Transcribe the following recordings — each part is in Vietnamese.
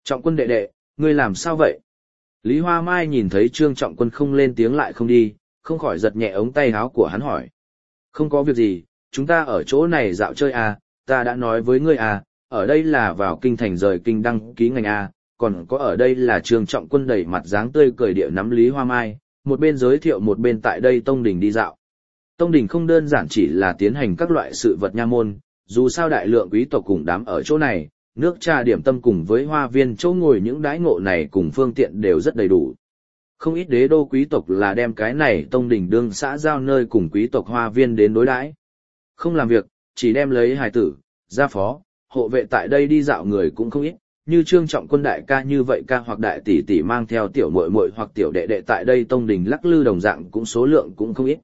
Trọng quân đệ đệ, ngươi làm sao vậy? Lý Hoa Mai nhìn thấy Trương Trọng Quân không lên tiếng lại không đi, không khỏi giật nhẹ ống tay áo của hắn hỏi. Không có việc gì, chúng ta ở chỗ này dạo chơi à, ta đã nói với ngươi à, ở đây là vào kinh thành rời kinh đăng ký ngành à, còn có ở đây là Trương Trọng Quân đẩy mặt dáng tươi cười địa nắm Lý Hoa Mai, một bên giới thiệu một bên tại đây Tông Đình đi dạo. Tông Đình không đơn giản chỉ là tiến hành các loại sự vật nha môn, dù sao đại lượng quý tộc cùng đám ở chỗ này, nước trà điểm tâm cùng với hoa viên chỗ ngồi những đãi ngộ này cùng phương tiện đều rất đầy đủ. Không ít đế đô quý tộc là đem cái này Tông Đình đương xã giao nơi cùng quý tộc hoa viên đến đối đãi. Không làm việc, chỉ đem lấy hài tử, gia phó, hộ vệ tại đây đi dạo người cũng không ít, như Trương Trọng Quân đại ca như vậy ca hoặc đại tỷ tỷ mang theo tiểu muội muội hoặc tiểu đệ đệ tại đây Tông Đình lắc lư đồng dạng cũng số lượng cũng không ít.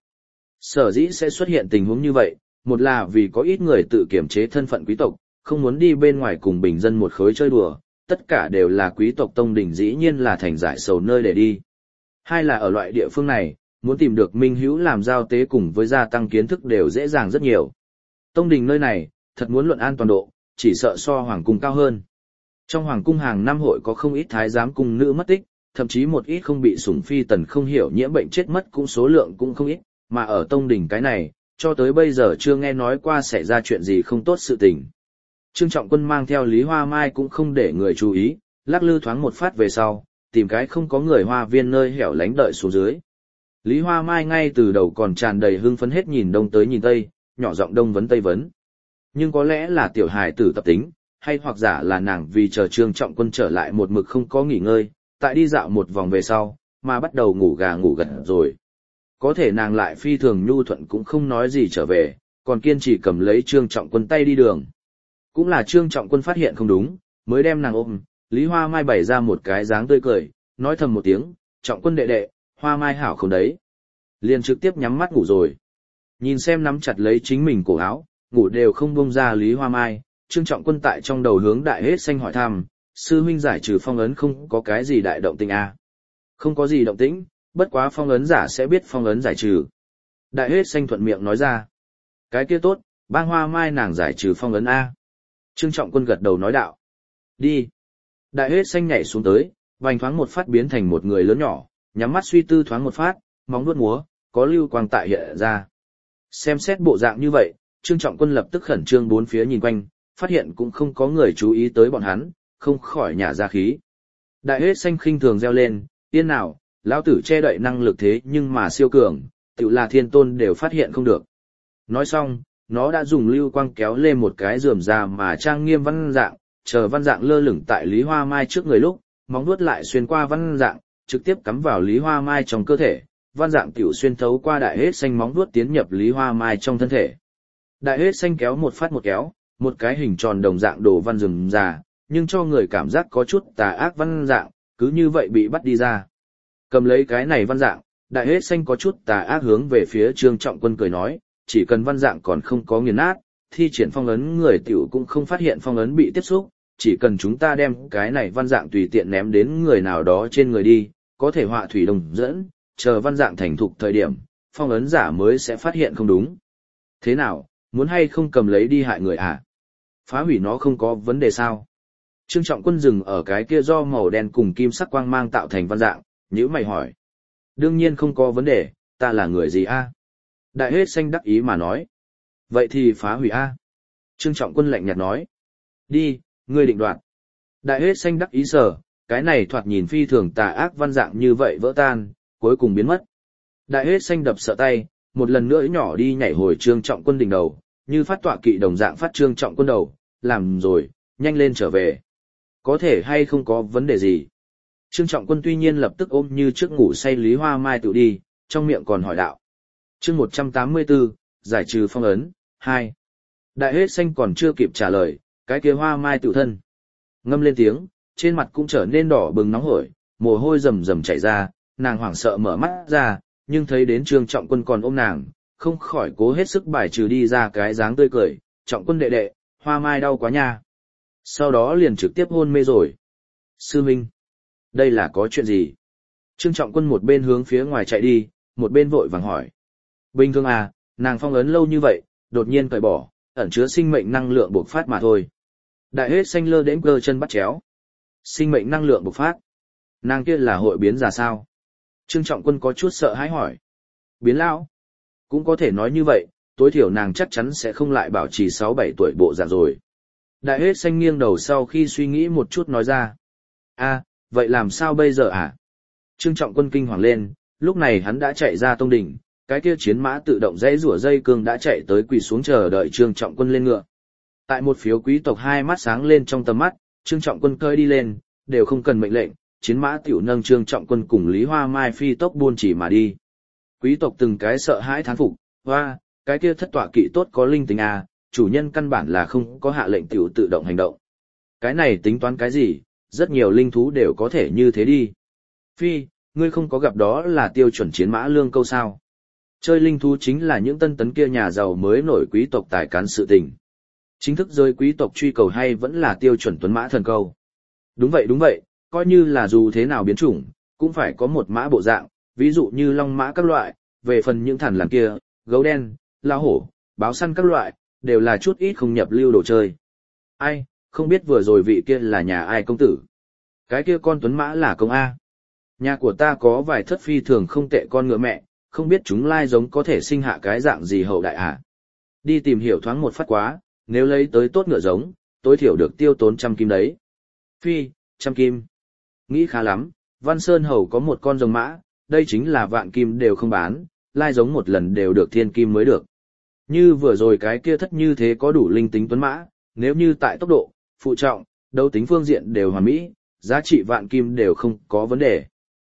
Sở dĩ sẽ xuất hiện tình huống như vậy, một là vì có ít người tự kiểm chế thân phận quý tộc, không muốn đi bên ngoài cùng bình dân một khối chơi đùa, tất cả đều là quý tộc Tông Đình dĩ nhiên là thành giải sầu nơi để đi. Hai là ở loại địa phương này, muốn tìm được minh hữu làm giao tế cùng với gia tăng kiến thức đều dễ dàng rất nhiều. Tông Đình nơi này, thật muốn luận an toàn độ, chỉ sợ so hoàng cung cao hơn. Trong hoàng cung hàng năm hội có không ít thái giám cung nữ mất tích, thậm chí một ít không bị sủng phi tần không hiểu nhiễm bệnh chết mất cũng số lượng cũng không ít, mà ở Tông Đình cái này, cho tới bây giờ chưa nghe nói qua xảy ra chuyện gì không tốt sự tình. Trương Trọng Quân mang theo Lý Hoa Mai cũng không để người chú ý, lắc lư thoáng một phát về sau, tìm cái không có người hoa viên nơi hẻo lánh đợi xuống dưới. Lý Hoa Mai ngay từ đầu còn tràn đầy hưng phấn hết nhìn đông tới nhìn tây, nhỏ giọng đông vấn tây vấn. Nhưng có lẽ là tiểu hài tử tập tính, hay hoặc giả là nàng vì chờ Trương Trọng Quân trở lại một mực không có nghỉ ngơi, tại đi dạo một vòng về sau, mà bắt đầu ngủ gà ngủ gật rồi. Có thể nàng lại phi thường nhu thuận cũng không nói gì trở về, còn kiên trì cầm lấy Trương Trọng Quân tay đi đường. Cũng là Trương Trọng Quân phát hiện không đúng, mới đem nàng ôm, Lý Hoa Mai bày ra một cái dáng tươi cười, nói thầm một tiếng, Trọng Quân đệ đệ, Hoa Mai hảo không đấy. Liền trực tiếp nhắm mắt ngủ rồi. Nhìn xem nắm chặt lấy chính mình cổ áo, ngủ đều không buông ra Lý Hoa Mai, Trương Trọng Quân tại trong đầu hướng Đại Hết Xanh hỏi thăm, sư huynh giải trừ phong ấn không có cái gì đại động tĩnh à? Không có gì động tĩnh, bất quá phong ấn giả sẽ biết phong ấn giải trừ. Đại Hết Xanh thuận miệng nói ra. Cái kia tốt, bang Hoa Mai nàng giải trừ phong ấn A. Trương Trọng Quân gật đầu nói đạo. Đi. Đại Hết Xanh nhảy xuống tới, vành thoáng một phát biến thành một người lớn nhỏ, nhắm mắt suy tư thoáng một phát, móng vuốt múa, có lưu quang tại hiện ra. Xem xét bộ dạng như vậy, Trương Trọng Quân lập tức khẩn trương bốn phía nhìn quanh, phát hiện cũng không có người chú ý tới bọn hắn, không khỏi nhả ra khí. Đại Hết Xanh khinh thường reo lên, yên nào, lão tử che đậy năng lực thế nhưng mà siêu cường, tự là thiên tôn đều phát hiện không được. Nói xong, nó đã dùng lưu quang kéo lên một cái rườm rà mà trang nghiêm văn dạng, chờ văn dạng lơ lửng tại Lý Hoa Mai trước người lúc, móng vuốt lại xuyên qua văn dạng, trực tiếp cắm vào Lý Hoa Mai trong cơ thể, văn dạng tiểu xuyên thấu qua Đại Hết Xanh móng vuốt tiến nhập Lý Hoa Mai trong thân thể. Đại Hết Xanh kéo một phát một kéo, một cái hình tròn đồng dạng đồ văn rườm rà, nhưng cho người cảm giác có chút tà ác văn dạng, cứ như vậy bị bắt đi ra. Cầm lấy cái này văn dạng, Đại Hết Xanh có chút tà ác hướng về phía Trương Trọng Quân cười nói, chỉ cần văn dạng còn không có nghiền nát, thi triển phong ấn người tiểu cũng không phát hiện phong ấn bị tiếp xúc, chỉ cần chúng ta đem cái này văn dạng tùy tiện ném đến người nào đó trên người đi, có thể họa thủy đồng dẫn, chờ văn dạng thành thục thời điểm, phong ấn giả mới sẽ phát hiện không đúng. Thế nào, muốn hay không cầm lấy đi hại người à? Phá hủy nó không có vấn đề sao? Trương Trọng Quân dừng ở cái kia do màu đen cùng kim sắc quang mang tạo thành văn dạng, nhíu mày hỏi. Đương nhiên không có vấn đề, ta là người gì a? Đại Hết Xanh đắc ý mà nói. Vậy thì phá hủy a. Trương Trọng Quân lạnh nhạt nói. Đi, ngươi định đoạt. Đại Hết Xanh đắc ý sở, cái này thoạt nhìn phi thường tà ác văn dạng như vậy vỡ tan, cuối cùng biến mất. Đại Hết Xanh đập sợ tay, một lần nữa nhỏ đi nhảy hồi Trương Trọng Quân đỉnh đầu, như phát tọa kỵ đồng dạng phát Trương Trọng Quân đầu, làm rồi, nhanh lên trở về. Có thể hay không có vấn đề gì? Trương Trọng Quân tuy nhiên lập tức ôm như trước ngủ say Lý Hoa Mai tự đi, trong miệng còn hỏi đạo. Chương 184, giải trừ phong ấn, 2. Đại Hết Xanh còn chưa kịp trả lời, cái kia Hoa Mai tự thân ngâm lên tiếng, trên mặt cũng trở nên đỏ bừng nóng hổi, mồ hôi rầm rầm chảy ra, nàng hoảng sợ mở mắt ra, nhưng thấy đến Trương Trọng Quân còn ôm nàng, không khỏi cố hết sức bài trừ đi ra cái dáng tươi cười, Trọng Quân đệ đệ, Hoa Mai đau quá nha. Sau đó liền trực tiếp hôn mê rồi. Sư Minh, đây là có chuyện gì? Trương Trọng Quân một bên hướng phía ngoài chạy đi, một bên vội vàng hỏi. Bình thường à, nàng phong ấn lâu như vậy, đột nhiên cởi bỏ, ẩn chứa sinh mệnh năng lượng bộc phát mà thôi. Đại Hết Xanh lơ đến cơ chân bắt chéo. Sinh mệnh năng lượng bộc phát. Nàng kia là hội biến ra sao? Trương Trọng Quân có chút sợ hãi hỏi. Biến lão? Cũng có thể nói như vậy, tối thiểu nàng chắc chắn sẽ không lại bảo trì 6-7 tuổi bộ dạng rồi. Đại hết xanh nghiêng đầu sau khi suy nghĩ một chút nói ra. Vậy làm sao bây giờ à? Trương Trọng Quân kinh hoàng lên, lúc này hắn đã chạy ra tông đỉnh, cái kia chiến mã tự động dãy rủa dây cương đã chạy tới quỳ xuống chờ đợi Trương Trọng Quân lên ngựa. Tại một phiếu quý tộc hai mắt sáng lên trong tầm mắt, Trương Trọng Quân cơi đi lên, đều không cần mệnh lệnh, chiến mã tiểu nâng Trương Trọng Quân cùng Lý Hoa Mai phi tốc buôn chỉ mà đi. Quý tộc từng cái sợ hãi thán phục, cái kia thất tọa kỵ tốt có linh tính à, chủ nhân căn bản là không có hạ lệnh tiểu tự động hành động. Cái này tính toán cái gì, rất nhiều linh thú đều có thể như thế đi. Phi, ngươi không có gặp đó là tiêu chuẩn chiến mã lương câu sao? Chơi linh thú chính là những tân tấn kia nhà giàu mới nổi quý tộc tài cán sự tình. Chính thức giới quý tộc truy cầu hay vẫn là tiêu chuẩn tuấn mã thần câu. Đúng vậy, coi như là dù thế nào biến chủng, cũng phải có một mã bộ dạng, ví dụ như long mã các loại, về phần những thằn lằn kia, gấu đen, lao hổ, báo săn các loại, đều là chút ít không nhập lưu đồ chơi. Ai, không biết vừa rồi vị kia là nhà ai công tử? Cái kia con tuấn mã là công A. Nhà của ta có vài thất phi thường không tệ con ngựa mẹ, không biết chúng lai giống có thể sinh hạ cái dạng gì hậu đại à. Đi tìm hiểu thoáng một phát quá, nếu lấy tới tốt ngựa giống, tối thiểu được tiêu tốn 100 kim đấy. Phi, 100 kim. Nghĩ khá lắm, Văn Sơn Hầu có một con rồng mã, đây chính là vạn kim đều không bán, lai giống một lần đều được thiên kim mới được. Như vừa rồi cái kia thất như thế có đủ linh tính tuấn mã, nếu như tại tốc độ, phụ trọng, đấu tính phương diện đều hoàn mỹ, giá trị vạn kim đều không có vấn đề.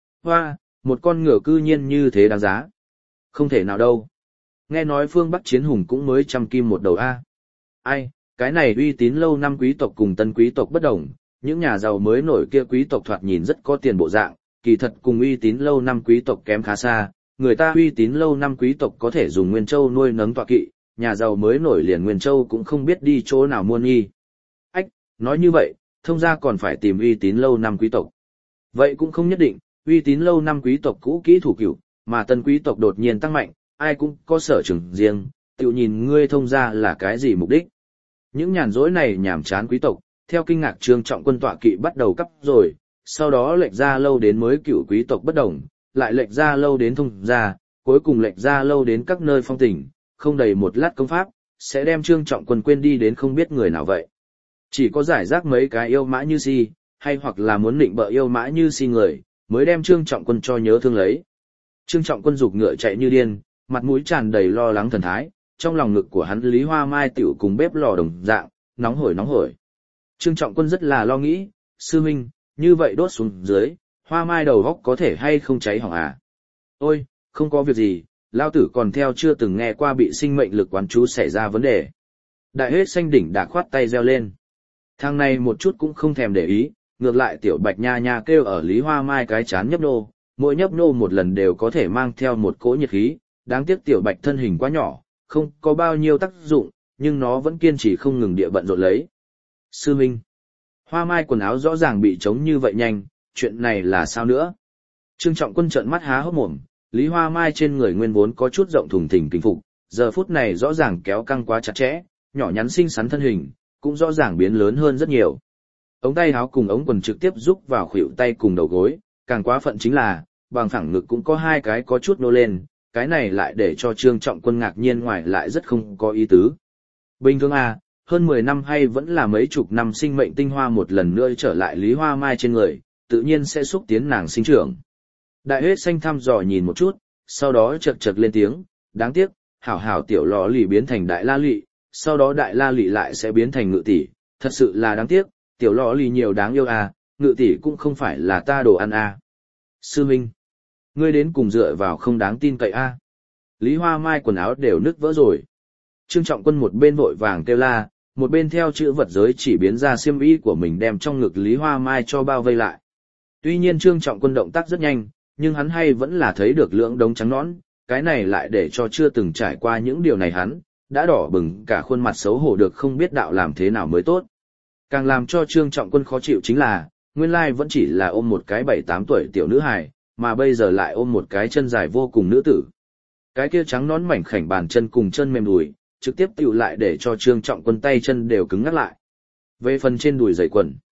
Một con ngựa cư nhiên như thế đáng giá. Không thể nào đâu. Nghe nói phương Bắc chiến hùng cũng mới 100 kim một đầu A. Ai, cái này uy tín lâu năm quý tộc cùng tân quý tộc bất đồng, những nhà giàu mới nổi kia quý tộc thoạt nhìn rất có tiền bộ dạng, kỳ thật cùng uy tín lâu năm quý tộc kém khá xa, người ta uy tín lâu năm quý tộc có thể dùng nguyên châu nuôi nấng tọa kỵ, nhà giàu mới nổi liền nguyên châu cũng không biết đi chỗ nào mua nghi. Ách, nói như vậy, thông ra còn phải tìm uy tín lâu năm quý tộc. Vậy cũng không nhất định, uy tín lâu năm quý tộc cũ kỹ thủ cửu, mà tân quý tộc đột nhiên tăng mạnh, ai cũng có sở trường riêng, tự nhìn ngươi thông ra là cái gì mục đích. Những nhàn rỗi này nhảm chán quý tộc, theo kinh ngạc Trương Trọng Quân tọa kỵ bắt đầu cấp rồi, sau đó lệch ra lâu đến mới cựu quý tộc bất đồng, lại lệch ra lâu đến thông gia, cuối cùng lệch ra lâu đến các nơi phong tỉnh, không đầy một lát công pháp, sẽ đem Trương Trọng Quân quên đi đến không biết người nào vậy. Chỉ có giải rác mấy cái yêu mã như si, hay hoặc là muốn định bợ yêu mã như si người, mới đem Trương Trọng Quân cho nhớ thương lấy. Trương Trọng Quân giục ngựa chạy như điên, mặt mũi tràn đầy lo lắng thần thái, trong lòng ngực của hắn Lý Hoa Mai tiểu cùng bếp lò đồng dạng, nóng hổi. Trương Trọng Quân rất là lo nghĩ, sư huynh, như vậy đốt xuống dưới, Hoa Mai đầu góc có thể hay không cháy hỏng à? Ôi, không có việc gì, lao tử còn theo chưa từng nghe qua bị sinh mệnh lực quán chú xảy ra vấn đề. Đại hết xanh đỉnh đã khoát tay reo lên. Thằng này một chút cũng không thèm để ý, ngược lại tiểu bạch nha nha kêu ở Lý Hoa Mai cái chán nhấp nô, mỗi nhấp nô một lần đều có thể mang theo một cỗ nhiệt khí, đáng tiếc tiểu bạch thân hình quá nhỏ, không có bao nhiêu tác dụng, nhưng nó vẫn kiên trì không ngừng địa bận rộn lấy. Sư Minh, Hoa Mai quần áo rõ ràng bị trống như vậy nhanh, chuyện này là sao nữa? Trương Trọng Quân trợn mắt há hốc mồm, Lý Hoa Mai trên người nguyên vốn có chút rộng thùng thình kinh phục, giờ phút này rõ ràng kéo căng quá chặt chẽ, nhỏ nhắn xinh xắn thân hình, cũng rõ ràng biến lớn hơn rất nhiều. Ống tay áo cùng ống quần trực tiếp rúc vào khuỷu tay cùng đầu gối, càng quá phận chính là, bằng phẳng ngực cũng có hai cái có chút nô lên, cái này lại để cho Trương Trọng Quân ngạc nhiên ngoài lại rất không có ý tứ. Bình thường à, hơn 10 năm hay vẫn là mấy chục năm sinh mệnh tinh hoa một lần nữa trở lại Lý Hoa Mai trên người, tự nhiên sẽ xúc tiến nàng sinh trưởng. Đại huyết xanh thăm dò nhìn một chút, sau đó chật chật lên tiếng, đáng tiếc, hảo tiểu lò lì biến thành đại la lị, sau đó đại la lị lại sẽ biến thành ngự tỷ, thật sự là đáng tiếc, tiểu lò lì nhiều đáng yêu à, ngự tỷ cũng không phải là ta đồ ăn à. Sư Minh, ngươi đến cùng dựa vào không đáng tin cậy à. Lý Hoa Mai quần áo đều nứt vỡ rồi. Trương Trọng Quân một bên vội vàng kêu la, một bên theo chữ vật giới chỉ biến ra xiêm y của mình đem trong ngực Lý Hoa Mai cho bao vây lại. Tuy nhiên Trương Trọng Quân động tác rất nhanh, nhưng hắn hay vẫn là thấy được lưỡng đống trắng nõn, cái này lại để cho chưa từng trải qua những điều này hắn, đã đỏ bừng cả khuôn mặt xấu hổ được không biết đạo làm thế nào mới tốt. Càng làm cho Trương Trọng Quân khó chịu chính là, nguyên lai vẫn chỉ là ôm một cái 7-8 tuổi tiểu nữ hài, mà bây giờ lại ôm một cái chân dài vô cùng nữ tử. Cái kia trắng nõn mảnh khảnh bàn chân cùng chân mềm đùi, trực tiếp tựu lại để cho Trương Trọng Quân tay chân đều cứng ngắc lại. Về phần trên đùi giày quần,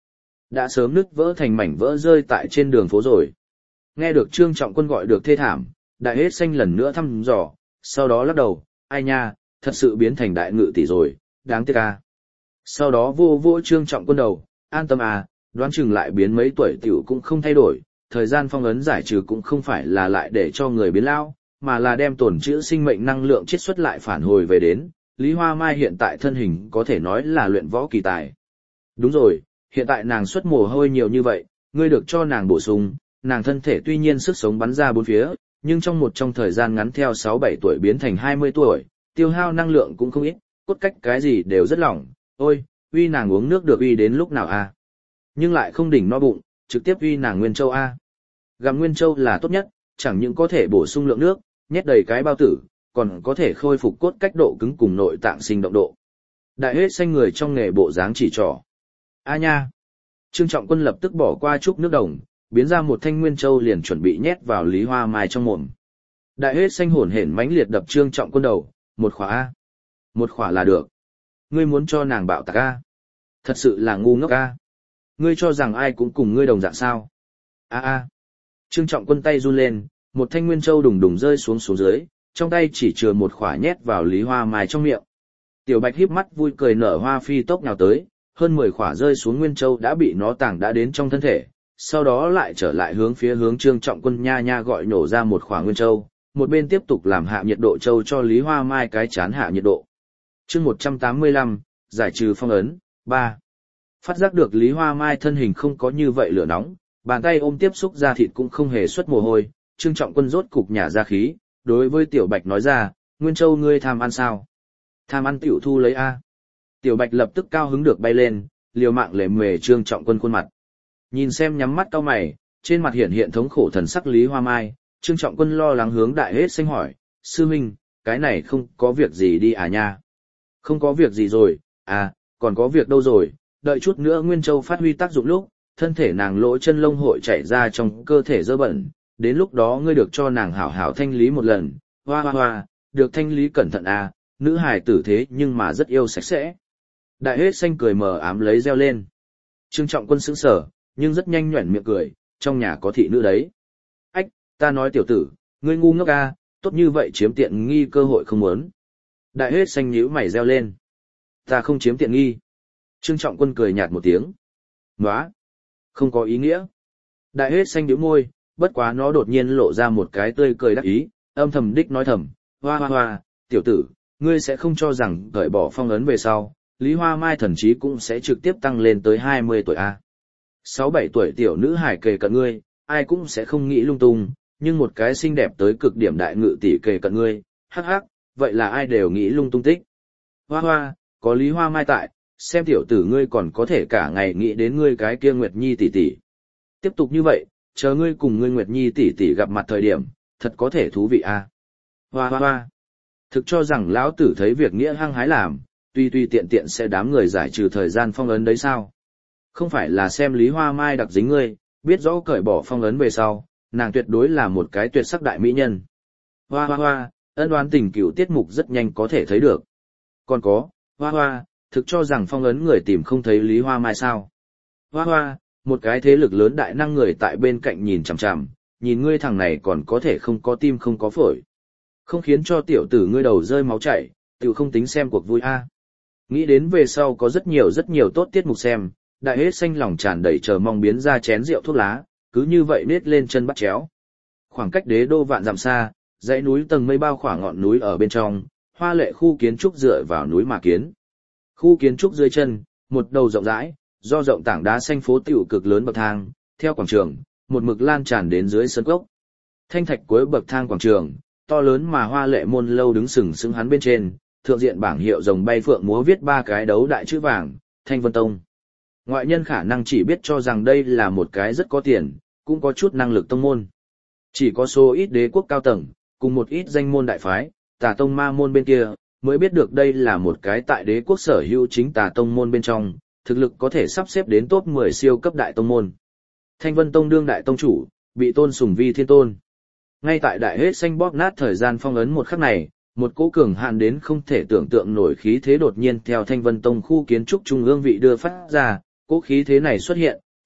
đã sớm nứt vỡ thành mảnh vỡ rơi tại trên đường phố rồi. Nghe được Trương Trọng Quân gọi được thê thảm, Đại Hết Xanh lần nữa thăm dò, sau đó lắc đầu, ai nha, thật sự biến thành đại ngự tỷ rồi, đáng tiếc à. Sau đó vô vô Trương Trọng Quân đầu, an tâm à, đoán chừng lại biến mấy tuổi tiểu cũng không thay đổi, thời gian phong ấn giải trừ cũng không phải là lại để cho người biến lao, mà là đem tổn trữ sinh mệnh năng lượng chiết xuất lại phản hồi về đến. Lý Hoa Mai hiện tại thân hình có thể nói là luyện võ kỳ tài. Đúng rồi, hiện tại nàng xuất mồ hôi nhiều như vậy, ngươi được cho nàng bổ sung, nàng thân thể tuy nhiên sức sống bắn ra bốn phía, nhưng trong thời gian ngắn theo 6-7 tuổi biến thành 20 tuổi, tiêu hao năng lượng cũng không ít, cốt cách cái gì đều rất lỏng, ôi, uy nàng uống nước được uy đến lúc nào a? Nhưng lại không đỉnh no bụng, trực tiếp uy nàng nguyên châu a. Gặm nguyên châu là tốt nhất, chẳng những có thể bổ sung lượng nước, nhét đầy cái bao tử, còn có thể khôi phục cốt cách độ cứng cùng nội tạng sinh động độ. Đại Hết Xanh người trong nghề bộ dáng chỉ trỏ. A nha! Trương Trọng Quân lập tức bỏ qua chút nước đồng, biến ra một thanh nguyên châu liền chuẩn bị nhét vào Lý Hoa Mai trong mồm. Đại Hết Xanh hổn hển mãnh liệt đập Trương Trọng Quân đầu, một khỏa A. Một khỏa là được. Ngươi muốn cho nàng bạo tạc A. Thật sự là ngu ngốc A. Ngươi cho rằng ai cũng cùng ngươi đồng dạng sao. A. Trương Trọng Quân tay run lên, một thanh nguyên châu đùng đùng rơi xuống dưới, trong tay chỉ chừa một khỏa nhét vào Lý Hoa Mai trong miệng. Tiểu Bạch híp mắt vui cười nở hoa phi tốc nhào tới, hơn 10 khỏa rơi xuống nguyên châu đã bị nó tàng đã đến trong thân thể, sau đó lại trở lại hướng Trương Trọng Quân nha nha gọi nổ ra một khỏa nguyên châu, một bên tiếp tục làm hạ nhiệt độ châu cho Lý Hoa Mai cái chán hạ nhiệt độ. Chương 185, giải trừ phong ấn, 3. Phát giác được Lý Hoa Mai thân hình không có như vậy lửa nóng, bàn tay ôm tiếp xúc da thịt cũng không hề xuất mồ hôi, Trương Trọng Quân rốt cục nhả ra khí, đối với Tiểu Bạch nói ra, Nguyên Châu ngươi tham ăn sao? Tham ăn tiểu thu lấy A. Tiểu Bạch lập tức cao hứng được bay lên, liều mạng lề mề Trương Trọng Quân khuôn mặt. Nhìn xem nhắm mắt cau mày, trên mặt hiện thống khổ thần sắc Lý Hoa Mai, Trương Trọng Quân lo lắng hướng Đại Hết Xanh hỏi, sư huynh, cái này không có việc gì đi à nha? Không có việc gì rồi, à, còn có việc đâu rồi, đợi chút nữa Nguyên Châu phát huy tác dụng lúc, thân thể nàng lỗ chân lông hội chảy ra trong cơ thể dơ bẩn, đến lúc đó ngươi được cho nàng hảo hảo thanh lý một lần, hoa hoa hoa, được thanh lý cẩn thận à, nữ hài tử thế nhưng mà rất yêu sạch sẽ. Đại Hết Xanh cười mờ ám lấy reo lên. Trương Trọng Quân sững sờ, nhưng rất nhanh nhoẻn miệng cười, trong nhà có thị nữ đấy. Ách, ta nói tiểu tử, ngươi ngu ngốc à, tốt như vậy chiếm tiện nghi cơ hội không muốn. Đại Hết Xanh nhíu mày reo lên. Ta không chiếm tiện nghi. Trương Trọng Quân cười nhạt một tiếng. Nóa, không có ý nghĩa. Đại Hết Xanh nhíu môi, bất quá nó đột nhiên lộ ra một cái tươi cười đắc ý, âm thầm đích nói thầm, hoa hoa hoa, tiểu tử, ngươi sẽ không cho rằng cởi bỏ phong ấn về sau, Lý Hoa Mai thần trí cũng sẽ trực tiếp tăng lên tới 20 tuổi a. 6-7 tuổi tiểu nữ hải kề cận ngươi, ai cũng sẽ không nghĩ lung tung, nhưng một cái xinh đẹp tới cực điểm đại ngự tỷ kề cận ngươi, hắc hắc, vậy là ai đều nghĩ lung tung tích. Hoa hoa, có Lý Hoa Mai tại, xem tiểu tử ngươi còn có thể cả ngày nghĩ đến ngươi cái kia Nguyệt Nhi tỷ tỷ. Tiếp tục như vậy, chờ ngươi cùng ngươi Nguyệt Nhi tỷ tỷ gặp mặt thời điểm, thật có thể thú vị a. Hoa hoa hoa. Thực cho rằng lão tử thấy việc nghĩa hăng hái làm, tuy tiện tiện sẽ đám người giải trừ thời gian phong ấn đấy sao? Không phải là xem Lý Hoa Mai đặc dính ngươi, biết rõ cởi bỏ phong ấn về sau, nàng tuyệt đối là một cái tuyệt sắc đại mỹ nhân. Hoa hoa hoa, ân oán tình cựu tiết mục rất nhanh có thể thấy được. Còn có, hoa hoa, thực cho rằng phong ấn người tìm không thấy Lý Hoa Mai sao? Hoa hoa, một cái thế lực lớn đại năng người tại bên cạnh nhìn chằm chằm, nhìn ngươi thằng này còn có thể không có tim không có phổi. Không khiến cho tiểu tử ngươi đầu rơi máu chảy, tiểu không tính xem cuộc vui a. Nghĩ đến về sau có rất nhiều tốt tiết mục xem, Đại Hết Xanh lòng tràn đầy chờ mong biến ra chén rượu thuốc lá, cứ như vậy nết lên chân bắt chéo. Khoảng cách đế đô vạn dặm xa, dãy núi tầng mây bao khỏa ngọn núi ở bên trong, hoa lệ khu kiến trúc dựa vào núi mà kiến. Khu kiến trúc dưới chân, một đầu rộng rãi, do rộng tảng đá xanh phố tiểu cực lớn bậc thang, theo quảng trường, một mực lan tràn đến dưới sân cốc. Thanh thạch cuối bậc thang quảng trường, to lớn mà hoa lệ môn lâu đứng sừng sững hắn bên trên, thượng diện bảng hiệu rồng bay phượng múa viết 3 cái đấu đại chữ vàng, Thanh Vân Tông. Ngoại nhân khả năng chỉ biết cho rằng đây là một cái rất có tiền, cũng có chút năng lực tông môn. Chỉ có số ít đế quốc cao tầng, cùng một ít danh môn đại phái, tà tông ma môn bên kia, mới biết được đây là một cái tại đế quốc sở hữu chính tà tông môn bên trong, thực lực có thể sắp xếp đến top 10 siêu cấp đại tông môn. Thanh Vân Tông đương đại tông chủ, bị tôn sùng vi thiên tôn. Ngay tại Đại Hết Xanh bóp nát thời gian phong ấn một khắc này, một cỗ cường hạn đến không thể tưởng tượng nổi khí thế đột nhiên theo Thanh Vân Tông khu kiến trúc trung ương vị đưa phát ra, cỗ khí thế này xuất hiện,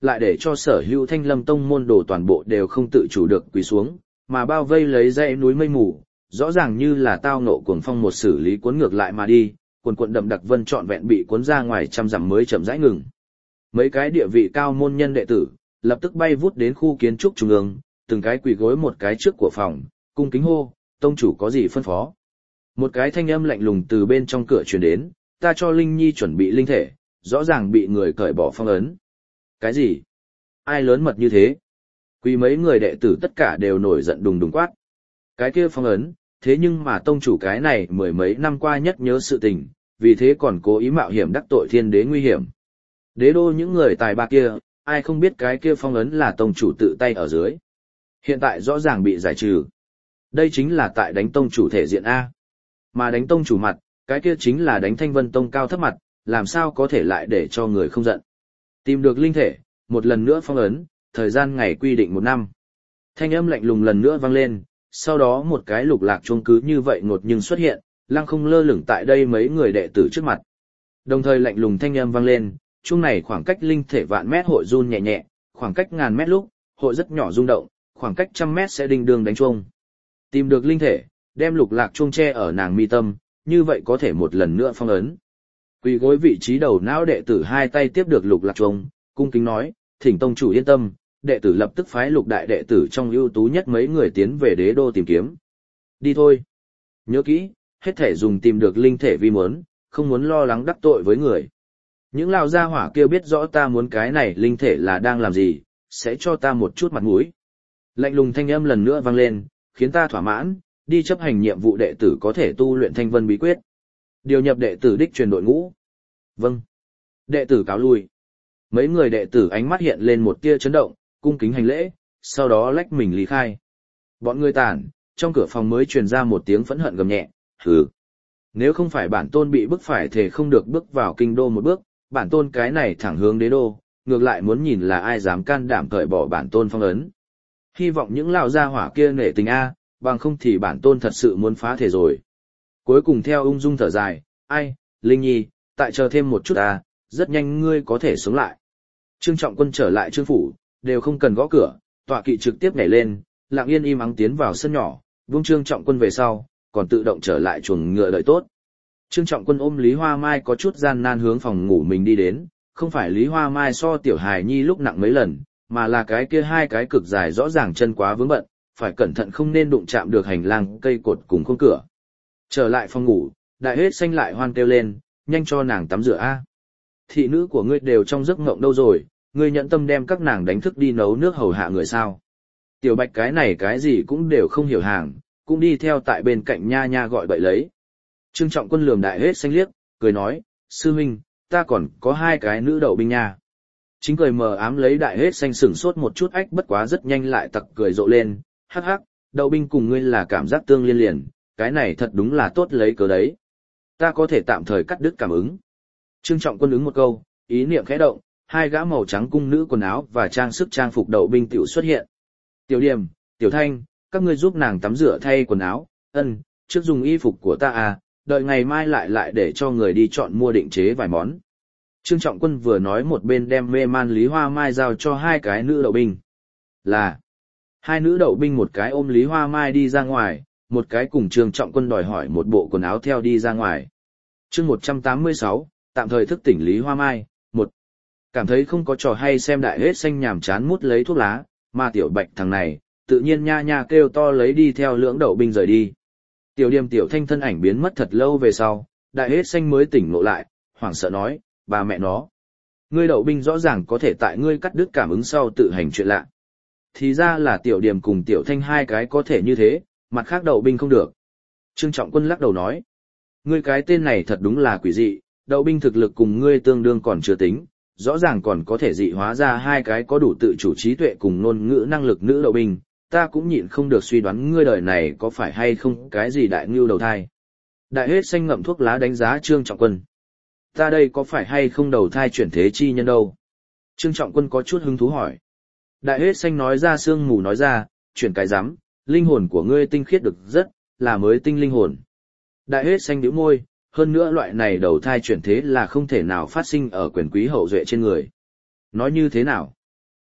lại để cho sở hữu Thanh Lâm Tông môn đồ toàn bộ đều không tự chủ được quỳ xuống, mà bao vây lấy dãy núi mây mù, rõ ràng như là tao nộ cuồng phong một xử lý cuốn ngược lại mà đi, quần quần đậm đặc vân trọn vẹn bị cuốn ra ngoài trăm dặm mới chậm rãi ngừng. Mấy cái địa vị cao môn nhân đệ tử, lập tức bay vút đến khu kiến trúc trung ương, từng cái quỳ gối một cái trước của phòng, cung kính hô, tông chủ có gì phân phó. Một cái thanh âm lạnh lùng từ bên trong cửa truyền đến, ta cho Linh Nhi chuẩn bị linh thể, rõ ràng bị người cởi bỏ phong ấn. Cái gì? Ai lớn mật như thế? Quỳ mấy người đệ tử tất cả đều nổi giận đùng đùng quát. Cái kia phong ấn, thế nhưng mà tông chủ cái này mười mấy năm qua nhất nhớ sự tình, vì thế còn cố ý mạo hiểm đắc tội thiên đế nguy hiểm. Đế đô những người tài ba kia, ai không biết cái kia phong ấn là tông chủ tự tay ở dưới. Hiện tại rõ ràng bị giải trừ. Đây chính là tại đánh tông chủ thể diện A. Mà đánh tông chủ mặt, cái kia chính là đánh Thanh Vân Tông cao thấp mặt, làm sao có thể lại để cho người không giận. Tìm được linh thể, một lần nữa phong ấn, thời gian ngày quy định 1 năm. Thanh âm lạnh lùng lần nữa vang lên, sau đó một cái lục lạc chuông cứ như vậy ngột nhưng xuất hiện, lăng không lơ lửng tại đây mấy người đệ tử trước mặt. Đồng thời lạnh lùng thanh âm vang lên, chuông này khoảng cách linh thể vạn mét hội run nhẹ nhẹ, khoảng cách ngàn mét lúc, hội rất nhỏ rung động, khoảng cách trăm mét sẽ đinh đường đánh chuông. Tìm được linh thể, đem lục lạc chuông che ở nàng mi tâm, như vậy có thể một lần nữa phong ấn. Quỳ gối vị trí đầu não đệ tử hai tay tiếp được lục lạc chuông, cung kính nói, thỉnh tông chủ yên tâm, đệ tử lập tức phái lục đại đệ tử trong ưu tú nhất mấy người tiến về đế đô tìm kiếm. Đi thôi. Nhớ kỹ, hết thể dùng tìm được linh thể vi muốn, không muốn lo lắng đắc tội với người. Những lão gia hỏa kia biết rõ ta muốn cái này linh thể là đang làm gì, sẽ cho ta một chút mặt mũi. Lạnh lùng thanh âm lần nữa vang lên, khiến ta thỏa mãn, đi chấp hành nhiệm vụ đệ tử có thể tu luyện thanh vân bí quyết. Điều nhập đệ tử đích truyền đội ngũ. Vâng. Đệ tử cáo lui. Mấy người đệ tử ánh mắt hiện lên một tia chấn động, cung kính hành lễ, sau đó lách mình lý khai. Bọn người tản, trong cửa phòng mới truyền ra một tiếng phẫn hận gầm nhẹ, hừ. Nếu không phải bản tôn bị bức phải thể không được bước vào kinh đô một bước, bản tôn cái này thẳng hướng đế đô, ngược lại muốn nhìn là ai dám can đảm cởi bỏ bản tôn phong ấn. Hy vọng những lão gia hỏa kia nể tình A, bằng không thì bản tôn thật sự muốn phá thể rồi. Cuối cùng theo ung dung thở dài, ai, Linh Nhi, tại chờ thêm một chút A, rất nhanh ngươi có thể sống lại. Trương Trọng Quân trở lại trương phủ, đều không cần gõ cửa, tọa kỵ trực tiếp nhảy lên, lặng yên im ắng tiến vào sân nhỏ, buông Trương Trọng Quân về sau, còn tự động trở lại chuồng ngựa đợi tốt. Trương Trọng Quân ôm Lý Hoa Mai có chút gian nan hướng phòng ngủ mình đi đến, không phải Lý Hoa Mai so tiểu hài nhi lúc nặng mấy lần, mà là cái kia hai cái cực dài rõ ràng chân quá vướng bận, phải cẩn thận không nên đụng chạm được hành lang cây cột cùng khung cửa. Trở lại phòng ngủ, đại hết xanh lại hoan kêu lên, nhanh cho nàng tắm rửa a. Thị nữ của ngươi đều trong giấc mộng đâu rồi, ngươi nhẫn tâm đem các nàng đánh thức đi nấu nước hầu hạ người sao? Tiểu Bạch cái này cái gì cũng đều không hiểu hàng, cũng đi theo tại bên cạnh nha nha gọi bậy lấy. Trương Trọng Quân lườm đại hết xanh liếc, cười nói, sư huynh, ta còn có hai cái nữ đậu binh nha. Chính cười mờ ám lấy đại hết xanh sửng sốt một chút ách bất quá rất nhanh lại tặc cười rộ lên, hắc hắc, đậu binh cùng ngươi là cảm giác tương liên liền, cái này thật đúng là tốt lấy cớ đấy. Ta có thể tạm thời cắt đứt cảm ứng. Trương Trọng Quân ứng một câu, ý niệm khẽ động, hai gã màu trắng cung nữ quần áo và trang sức trang phục đậu binh tiểu xuất hiện. Tiểu Điểm, Tiểu Thanh, các ngươi giúp nàng tắm rửa thay quần áo, trước dùng y phục của ta à, đợi ngày mai lại để cho người đi chọn mua định chế vài món. Trương Trọng Quân vừa nói một bên đem mê man Lý Hoa Mai giao cho hai cái nữ đậu binh. Là, hai nữ đậu binh một cái ôm Lý Hoa Mai đi ra ngoài, một cái cùng Trương Trọng Quân đòi hỏi một bộ quần áo theo đi ra ngoài. Chương 186, tạm thời thức tỉnh Lý Hoa Mai, 1. Cảm thấy không có trò hay xem đại hết xanh nhàm chán mút lấy thuốc lá, mà Tiểu Bạch thằng này, tự nhiên nha nha kêu to lấy đi theo lưỡng đậu binh rời đi. Tiểu Điềm Tiểu Thanh thân ảnh biến mất thật lâu về sau, đại hết xanh mới tỉnh ngộ lại, hoảng sợ nói, bà mẹ nó. Ngươi đậu binh rõ ràng có thể tại ngươi cắt đứt cảm ứng sau tự hành chuyện lạ. Thì ra là Tiểu Điềm cùng Tiểu Thanh hai cái có thể như thế, mặt khác đậu binh không được. Trương Trọng Quân lắc đầu nói, ngươi cái tên này thật đúng là quỷ dị, đậu binh thực lực cùng ngươi tương đương còn chưa tính, rõ ràng còn có thể dị hóa ra hai cái có đủ tự chủ trí tuệ cùng ngôn ngữ năng lực nữ đậu binh, ta cũng nhịn không được suy đoán ngươi đời này có phải hay không cái gì đại ngưu đầu thai. Đại hết xanh ngậm thuốc lá đánh giá Trương Trọng Quân. Ta đây có phải hay không đầu thai chuyển thế chi nhân đâu? Trương Trọng Quân có chút hứng thú hỏi. Đại hết xanh nói ra sương mù nói ra, chuyển cái rắm, linh hồn của ngươi tinh khiết được rất, là mới tinh linh hồn. Đại hết xanh nhíu môi, hơn nữa loại này đầu thai chuyển thế là không thể nào phát sinh ở quyền quý hậu duệ trên người. Nói như thế nào?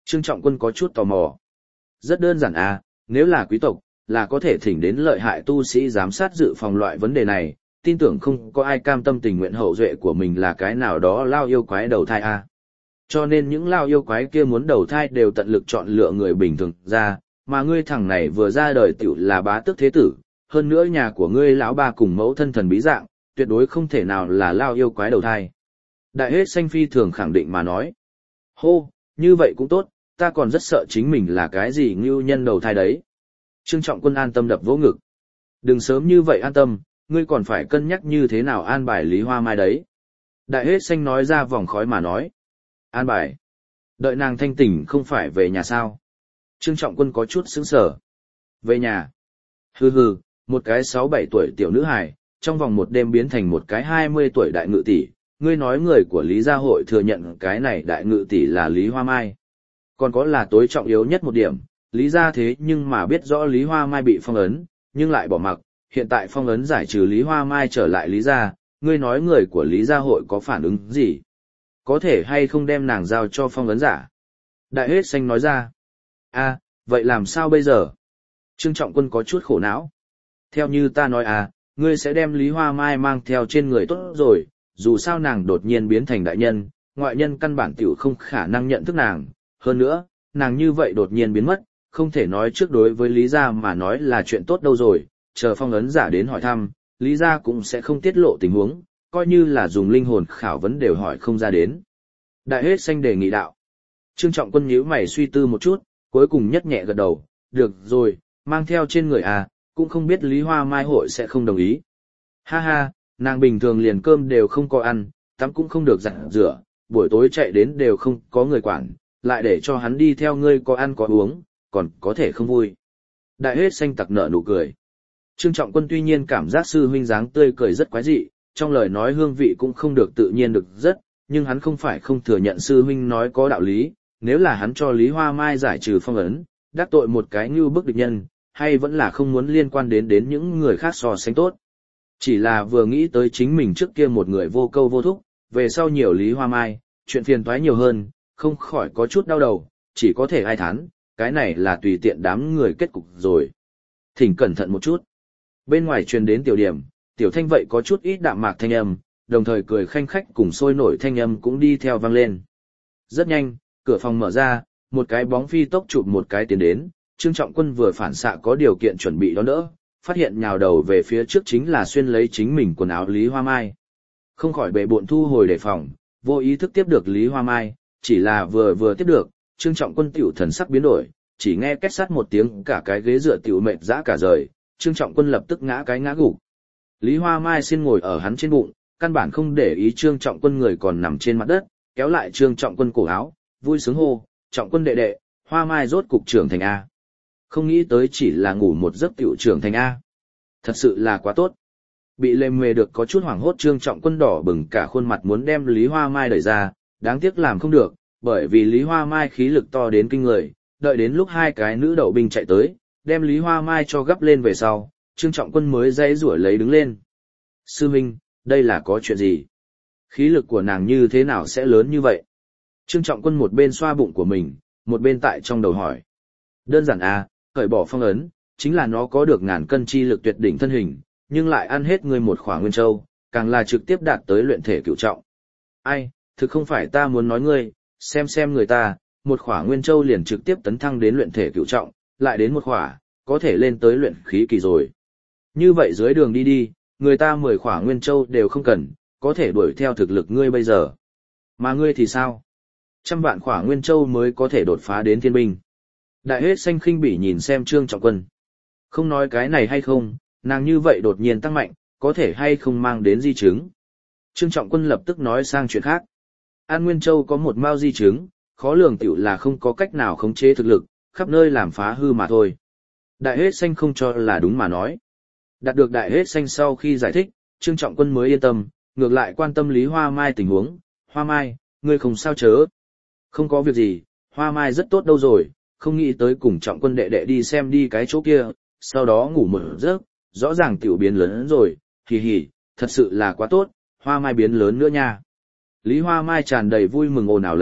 Trương Trọng Quân có chút tò mò. Rất đơn giản à, nếu là quý tộc, là có thể thỉnh đến lợi hại tu sĩ giám sát dự phòng loại vấn đề này, tin tưởng không có ai cam tâm tình nguyện hậu duệ của mình là cái nào đó lao yêu quái đầu thai à. Cho nên những lao yêu quái kia muốn đầu thai đều tận lực chọn lựa người bình thường ra, mà ngươi thằng này vừa ra đời tiểu là bá tước thế tử, hơn nữa nhà của ngươi lão ba cùng mẫu thân thần bí dạng, tuyệt đối không thể nào là lao yêu quái đầu thai. Đại hết xanh phi thường khẳng định mà nói. Hô, như vậy cũng tốt, ta còn rất sợ chính mình là cái gì ngưu nhân đầu thai đấy. Trương Trọng Quân an tâm đập vỗ ngực. Đừng sớm như vậy an tâm, ngươi còn phải cân nhắc như thế nào an bài Lý Hoa Mai đấy. Đại hết xanh nói ra vòng khói mà nói. An bài. Đợi nàng thanh tỉnh không phải về nhà sao. Trương Trọng Quân có chút sững sờ. Về nhà. Hừ hừ, một cái 6-7 tuổi tiểu nữ hài, trong vòng một đêm biến thành một cái 20 tuổi đại ngự tỷ. Ngươi nói người của Lý Gia Hội thừa nhận cái này đại ngự tỷ là Lý Hoa Mai. Còn có là tối trọng yếu nhất một điểm, Lý Gia thế nhưng mà biết rõ Lý Hoa Mai bị phong ấn, nhưng lại bỏ mặc, hiện tại phong ấn giải trừ Lý Hoa Mai trở lại Lý Gia, ngươi nói người của Lý Gia Hội có phản ứng gì? Có thể hay không đem nàng giao cho phong ấn giả? Đại hết xanh nói ra. À, vậy làm sao bây giờ? Trương Trọng Quân có chút khổ não. Theo như ta nói à, ngươi sẽ đem Lý Hoa Mai mang theo trên người tốt rồi, dù sao nàng đột nhiên biến thành đại nhân, ngoại nhân căn bản tiểu không khả năng nhận thức nàng. Hơn nữa, nàng như vậy đột nhiên biến mất, không thể nói trước đối với Lý Gia mà nói là chuyện tốt đâu rồi, chờ phong ấn giả đến hỏi thăm, Lý Gia cũng sẽ không tiết lộ tình huống, coi như là dùng linh hồn khảo vấn đều hỏi không ra đến. Đại hết xanh đề nghị đạo. Trương Trọng Quân nhíu mày suy tư một chút, cuối cùng nhất nhẹ gật đầu, được rồi, mang theo trên người à, cũng không biết Lý Hoa Mai hội sẽ không đồng ý. Ha ha, nàng bình thường liền cơm đều không có ăn, tắm cũng không được giặt rửa, buổi tối chạy đến đều không có người quản, lại để cho hắn đi theo ngươi có ăn có uống, còn có thể không vui. Đại hết xanh tặc nở nụ cười. Trương Trọng Quân tuy nhiên cảm giác sư huynh dáng tươi cười rất quái dị, trong lời nói hương vị cũng không được tự nhiên được rất, nhưng hắn không phải không thừa nhận sư huynh nói có đạo lý, nếu là hắn cho Lý Hoa Mai giải trừ phong ấn, đắc tội một cái như bức địch nhân, hay vẫn là không muốn liên quan đến những người khác so sánh tốt. Chỉ là vừa nghĩ tới chính mình trước kia một người vô câu vô thúc, về sau nhiều Lý Hoa Mai, chuyện phiền toái nhiều hơn, không khỏi có chút đau đầu, chỉ có thể ai thán, cái này là tùy tiện đám người kết cục rồi. Thỉnh cẩn thận một chút. Bên ngoài truyền đến tiểu điểm, tiểu thanh vậy có chút ít đạm mạc thanh âm, đồng thời cười khanh khách cùng sôi nổi thanh âm cũng đi theo vang lên. Rất nhanh, cửa phòng mở ra, một cái bóng phi tốc chụp một cái tiến đến, Trương Trọng Quân vừa phản xạ có điều kiện chuẩn bị đón đỡ, phát hiện nhào đầu về phía trước chính là xuyên lấy chính mình quần áo Lý Hoa Mai. Không khỏi bệ bộn thu hồi đề phòng, vô ý thức tiếp được Lý Hoa Mai, chỉ là vừa tiếp được, Trương Trọng Quân tiểu thần sắc biến đổi, chỉ nghe két sắt một tiếng cả cái ghế dựa tiểu mệt dã cả rời, Trương Trọng Quân lập tức ngã gục. Lý Hoa Mai xin ngồi ở hắn trên bụng, căn bản không để ý Trương Trọng Quân người còn nằm trên mặt đất, kéo lại Trương Trọng Quân cổ áo, vui sướng hô, Trọng Quân đệ đệ, Hoa Mai rốt cục trưởng thành A. Không nghĩ tới chỉ là ngủ một giấc tiểu trưởng thành A. Thật sự là quá tốt. Bị lề mề được có chút hoảng hốt Trương Trọng Quân đỏ bừng cả khuôn mặt muốn đem Lý Hoa Mai đẩy ra, đáng tiếc làm không được, bởi vì Lý Hoa Mai khí lực to đến kinh người, đợi đến lúc hai cái nữ đậu binh chạy tới, đem Lý Hoa Mai cho gấp lên về sau, Trương Trọng Quân mới dãy rủa lấy đứng lên. Sư huynh, đây là có chuyện gì? Khí lực của nàng như thế nào sẽ lớn như vậy? Trương Trọng Quân một bên xoa bụng của mình, một bên tại trong đầu hỏi. Đơn giản à, cởi bỏ phong ấn, chính là nó có được ngàn cân chi lực tuyệt đỉnh thân hình, nhưng lại ăn hết người một khỏa nguyên châu, càng là trực tiếp đạt tới luyện thể cửu trọng. Ai, thực không phải ta muốn nói ngươi, xem người ta, một khỏa nguyên châu liền trực tiếp tấn thăng đến luyện thể cửu trọng, lại đến một khỏa, có thể lên tới luyện khí kỳ rồi. Như vậy dưới đường đi, người ta 10 khỏa nguyên châu đều không cần, có thể đuổi theo thực lực ngươi bây giờ. Mà ngươi thì sao? 100 vạn khỏa nguyên châu mới có thể đột phá đến thiên binh. Đại hết xanh khinh bỉ nhìn xem Trương Trọng Quân. Không nói cái này hay không, nàng như vậy đột nhiên tăng mạnh, có thể hay không mang đến di chứng. Trương Trọng Quân lập tức nói sang chuyện khác. An Nguyên Châu có một mao di chứng, khó lường tiểu là không có cách nào khống chế thực lực, khắp nơi làm phá hư mà thôi. Đại hết xanh không cho là đúng mà nói. Đạt được đại hết xanh sau khi giải thích, Trương Trọng Quân mới yên tâm, ngược lại quan tâm Lý Hoa Mai tình huống. Hoa Mai, ngươi không sao chớ? Không có việc gì, Hoa Mai rất tốt đâu rồi, không nghĩ tới cùng Trọng Quân đệ đệ đi xem đi cái chỗ kia, sau đó ngủ một giấc, rõ ràng tiểu biến lớn rồi, hì hì, thật sự là quá tốt, Hoa Mai biến lớn nữa nha. Lý Hoa Mai tràn đầy vui mừng ồn ào lấy,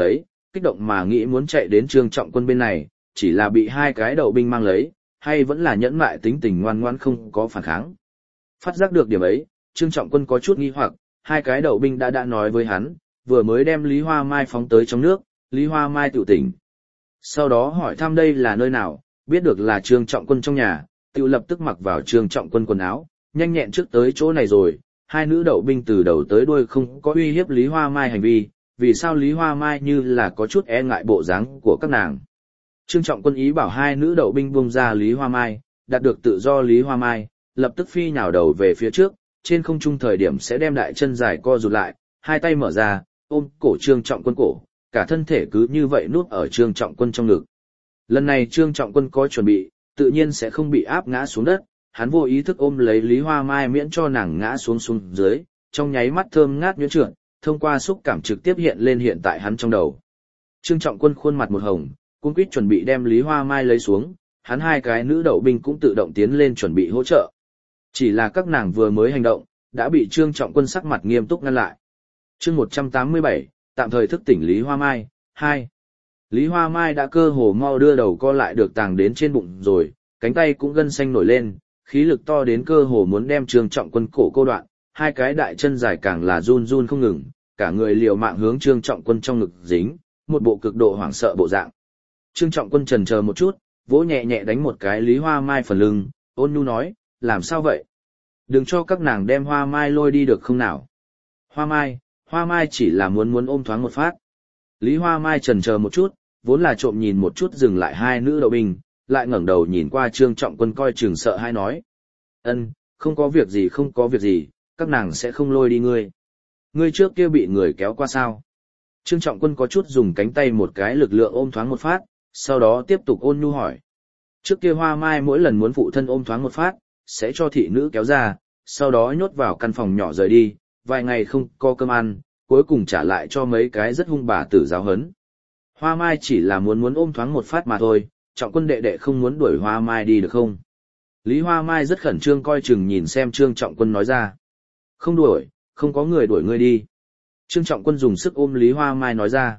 kích động mà nghĩ muốn chạy đến Trương Trọng Quân bên này, chỉ là bị hai cái đậu binh mang lấy, hay vẫn là nhẫn mại tính tình ngoan ngoãn không có phản kháng. Phát giác được điểm ấy, Trương Trọng Quân có chút nghi hoặc, hai cái đậu binh đã nói với hắn, vừa mới đem Lý Hoa Mai phóng tới trong nước, Lý Hoa Mai tự tỉnh. Sau đó hỏi thăm đây là nơi nào, biết được là Trương Trọng Quân trong nhà, tự lập tức mặc vào Trương Trọng Quân quần áo, nhanh nhẹn trước tới chỗ này rồi. Hai nữ đậu binh từ đầu tới đuôi không có uy hiếp Lý Hoa Mai hành vi, vì sao Lý Hoa Mai như là có chút e ngại bộ dáng của các nàng. Trương Trọng Quân ý bảo hai nữ đậu binh buông ra Lý Hoa Mai, đạt được tự do Lý Hoa Mai, lập tức phi nhào đầu về phía trước, trên không trung thời điểm sẽ đem đại chân dài co rụt lại, hai tay mở ra, ôm cổ Trương Trọng Quân cổ, cả thân thể cứ như vậy nuốt ở Trương Trọng Quân trong ngực. Lần này Trương Trọng Quân có chuẩn bị, tự nhiên sẽ không bị áp ngã xuống đất, hắn vô ý thức ôm lấy Lý Hoa Mai miễn cho nàng ngã xuống dưới, trong nháy mắt thơm ngát nhuyễn trượt, thông qua xúc cảm trực tiếp hiện lên hiện tại hắn trong đầu. Trương Trọng Quân khuôn mặt một hồng, cung quýt chuẩn bị đem Lý Hoa Mai lấy xuống, hắn hai cái nữ đậu binh cũng tự động tiến lên chuẩn bị hỗ trợ. Chỉ là các nàng vừa mới hành động, đã bị Trương Trọng Quân sắc mặt nghiêm túc ngăn lại. Chương 187, tạm thời thức tỉnh Lý Hoa Mai, 2. Lý Hoa Mai đã cơ hồ mau đưa đầu co lại được tàng đến trên bụng rồi, cánh tay cũng gân xanh nổi lên, khí lực to đến cơ hồ muốn đem Trương Trọng Quân cổ cô đoạn, hai cái đại chân dài càng là run run không ngừng, cả người liều mạng hướng Trương Trọng Quân trong ngực dính, một bộ cực độ hoảng sợ bộ dạng. Trương Trọng Quân chần chờ một chút, vỗ nhẹ nhẹ đánh một cái Lý Hoa Mai phần lưng, ôn nhu nói, làm sao vậy? Đừng cho các nàng đem Hoa Mai lôi đi được không nào? Hoa Mai chỉ là muốn ôm thoáng một phát. Lý Hoa Mai chần chờ một chút, vốn là trộm nhìn một chút dừng lại hai nữ đậu binh, lại ngẩng đầu nhìn qua Trương Trọng Quân coi chừng sợ hãi nói. Không có việc gì, các nàng sẽ không lôi đi ngươi. Ngươi trước kia bị người kéo qua sao? Trương Trọng Quân có chút dùng cánh tay một cái lực lượng ôm thoáng một phát, sau đó tiếp tục ôn nhu hỏi. Trước kia Hoa Mai mỗi lần muốn phụ thân ôm thoáng một phát, sẽ cho thị nữ kéo ra, sau đó nhốt vào căn phòng nhỏ rời đi, vài ngày không có cơm ăn, cuối cùng trả lại cho mấy cái rất hung bà tử giáo hấn. Hoa Mai chỉ là muốn ôm thoáng một phát mà thôi, Trọng Quân đệ đệ không muốn đuổi Hoa Mai đi được không? Lý Hoa Mai rất khẩn trương coi chừng nhìn xem Trương Trọng Quân nói ra. Không đuổi, không có người đuổi ngươi đi. Trương Trọng Quân dùng sức ôm Lý Hoa Mai nói ra.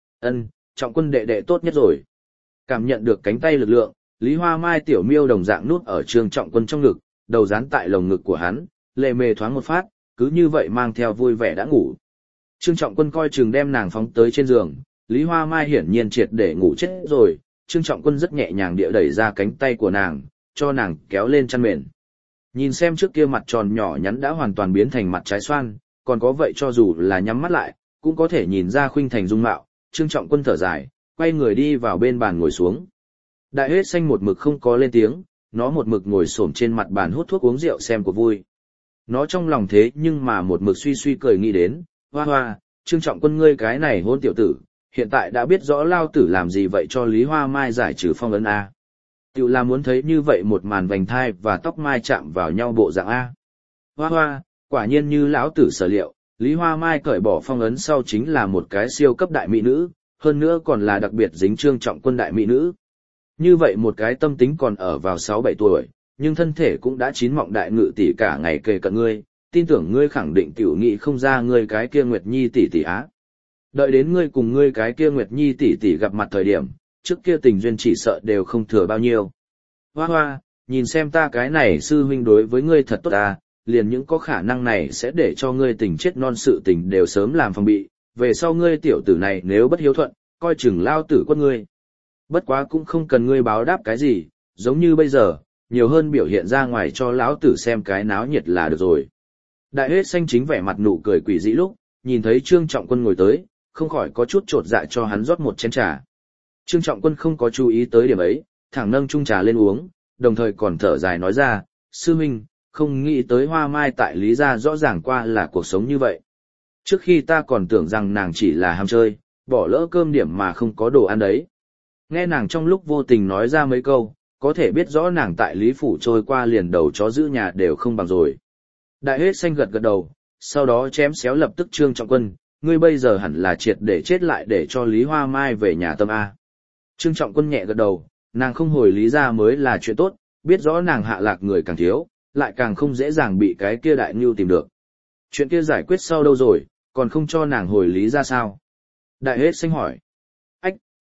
Trọng Quân đệ đệ tốt nhất rồi. Cảm nhận được cánh tay lực lượng, Lý Hoa Mai tiểu miêu đồng dạng nuốt ở Trương Trọng Quân trong ngực, đầu dán tại lồng ngực của hắn, lệ mề thoáng một phát, cứ như vậy mang theo vui vẻ đã ngủ. Trương Trọng Quân coi chừng đem nàng phóng tới trên giường, Lý Hoa Mai hiển nhiên triệt để ngủ chết rồi, Trương Trọng Quân rất nhẹ nhàng địa đẩy ra cánh tay của nàng, cho nàng kéo lên chăn mền. Nhìn xem trước kia mặt tròn nhỏ nhắn đã hoàn toàn biến thành mặt trái xoan, còn có vậy cho dù là nhắm mắt lại, cũng có thể nhìn ra khuynh thành dung mạo, Trương Trọng Quân thở dài, quay người đi vào bên bàn ngồi xuống. Đại huyết xanh một mực không có lên tiếng, nó một mực ngồi xổm trên mặt bàn hút thuốc uống rượu xem của vui. Nó trong lòng thế nhưng mà một mực suy suy cười nghĩ đến, hoa, Trương Trọng Quân ngươi cái này hôn tiểu tử, hiện tại đã biết rõ lao tử làm gì vậy cho Lý Hoa Mai giải trừ phong ấn A. Tiểu là muốn thấy như vậy một màn vành thai và tóc mai chạm vào nhau bộ dạng A. Hoa, quả nhiên như lão tử sở liệu, Lý Hoa Mai cởi bỏ phong ấn sau chính là một cái siêu cấp đại mỹ nữ, hơn nữa còn là đặc biệt dính Trương Trọng Quân đại mỹ nữ. Như vậy một cái tâm tính còn ở vào 6-7 tuổi, nhưng thân thể cũng đã chín mọng đại ngự tỷ cả ngày kề cận ngươi, tin tưởng ngươi khẳng định tiểu nghị không ra ngươi cái kia Nguyệt Nhi tỷ tỷ á. Đợi đến ngươi cùng ngươi cái kia Nguyệt Nhi tỷ tỷ gặp mặt thời điểm, trước kia tình duyên chỉ sợ đều không thừa bao nhiêu. Hoa, nhìn xem ta cái này sư huynh đối với ngươi thật tốt à, liền những có khả năng này sẽ để cho ngươi tình chết non sự tình đều sớm làm phòng bị, về sau ngươi tiểu tử này nếu bất hiếu thuận, coi chừng lao tử quất ngươi. Bất quá cũng không cần ngươi báo đáp cái gì, giống như bây giờ, nhiều hơn biểu hiện ra ngoài cho lão tử xem cái náo nhiệt là được rồi. Đại huyết xanh chính vẻ mặt nụ cười quỷ dị lúc, nhìn thấy Trương Trọng Quân ngồi tới, không khỏi có chút chột dạ cho hắn rót một chén trà. Trương Trọng Quân không có chú ý tới điểm ấy, thẳng nâng chung trà lên uống, đồng thời còn thở dài nói ra, sư huynh, không nghĩ tới Hoa Mai tại Lý gia rõ ràng qua là cuộc sống như vậy. Trước khi ta còn tưởng rằng nàng chỉ là ham chơi, bỏ lỡ cơm điểm mà không có đồ ăn đấy. Nghe nàng trong lúc vô tình nói ra mấy câu, có thể biết rõ nàng tại Lý Phủ trôi qua liền đầu chó giữ nhà đều không bằng rồi. Đại huyết xanh gật gật đầu, sau đó chém xéo lập tức Trương Trọng Quân, ngươi bây giờ hẳn là triệt để chết lại để cho Lý Hoa Mai về nhà tâm A. Trương Trọng Quân nhẹ gật đầu, nàng không hồi Lý ra mới là chuyện tốt, biết rõ nàng hạ lạc người càng thiếu, lại càng không dễ dàng bị cái kia đại ngưu tìm được. Chuyện kia giải quyết sau đâu rồi, còn không cho nàng hồi Lý ra sao? Đại huyết xanh hỏi.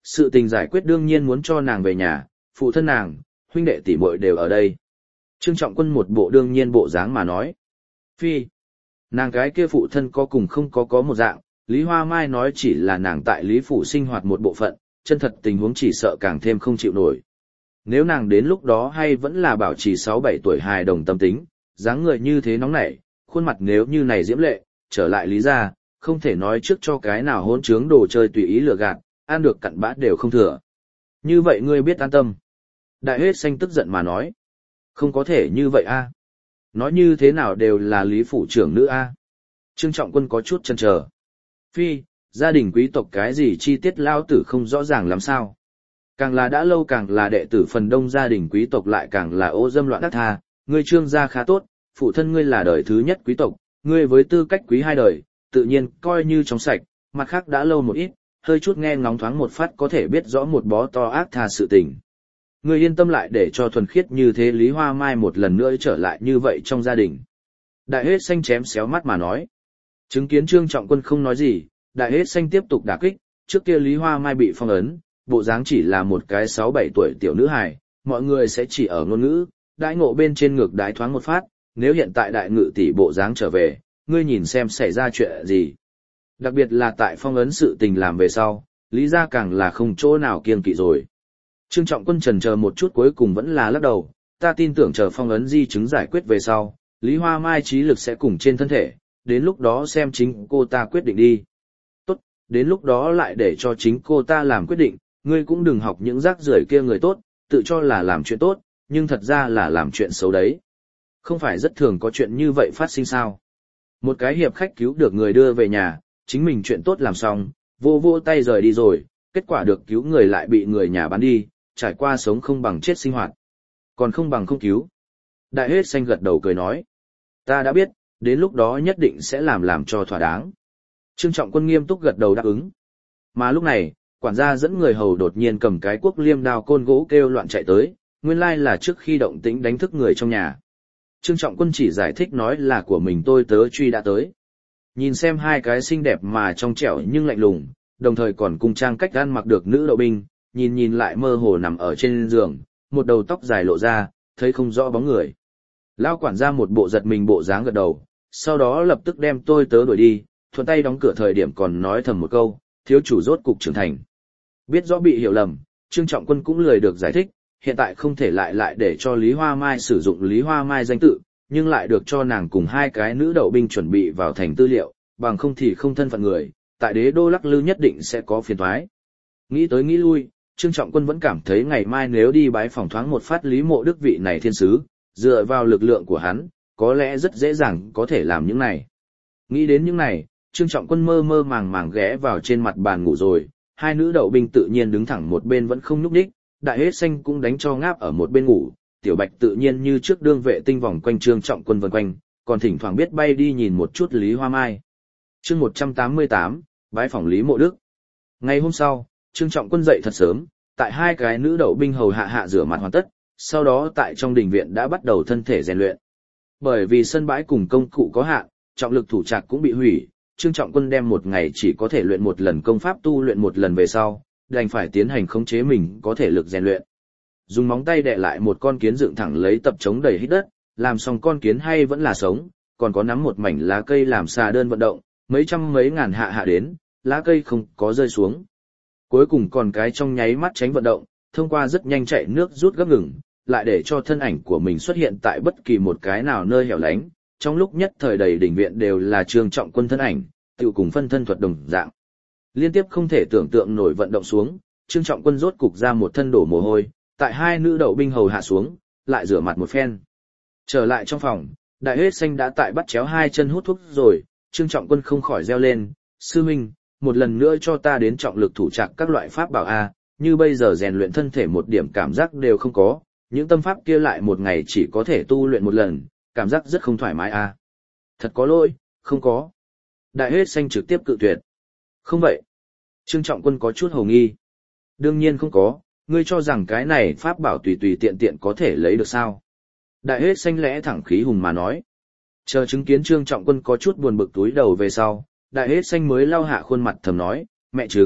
Sự tình giải quyết đương nhiên muốn cho nàng về nhà, phụ thân nàng, huynh đệ tỷ muội đều ở đây. Trương Trọng Quân một bộ đương nhiên bộ dáng mà nói. Phi, nàng cái kia phụ thân có cùng không có một dạng, Lý Hoa Mai nói chỉ là nàng tại Lý Phủ sinh hoạt một bộ phận, chân thật tình huống chỉ sợ càng thêm không chịu nổi. Nếu nàng đến lúc đó hay vẫn là bảo trì 6-7 tuổi hài đồng tâm tính, dáng người như thế nóng nảy, khuôn mặt nếu như này diễm lệ, trở lại Lý gia, không thể nói trước cho cái nào hôn trướng đồ chơi tùy ý lừa gạt, ăn được cặn bã đều không thừa. Như vậy ngươi biết an tâm. Đại hết xanh tức giận mà nói. Không có thể như vậy a. Nói như thế nào đều là Lý Phủ trưởng nữ a. Trương Trọng Quân có chút chần chờ. Phi, gia đình quý tộc cái gì chi tiết lao tử không rõ ràng làm sao. Càng là đã lâu càng là đệ tử phần đông gia đình quý tộc lại càng là ô dâm loạn đắc tha, ngươi Trương gia khá tốt, phụ thân ngươi là đời thứ nhất quý tộc, ngươi với tư cách quý hai đời, tự nhiên coi như trong sạch, mặt khác đã lâu một ít, hơi chút nghe ngóng thoáng một phát có thể biết rõ một bó to ác tha sự tình. Ngươi yên tâm lại để cho thuần khiết như thế Lý Hoa Mai một lần nữa trở lại như vậy trong gia đình. Đại hết xanh chém xéo mắt mà nói. Chứng kiến Trương Trọng Quân không nói gì, đại hết xanh tiếp tục đả kích, trước kia Lý Hoa Mai bị phong ấn, bộ dáng chỉ là một cái 6-7 tuổi tiểu nữ hài, mọi người sẽ chỉ ở ngôn ngữ, đãi ngộ bên trên ngược đái thoáng một phát, nếu hiện tại đại ngự tỷ bộ dáng trở về, ngươi nhìn xem xảy ra chuyện gì. Đặc biệt là tại phong ấn sự tình làm về sau, Lý gia càng là không chỗ nào kiêng kỵ rồi. Trương Trọng Quân chần chờ một chút cuối cùng vẫn là lắc đầu, ta tin tưởng chờ phong ấn di chứng giải quyết về sau, Lý Hoa Mai trí lực sẽ cùng trên thân thể, đến lúc đó xem chính cô ta quyết định đi. Tốt, đến lúc đó lại để cho chính cô ta làm quyết định, ngươi cũng đừng học những rác rưởi kia người tốt, tự cho là làm chuyện tốt, nhưng thật ra là làm chuyện xấu đấy. Không phải rất thường có chuyện như vậy phát sinh sao? Một cái hiệp khách cứu được người đưa về nhà, chính mình chuyện tốt làm xong, vô vô tay rời đi rồi, kết quả được cứu người lại bị người nhà bán đi, trải qua sống không bằng chết sinh hoạt. Còn không bằng không cứu. Đại hết xanh gật đầu cười nói. Ta đã biết, đến lúc đó nhất định sẽ làm cho thỏa đáng. Trương Trọng Quân nghiêm túc gật đầu đáp ứng. Mà lúc này, quản gia dẫn người hầu đột nhiên cầm cái cuốc liêm đao côn gỗ kêu loạn chạy tới, nguyên lai là trước khi động tĩnh đánh thức người trong nhà. Trương Trọng Quân chỉ giải thích nói là của mình tôi tớ truy đã tới. Nhìn xem hai cái xinh đẹp mà trong trẻo nhưng lạnh lùng, đồng thời còn cùng trang cách ăn mặc được nữ đậu binh, nhìn lại mơ hồ nằm ở trên giường, một đầu tóc dài lộ ra, thấy không rõ bóng người. Lao quản gia một bộ giật mình bộ dáng gật đầu, sau đó lập tức đem tôi tớ đuổi đi, thuận tay đóng cửa thời điểm còn nói thầm một câu, thiếu chủ rốt cục trưởng thành. Biết rõ bị hiểu lầm, Trương Trọng Quân cũng lười được giải thích, hiện tại không thể lại để cho Lý Hoa Mai sử dụng Lý Hoa Mai danh tự, nhưng lại được cho nàng cùng hai cái nữ đậu binh chuẩn bị vào thành tư liệu, bằng không thì không thân phận người, tại đế đô lắc lư nhất định sẽ có phiền toái. Nghĩ tới nghĩ lui, Trương Trọng Quân vẫn cảm thấy ngày mai nếu đi bái phỏng thoáng một phát Lý Mộ Đức vị này thiên sứ, dựa vào lực lượng của hắn, có lẽ rất dễ dàng có thể làm những này. Nghĩ đến những này, Trương Trọng Quân mơ mơ màng ghé vào trên mặt bàn ngủ rồi, hai nữ đậu binh tự nhiên đứng thẳng một bên vẫn không nhúc nhích, đại hết xanh cũng đánh cho ngáp ở một bên ngủ, tiểu bạch tự nhiên như trước đương vệ tinh vòng quanh Trương Trọng Quân vần quanh, còn thỉnh thoảng biết bay đi nhìn một chút Lý Hoa Mai. Chương 188, bái phỏng Lý Mộ Đức. Ngày hôm sau, Trương Trọng Quân dậy thật sớm, tại hai cái nữ đậu binh hầu hạ rửa mặt hoàn tất, sau đó tại trong đình viện đã bắt đầu thân thể rèn luyện. Bởi vì sân bãi cùng công cụ có hạn, trọng lực thủ trạc cũng bị hủy, Trương Trọng Quân đem một ngày chỉ có thể luyện một lần công pháp tu luyện một lần về sau, đành phải tiến hành khống chế mình có thể lực rèn luyện. Dùng móng tay đè lại một con kiến dựng thẳng lấy tập chống đầy hít đất, làm xong con kiến hay vẫn là sống, còn có nắm một mảnh lá cây làm xà đơn vận động, mấy trăm mấy ngàn hạ đến, lá cây không có rơi xuống. Cuối cùng còn cái trong nháy mắt tránh vận động, thông qua rất nhanh chạy nước rút gấp ngừng, lại để cho thân ảnh của mình xuất hiện tại bất kỳ một cái nào nơi hẻo lánh, trong lúc nhất thời đầy đỉnh viện đều là Trương Trọng Quân thân ảnh, tự cùng phân thân thuật đồng dạng. Liên tiếp không thể tưởng tượng nổi vận động xuống, Trương Trọng Quân rốt cục ra một thân đổ mồ hôi, tại hai nữ đậu binh hầu hạ xuống, lại rửa mặt một phen. Trở lại trong phòng, đại hết xanh đã tại bắt chéo hai chân hút thuốc rồi, Trương Trọng Quân không khỏi reo lên, sư huynh, một lần nữa cho ta đến trọng lực thủ trạc các loại pháp bảo a, như bây giờ rèn luyện thân thể một điểm cảm giác đều không có, những tâm pháp kia lại một ngày chỉ có thể tu luyện một lần, cảm giác rất không thoải mái a. Thật có lỗi, không có. Đại hết xanh trực tiếp cự tuyệt. Không vậy. Trương Trọng Quân có chút hồ nghi. Đương nhiên không có, ngươi cho rằng cái này pháp bảo tùy tiện có thể lấy được sao. Đại hết xanh lẽ thẳng khí hùng mà nói. Chờ chứng kiến Trương Trọng Quân có chút buồn bực túi đầu về sau, đại hết xanh mới lau hạ khuôn mặt thầm nói, mẹ chứng,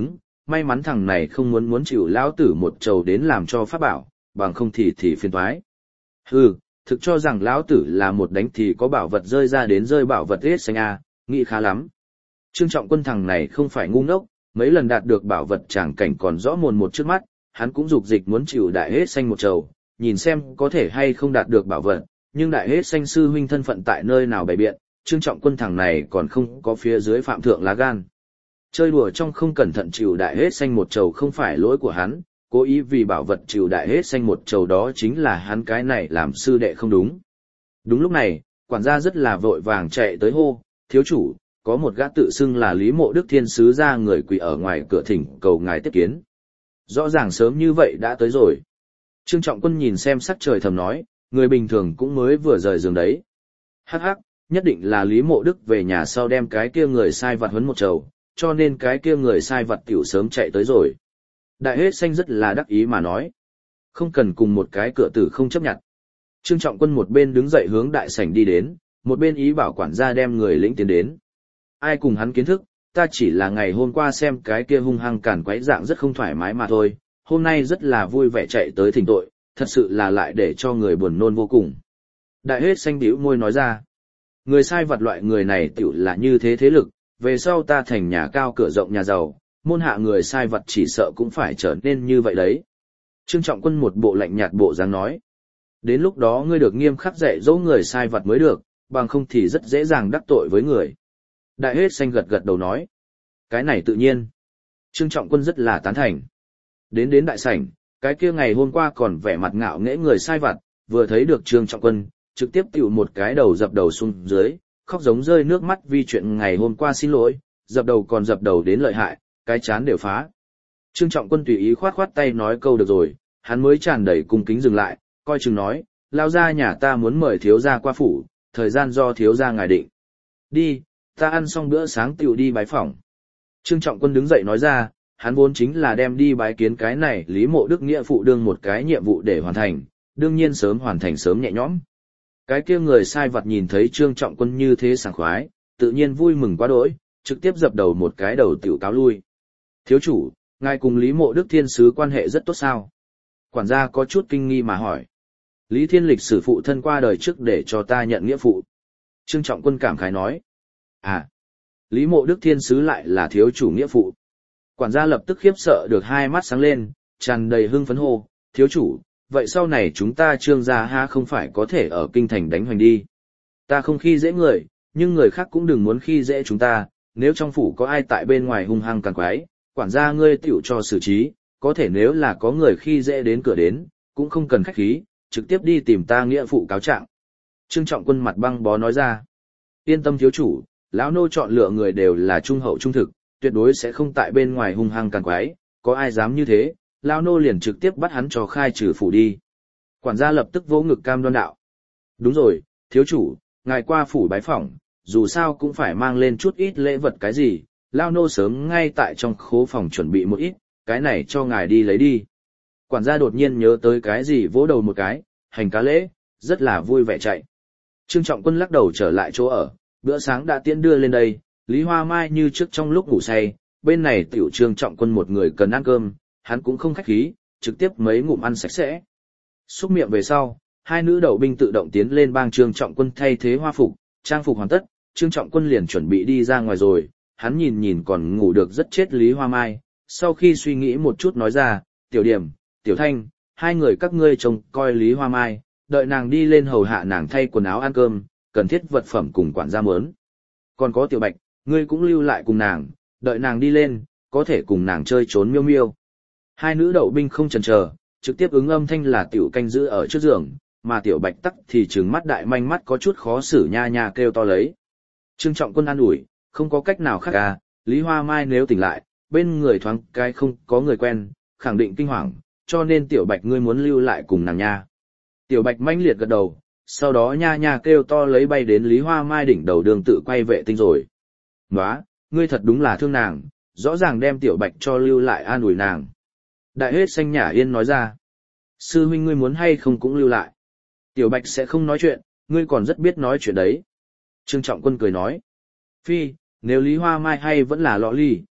may mắn thằng này không muốn chịu lão tử một trầu đến làm cho pháp bảo, bằng không thì phiền toái. Hừ, thực cho rằng lão tử là một đánh thì có bảo vật rơi ra đến rơi bảo vật hết xanh à, nghĩ khá lắm. Trương Trọng Quân thằng này không phải ngu ngốc, mấy lần đạt được bảo vật tràng cảnh còn rõ mồn một trước mắt, hắn cũng dục dịch muốn chịu đại hết xanh một trầu, nhìn xem có thể hay không đạt được bảo vật, nhưng đại hết xanh sư huynh thân phận tại nơi nào bày biện, Trương Trọng Quân thằng này còn không có phía dưới phạm thượng lá gan. Chơi đùa trong không cẩn thận chịu đại hết xanh một trầu không phải lỗi của hắn, cố ý vì bảo vật chịu đại hết xanh một trầu đó chính là hắn cái này làm sư đệ không đúng. Đúng lúc này, quản gia rất là vội vàng chạy tới hô, thiếu chủ, có một gã tự xưng là Lý Mộ Đức Thiên Sứ ra người quỳ ở ngoài cửa thỉnh cầu ngài tiếp kiến. Rõ ràng sớm như vậy đã tới rồi. Trương Trọng Quân nhìn xem sắc trời thầm nói, người bình thường cũng mới vừa rời giường đấy. Hắc hắc, nhất định là Lý Mộ Đức về nhà sau đem cái kia người sai vặt huấn một trầu, cho nên cái kia người sai vặt tiểu sớm chạy tới rồi. Đại hết xanh rất là đắc ý mà nói. Không cần cùng một cái cửa tử không chấp nhận. Trương Trọng Quân một bên đứng dậy hướng đại sảnh đi đến, một bên ý bảo quản gia đem người lĩnh tiến đến. Ai cùng hắn kiến thức, ta chỉ là ngày hôm qua xem cái kia hung hăng cản quấy dạng rất không thoải mái mà thôi, hôm nay rất là vui vẻ chạy tới thỉnh tội, thật sự là lại để cho người buồn nôn vô cùng. Đại hết xanh bĩu môi nói ra, người sai vật loại người này tiểu là như thế thế lực, về sau ta thành nhà cao cửa rộng nhà giàu, môn hạ người sai vật chỉ sợ cũng phải trở nên như vậy đấy. Trương Trọng Quân một bộ lạnh nhạt bộ dáng nói, đến lúc đó ngươi được nghiêm khắc dạy dỗ người sai vật mới được, bằng không thì rất dễ dàng đắc tội với người. Đại hết xanh gật gật đầu nói, cái này tự nhiên. Trương Trọng Quân rất là tán thành. Đến đại sảnh, cái kia ngày hôm qua còn vẻ mặt ngạo nghễ người sai vặt, vừa thấy được Trương Trọng Quân, trực tiếp tiểu một cái đầu dập đầu xuống dưới, khóc giống rơi nước mắt vì chuyện ngày hôm qua xin lỗi, dập đầu còn dập đầu đến lợi hại, cái chán đều phá. Trương Trọng Quân tùy ý khoát khoát tay nói câu được rồi, hắn mới tràn đầy cung kính dừng lại, coi chừng nói, lao ra nhà ta muốn mời thiếu gia qua phủ, thời gian do thiếu gia ngài định. Đi, ta ăn xong bữa sáng tiểu đi bái phỏng. Trương Trọng Quân đứng dậy nói ra, hắn vốn chính là đem đi bái kiến cái này Lý Mộ Đức nghĩa phụ đương một cái nhiệm vụ để hoàn thành, đương nhiên sớm hoàn thành sớm nhẹ nhõm. Cái kia người sai vặt nhìn thấy Trương Trọng Quân như thế sảng khoái, tự nhiên vui mừng quá đỗi, trực tiếp dập đầu một cái đầu tiểu cáo lui. Thiếu chủ, ngài cùng Lý Mộ Đức Thiên Sứ quan hệ rất tốt sao? Quản gia có chút kinh nghi mà hỏi. Lý Thiên Lịch sử phụ thân qua đời trước để cho ta nhận nghĩa phụ. Trương Trọng Quân cảm khái nói. À, Lý Mộ Đức Thiên Sứ lại là thiếu chủ nghĩa phụ. Quản gia lập tức khiếp sợ được hai mắt sáng lên, tràn đầy hưng phấn hô, thiếu chủ, vậy sau này chúng ta Trương gia ha không phải có thể ở kinh thành đánh hoành đi. Ta không khi dễ người, nhưng người khác cũng đừng muốn khi dễ chúng ta, nếu trong phủ có ai tại bên ngoài hung hăng càng quái, quản gia ngươi tiểu cho xử trí, có thể nếu là có người khi dễ đến cửa đến, cũng không cần khách khí, trực tiếp đi tìm ta nghĩa phụ cáo trạng. Trương Trọng Quân mặt băng bó nói ra, yên tâm thiếu chủ, lão nô chọn lựa người đều là trung hậu trung thực, tuyệt đối sẽ không tại bên ngoài hung hăng càng quái, có ai dám như thế, lão nô liền trực tiếp bắt hắn cho khai trừ phủ đi. Quản gia lập tức vỗ ngực cam đoan đạo. Đúng rồi, thiếu chủ, ngài qua phủ bái phỏng, dù sao cũng phải mang lên chút ít lễ vật cái gì, lão nô sớm ngay tại trong khố phòng chuẩn bị một ít, cái này cho ngài đi lấy đi. Quản gia đột nhiên nhớ tới cái gì vỗ đầu một cái, hành cá lễ, rất là vui vẻ chạy. Trương Trọng Quân lắc đầu trở lại chỗ ở, bữa sáng đã tiễn đưa lên đây, Lý Hoa Mai như trước trong lúc ngủ say, bên này tiểu Trương Trọng Quân một người cần ăn cơm, hắn cũng không khách khí, trực tiếp mấy ngụm ăn sạch sẽ. Xúc miệng về sau, hai nữ đậu binh tự động tiến lên bang Trương Trọng Quân thay thế hoa phục, trang phục hoàn tất, Trương Trọng Quân liền chuẩn bị đi ra ngoài rồi, hắn nhìn còn ngủ được rất chết Lý Hoa Mai, sau khi suy nghĩ một chút nói ra, Tiểu Điểm, Tiểu Thanh, hai người các ngươi trông coi Lý Hoa Mai, đợi nàng đi lên hầu hạ nàng thay quần áo ăn cơm, cần thiết vật phẩm cùng quản gia mớn. Còn có Tiểu Bạch, ngươi cũng lưu lại cùng nàng, đợi nàng đi lên, có thể cùng nàng chơi trốn miêu miêu. Hai nữ đậu binh không chần chờ, trực tiếp ứng âm thanh là Tiểu canh giữ ở trước giường, mà Tiểu Bạch tắc thì trừng mắt đại manh mắt có chút khó xử nha nha kêu to lấy. Trương Trọng Quân an ủi, không có cách nào khác à, Lý Hoa Mai nếu tỉnh lại, bên người thoáng cái không có người quen, khẳng định kinh hoàng, cho nên Tiểu Bạch ngươi muốn lưu lại cùng nàng nha. Tiểu Bạch mãnh liệt gật đầu, sau đó nha nha kêu to lấy bay đến Lý Hoa Mai đỉnh đầu đường tự quay vệ tinh rồi. Nóa, ngươi thật đúng là thương nàng, rõ ràng đem Tiểu Bạch cho lưu lại an ủi nàng. Đại hết xanh nhả yên nói ra. Sư huynh ngươi muốn hay không cũng lưu lại. Tiểu Bạch sẽ không nói chuyện, ngươi còn rất biết nói chuyện đấy. Trương Trọng Quân cười nói. Phi, nếu Lý Hoa Mai hay vẫn là lọ ly,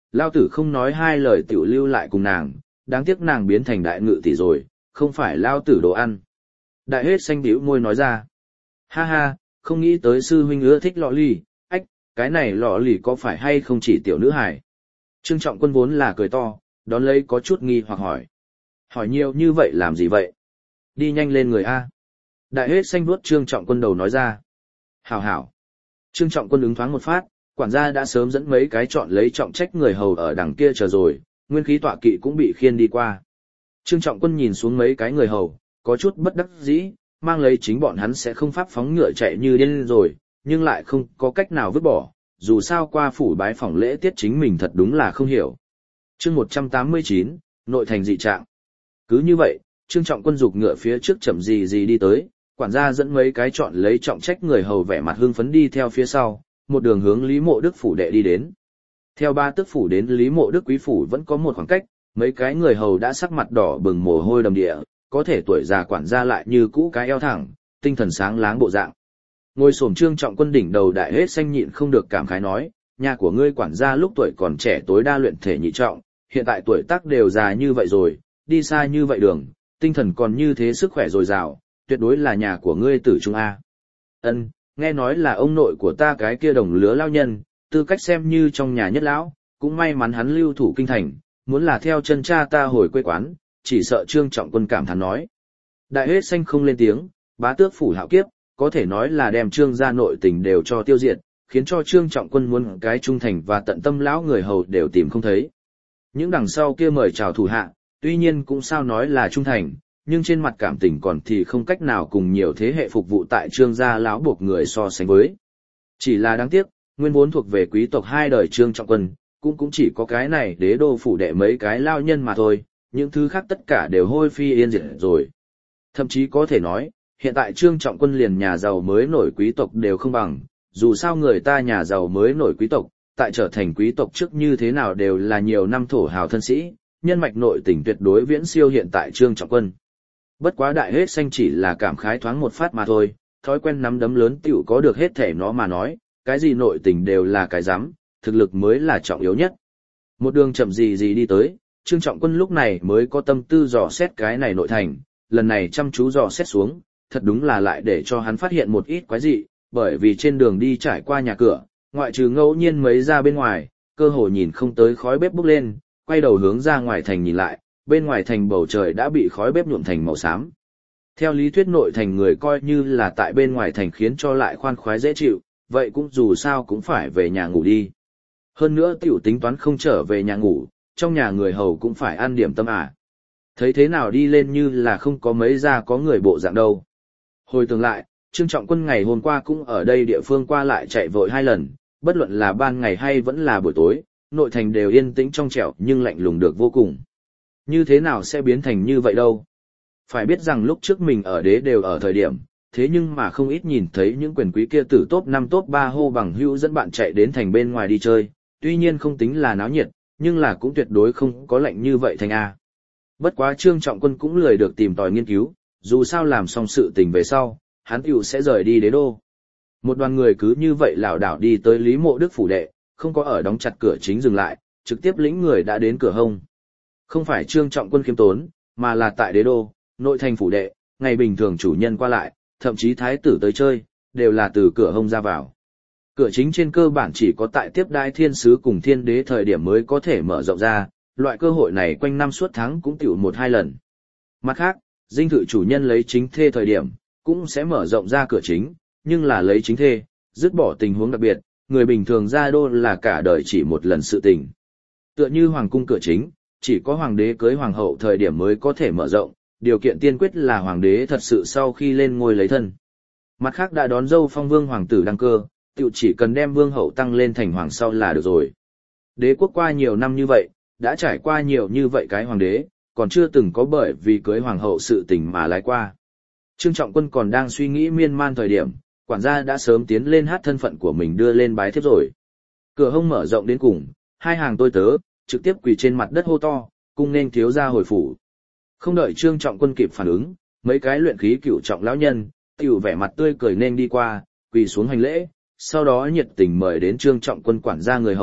lao tử không nói hai lời tiểu lưu lại cùng nàng, đáng tiếc nàng biến thành đại ngự tỷ rồi, không phải lao tử đồ ăn. Đại hết xanh bĩu môi nói ra. Ha ha, không nghĩ tới sư huynh ưa thích lọ lì, ách, cái này lọ lì có phải hay không chỉ tiểu nữ hài? Trương Trọng Quân vốn là cười to, đón lấy có chút nghi hoặc hỏi. Hỏi nhiều như vậy làm gì vậy? Đi nhanh lên người A. Đại hết xanh vuốt Trương Trọng Quân đầu nói ra. Hảo hảo. Trương Trọng Quân ứng thoáng một phát, quản gia đã sớm dẫn mấy cái chọn lấy trọng trách người hầu ở đằng kia chờ rồi, nguyên khí tọa kỵ cũng bị khiên đi qua. Trương Trọng Quân nhìn xuống mấy cái người hầu, có chút bất đắc dĩ, mang lấy chính bọn hắn sẽ không pháp phóng ngựa chạy như điên rồi, nhưng lại không có cách nào vứt bỏ, dù sao qua phủ bái phỏng lễ tiết chính mình thật đúng là không hiểu. Chương 189, nội thành dị trạng. Cứ như vậy, Trương Trọng Quân giục ngựa phía trước chậm gì đi tới, quản gia dẫn mấy cái chọn lấy trọng trách người hầu vẻ mặt hưng phấn đi theo phía sau, một đường hướng Lý Mộ Đức phủ đệ đi đến. Theo ba tước phủ đến Lý Mộ Đức quý phủ vẫn có một khoảng cách, mấy cái người hầu đã sắc mặt đỏ bừng mồ hôi đầm địa, có thể tuổi già quản gia lại như cũ cái eo thẳng, tinh thần sáng láng bộ dạng. Ngồi xổm Trương Trọng Quân đỉnh đầu đại hết xanh nhịn không được cảm khái nói, nhà của ngươi quản gia lúc tuổi còn trẻ tối đa luyện thể nhị trọng, hiện tại tuổi tác đều già như vậy rồi, đi xa như vậy đường, tinh thần còn như thế sức khỏe dồi dào, tuyệt đối là nhà của ngươi tử trung A. Ân, nghe nói là ông nội của ta cái kia đồng lứa lao nhân, tư cách xem như trong nhà nhất lão, cũng may mắn hắn lưu thủ kinh thành, muốn là theo chân cha ta hồi quê quán, chỉ sợ Trương Trọng Quân cảm thán nói. Đại hết xanh không lên tiếng, bá tước phủ hạo kiếp, có thể nói là đem Trương gia nội tình đều cho tiêu diệt, khiến cho Trương Trọng Quân muốn cái trung thành và tận tâm lão người hầu đều tìm không thấy. Những đằng sau kia mời chào thủ hạ, tuy nhiên cũng sao nói là trung thành, nhưng trên mặt cảm tình còn thì không cách nào cùng nhiều thế hệ phục vụ tại Trương gia lão buộc người so sánh với. Chỉ là đáng tiếc, nguyên vốn thuộc về quý tộc hai đời Trương Trọng Quân, cũng chỉ có cái này đế đô phủ đệ mấy cái lao nhân mà thôi, những thứ khác tất cả đều hôi phi yên diệt rồi. Thậm chí có thể nói, hiện tại Trương Trọng Quân liền nhà giàu mới nổi quý tộc đều không bằng, dù sao người ta nhà giàu mới nổi quý tộc, tại trở thành quý tộc trước như thế nào đều là nhiều năm thổ hào thân sĩ, nhân mạch nội tình tuyệt đối viễn siêu hiện tại Trương Trọng Quân. Bất quá đại hết xanh chỉ là cảm khái thoáng một phát mà thôi, thói quen nắm đấm lớn tiểu có được hết thể nó mà nói, cái gì nội tình đều là cái rắm, thực lực mới là trọng yếu nhất. Một đường chậm gì đi tới, Trương Trọng Quân lúc này mới có tâm tư dò xét cái này nội thành, lần này chăm chú dò xét xuống, thật đúng là lại để cho hắn phát hiện một ít quái dị, bởi vì trên đường đi trải qua nhà cửa, ngoại trừ ngẫu nhiên mấy ra bên ngoài, cơ hồ nhìn không tới khói bếp bốc lên, quay đầu hướng ra ngoài thành nhìn lại, bên ngoài thành bầu trời đã bị khói bếp nhuộm thành màu xám. Theo lý thuyết nội thành người coi như là tại bên ngoài thành khiến cho lại khoan khoái dễ chịu, vậy cũng dù sao cũng phải về nhà ngủ đi. Hơn nữa tiểu tính toán không trở về nhà ngủ, trong nhà người hầu cũng phải ăn điểm tâm à. Thấy thế nào đi lên như là không có mấy ra có người bộ dạng đâu. Hồi tưởng lại, Trương Trọng Quân ngày hôm qua cũng ở đây địa phương qua lại chạy vội 2 lần, bất luận là ban ngày hay vẫn là buổi tối, nội thành đều yên tĩnh trong trẻo nhưng lạnh lùng được vô cùng. Như thế nào sẽ biến thành như vậy đâu? Phải biết rằng lúc trước mình ở đế đều ở thời điểm, thế nhưng mà không ít nhìn thấy những quyền quý kia từ top 5 top 3 hô bằng hữu dẫn bạn chạy đến thành bên ngoài đi chơi, tuy nhiên không tính là náo nhiệt, nhưng là cũng tuyệt đối không có lạnh như vậy thành A. Bất quá Trương Trọng Quân cũng lười được tìm tòi nghiên cứu, dù sao làm xong sự tình về sau, hắn tiểu sẽ rời đi đế đô. Một đoàn người cứ như vậy lảo đảo đi tới Lý Mộ Đức phủ đệ, không có ở đóng chặt cửa chính dừng lại, trực tiếp lĩnh người đã đến cửa hông. Không phải Trương Trọng Quân khiêm tốn, mà là tại đế đô, nội thành phủ đệ, ngày bình thường chủ nhân qua lại, thậm chí thái tử tới chơi, đều là từ cửa hông ra vào. Cửa chính trên cơ bản chỉ có tại tiếp đai thiên sứ cùng thiên đế thời điểm mới có thể mở rộng ra, loại cơ hội này quanh năm suốt tháng cũng tiểu 1-2 lần. Mặt khác, dinh thự chủ nhân lấy chính thê thời điểm, cũng sẽ mở rộng ra cửa chính, nhưng là lấy chính thê, dứt bỏ tình huống đặc biệt, người bình thường ra đô là cả đời chỉ một lần sự tình. Tựa như hoàng cung cửa chính, chỉ có hoàng đế cưới hoàng hậu thời điểm mới có thể mở rộng, điều kiện tiên quyết là hoàng đế thật sự sau khi lên ngôi lấy thân. Mặt khác đã đón dâu phong vương hoàng tử đăng cơ, tiểu chỉ cần đem vương hậu tăng lên thành hoàng sau là được rồi. Đế quốc qua nhiều năm như vậy, đã trải qua nhiều như vậy cái hoàng đế, còn chưa từng có bởi vì cưới hoàng hậu sự tình mà lái qua. Trương Trọng Quân còn đang suy nghĩ miên man thời điểm, quản gia đã sớm tiến lên hát thân phận của mình đưa lên bái thiếp rồi. Cửa hông mở rộng đến cùng, 2 hàng tôi tớ, trực tiếp quỳ trên mặt đất hô to, cung nên thiếu gia hồi phủ. Không đợi Trương Trọng Quân kịp phản ứng, mấy cái luyện khí cửu trọng lão nhân, tiểu vẻ mặt tươi cười nên đi qua, quỳ xuống hành lễ, sau đó nhiệt tình mời đến Trương Trọng Quân quản gia người hầu,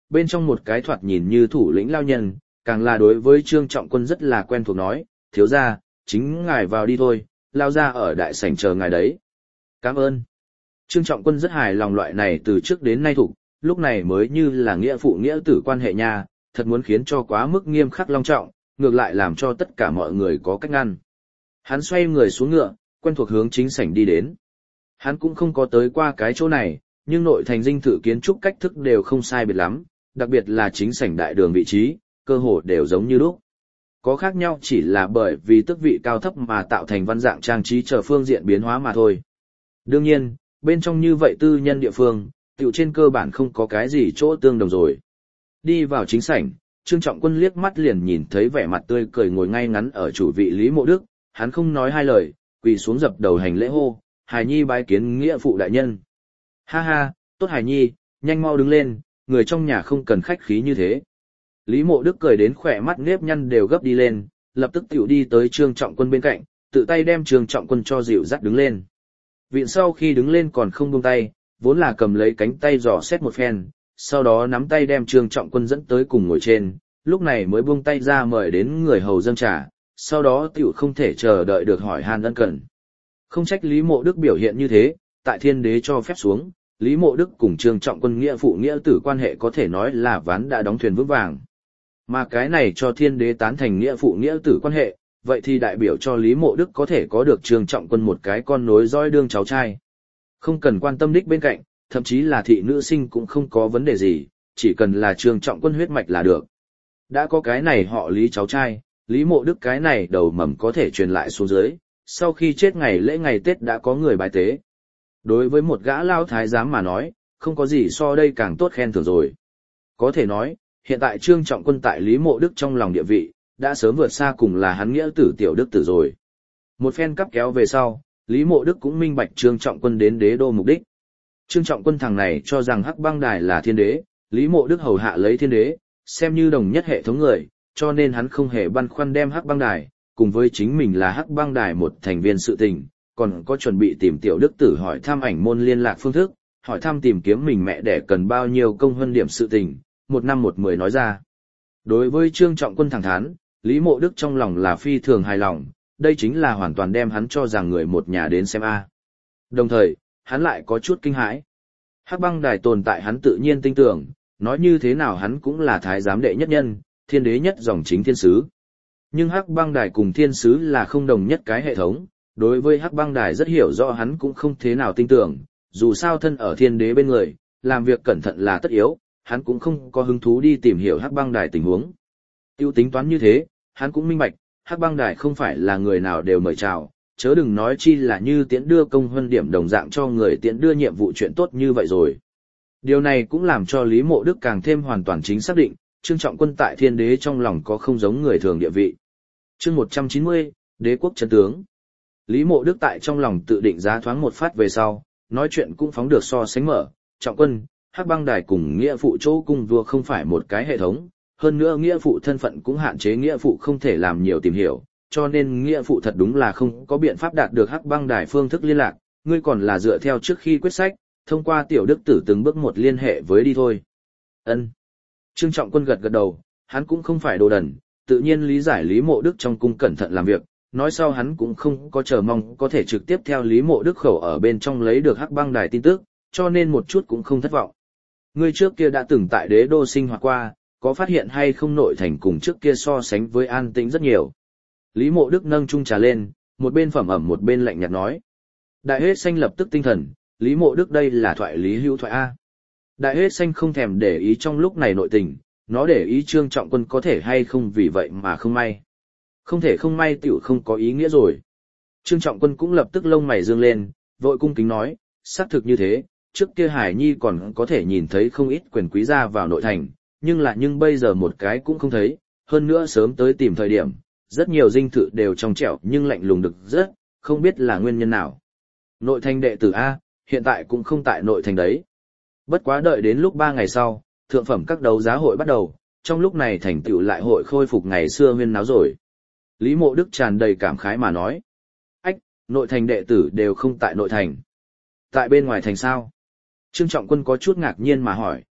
bên trong một cái thoạt nhìn như thủ lĩnh lao nhân, càng là đối với Trương Trọng Quân rất là quen thuộc nói, thiếu gia, chính ngài vào đi thôi, lao ra ở đại sảnh chờ ngài đấy. Cảm ơn. Trương Trọng Quân rất hài lòng loại này từ trước đến nay thủ, lúc này mới như là nghĩa phụ nghĩa tử quan hệ nha, thật muốn khiến cho quá mức nghiêm khắc long trọng, ngược lại làm cho tất cả mọi người có cách ngăn. Hắn xoay người xuống ngựa, quen thuộc hướng chính sảnh đi đến. Hắn cũng không có tới qua cái chỗ này, nhưng nội thành dinh thự kiến trúc cách thức đều không sai biệt lắm, đặc biệt là chính sảnh đại đường vị trí, cơ hồ đều giống như lúc. Có khác nhau chỉ là bởi vì tước vị cao thấp mà tạo thành văn dạng trang trí chờ phương diện biến hóa mà thôi. Đương nhiên, bên trong như vậy tư nhân địa phương, tiểu trên cơ bản không có cái gì chỗ tương đồng rồi. Đi vào chính sảnh, Trương Trọng Quân liếc mắt liền nhìn thấy vẻ mặt tươi cười ngồi ngay ngắn ở chủ vị Lý Mộ Đức, hắn không nói hai lời, quỳ xuống dập đầu hành lễ hô, Hải Nhi bái kiến nghĩa phụ đại nhân. Ha ha, tốt Hải Nhi, nhanh mau đứng lên, người trong nhà không cần khách khí như thế. Lý Mộ Đức cười đến khỏe mắt nếp nhăn đều gấp đi lên, lập tức tiểu đi tới Trương Trọng Quân bên cạnh, tự tay đem Trương Trọng Quân cho dịu dắt đứng lên. Viện sau khi đứng lên còn không buông tay, vốn là cầm lấy cánh tay dò xét một phen, sau đó nắm tay đem Trương Trọng Quân dẫn tới cùng ngồi trên, lúc này mới buông tay ra mời đến người hầu dâng trà, sau đó tiểu không thể chờ đợi được hỏi han ân cần. Không trách Lý Mộ Đức biểu hiện như thế, tại thiên đế cho phép xuống, Lý Mộ Đức cùng Trương Trọng Quân nghĩa phụ nghĩa tử quan hệ có thể nói là ván đã đóng thuyền vững vàng. Mà cái này cho thiên đế tán thành nghĩa phụ nghĩa tử quan hệ, vậy thì đại biểu cho Lý Mộ Đức có thể có được Trương Trọng Quân một cái con nối dõi đương cháu trai. Không cần quan tâm đích bên cạnh, thậm chí là thị nữ sinh cũng không có vấn đề gì, chỉ cần là Trương Trọng Quân huyết mạch là được. Đã có cái này họ Lý cháu trai, Lý Mộ Đức cái này đầu mầm có thể truyền lại xuống dưới, sau khi chết ngày lễ ngày Tết đã có người bái tế. Đối với một gã lao thái giám mà nói, không có gì so đây càng tốt khen thưởng rồi. Có thể nói, hiện tại Trương Trọng Quân tại Lý Mộ Đức trong lòng địa vị, đã sớm vượt xa cùng là hắn nghĩa tử tiểu đức tử rồi. Một phen cắp kéo về sau, Lý Mộ Đức cũng minh bạch Trương Trọng Quân đến đế đô mục đích. Trương Trọng Quân thằng này cho rằng Hắc Băng Đài là thiên đế, Lý Mộ Đức hầu hạ lấy thiên đế, xem như đồng nhất hệ thống người, cho nên hắn không hề băn khoăn đem Hắc Băng Đài, cùng với chính mình là Hắc Băng Đài một thành viên sự tình, còn có chuẩn bị tìm tiểu đức tử hỏi thăm ảnh môn liên lạc phương thức, hỏi thăm tìm kiếm mình mẹ đẻ cần bao nhiêu công huân điểm sự tình, 1 năm 1 10 nói ra. Đối với Trương Trọng Quân thẳng thắn, Lý Mộ Đức trong lòng là phi thường hài lòng, đây chính là hoàn toàn đem hắn cho rằng người một nhà đến xem a. Đồng thời, hắn lại có chút kinh hãi. Hắc Băng Đài tồn tại hắn tự nhiên tin tưởng, nói như thế nào hắn cũng là thái giám đệ nhất nhân, thiên đế nhất dòng chính thiên sứ. Nhưng Hắc Băng Đài cùng thiên sứ là không đồng nhất cái hệ thống, đối với Hắc Băng Đài rất hiểu rõ hắn cũng không thế nào tin tưởng, dù sao thân ở thiên đế bên người, làm việc cẩn thận là tất yếu, hắn cũng không có hứng thú đi tìm hiểu Hắc Băng Đài tình huống. Tiêu tính toán như thế, hắn cũng minh bạch, Hắc Băng Đài không phải là người nào đều mời chào, chớ đừng nói chi là như tiễn đưa công huân điểm đồng dạng cho người tiễn đưa nhiệm vụ chuyện tốt như vậy rồi. Điều này cũng làm cho Lý Mộ Đức càng thêm hoàn toàn chính xác định, Trương Trọng Quân tại thiên đế trong lòng có không giống người thường địa vị. Chương 190, Đế quốc chân tướng. Lý Mộ Đức tại trong lòng tự định giá thoáng một phát về sau, nói chuyện cũng phóng được so sánh mở, Trọng Quân, Hắc Băng Đài cùng nghĩa phụ chỗ cung vua không phải một cái hệ thống, hơn nữa nghĩa phụ thân phận cũng hạn chế nghĩa phụ không thể làm nhiều tìm hiểu, cho nên nghĩa phụ thật đúng là không có biện pháp đạt được Hắc Băng Đài phương thức liên lạc, ngươi còn là dựa theo trước khi quyết sách, thông qua tiểu đức tử từng bước một liên hệ với đi thôi. Ân. Trương Trọng Quân gật gật đầu, hắn cũng không phải đồ đần, tự nhiên lý giải Lý Mộ Đức trong cung cẩn thận làm việc, nói sau hắn cũng không có chờ mong có thể trực tiếp theo Lý Mộ Đức khẩu ở bên trong lấy được Hắc Băng Đài tin tức, cho nên một chút cũng không thất vọng. Ngươi trước kia đã từng tại đế đô sinh hoạt qua, có phát hiện hay không nội thành cùng trước kia so sánh với an tĩnh rất nhiều. Lý Mộ Đức nâng chung trà lên, một bên phẩm ẩm một bên lạnh nhạt nói. Đại Hết Xanh lập tức tinh thần, Lý Mộ Đức đây là thoại Lý Hữu thoại A. Đại Hết Xanh không thèm để ý trong lúc này nội tình, nó để ý Trương Trọng Quân có thể hay không vì vậy mà không may. Không thể không may tiểu không có ý nghĩa rồi. Trương Trọng Quân cũng lập tức lông mày dương lên, vội cung kính nói, xác thực như thế, trước kia Hải Nhi còn có thể nhìn thấy không ít quyền quý gia vào nội thành, nhưng bây giờ một cái cũng không thấy, hơn nữa sớm tới tìm thời điểm, rất nhiều dinh thự đều trong trẻo nhưng lạnh lùng được rất, không biết là nguyên nhân nào. Nội thành đệ tử A, hiện tại cũng không tại nội thành đấy. Bất quá đợi đến lúc 3 ngày sau, thượng phẩm các đấu giá hội bắt đầu, trong lúc này thành tựu lại hội khôi phục ngày xưa huyên náo rồi. Lý Mộ Đức tràn đầy cảm khái mà nói. Ách, nội thành đệ tử đều không tại nội thành. Tại bên ngoài thành sao? Trương Trọng Quân có chút ngạc nhiên mà hỏi.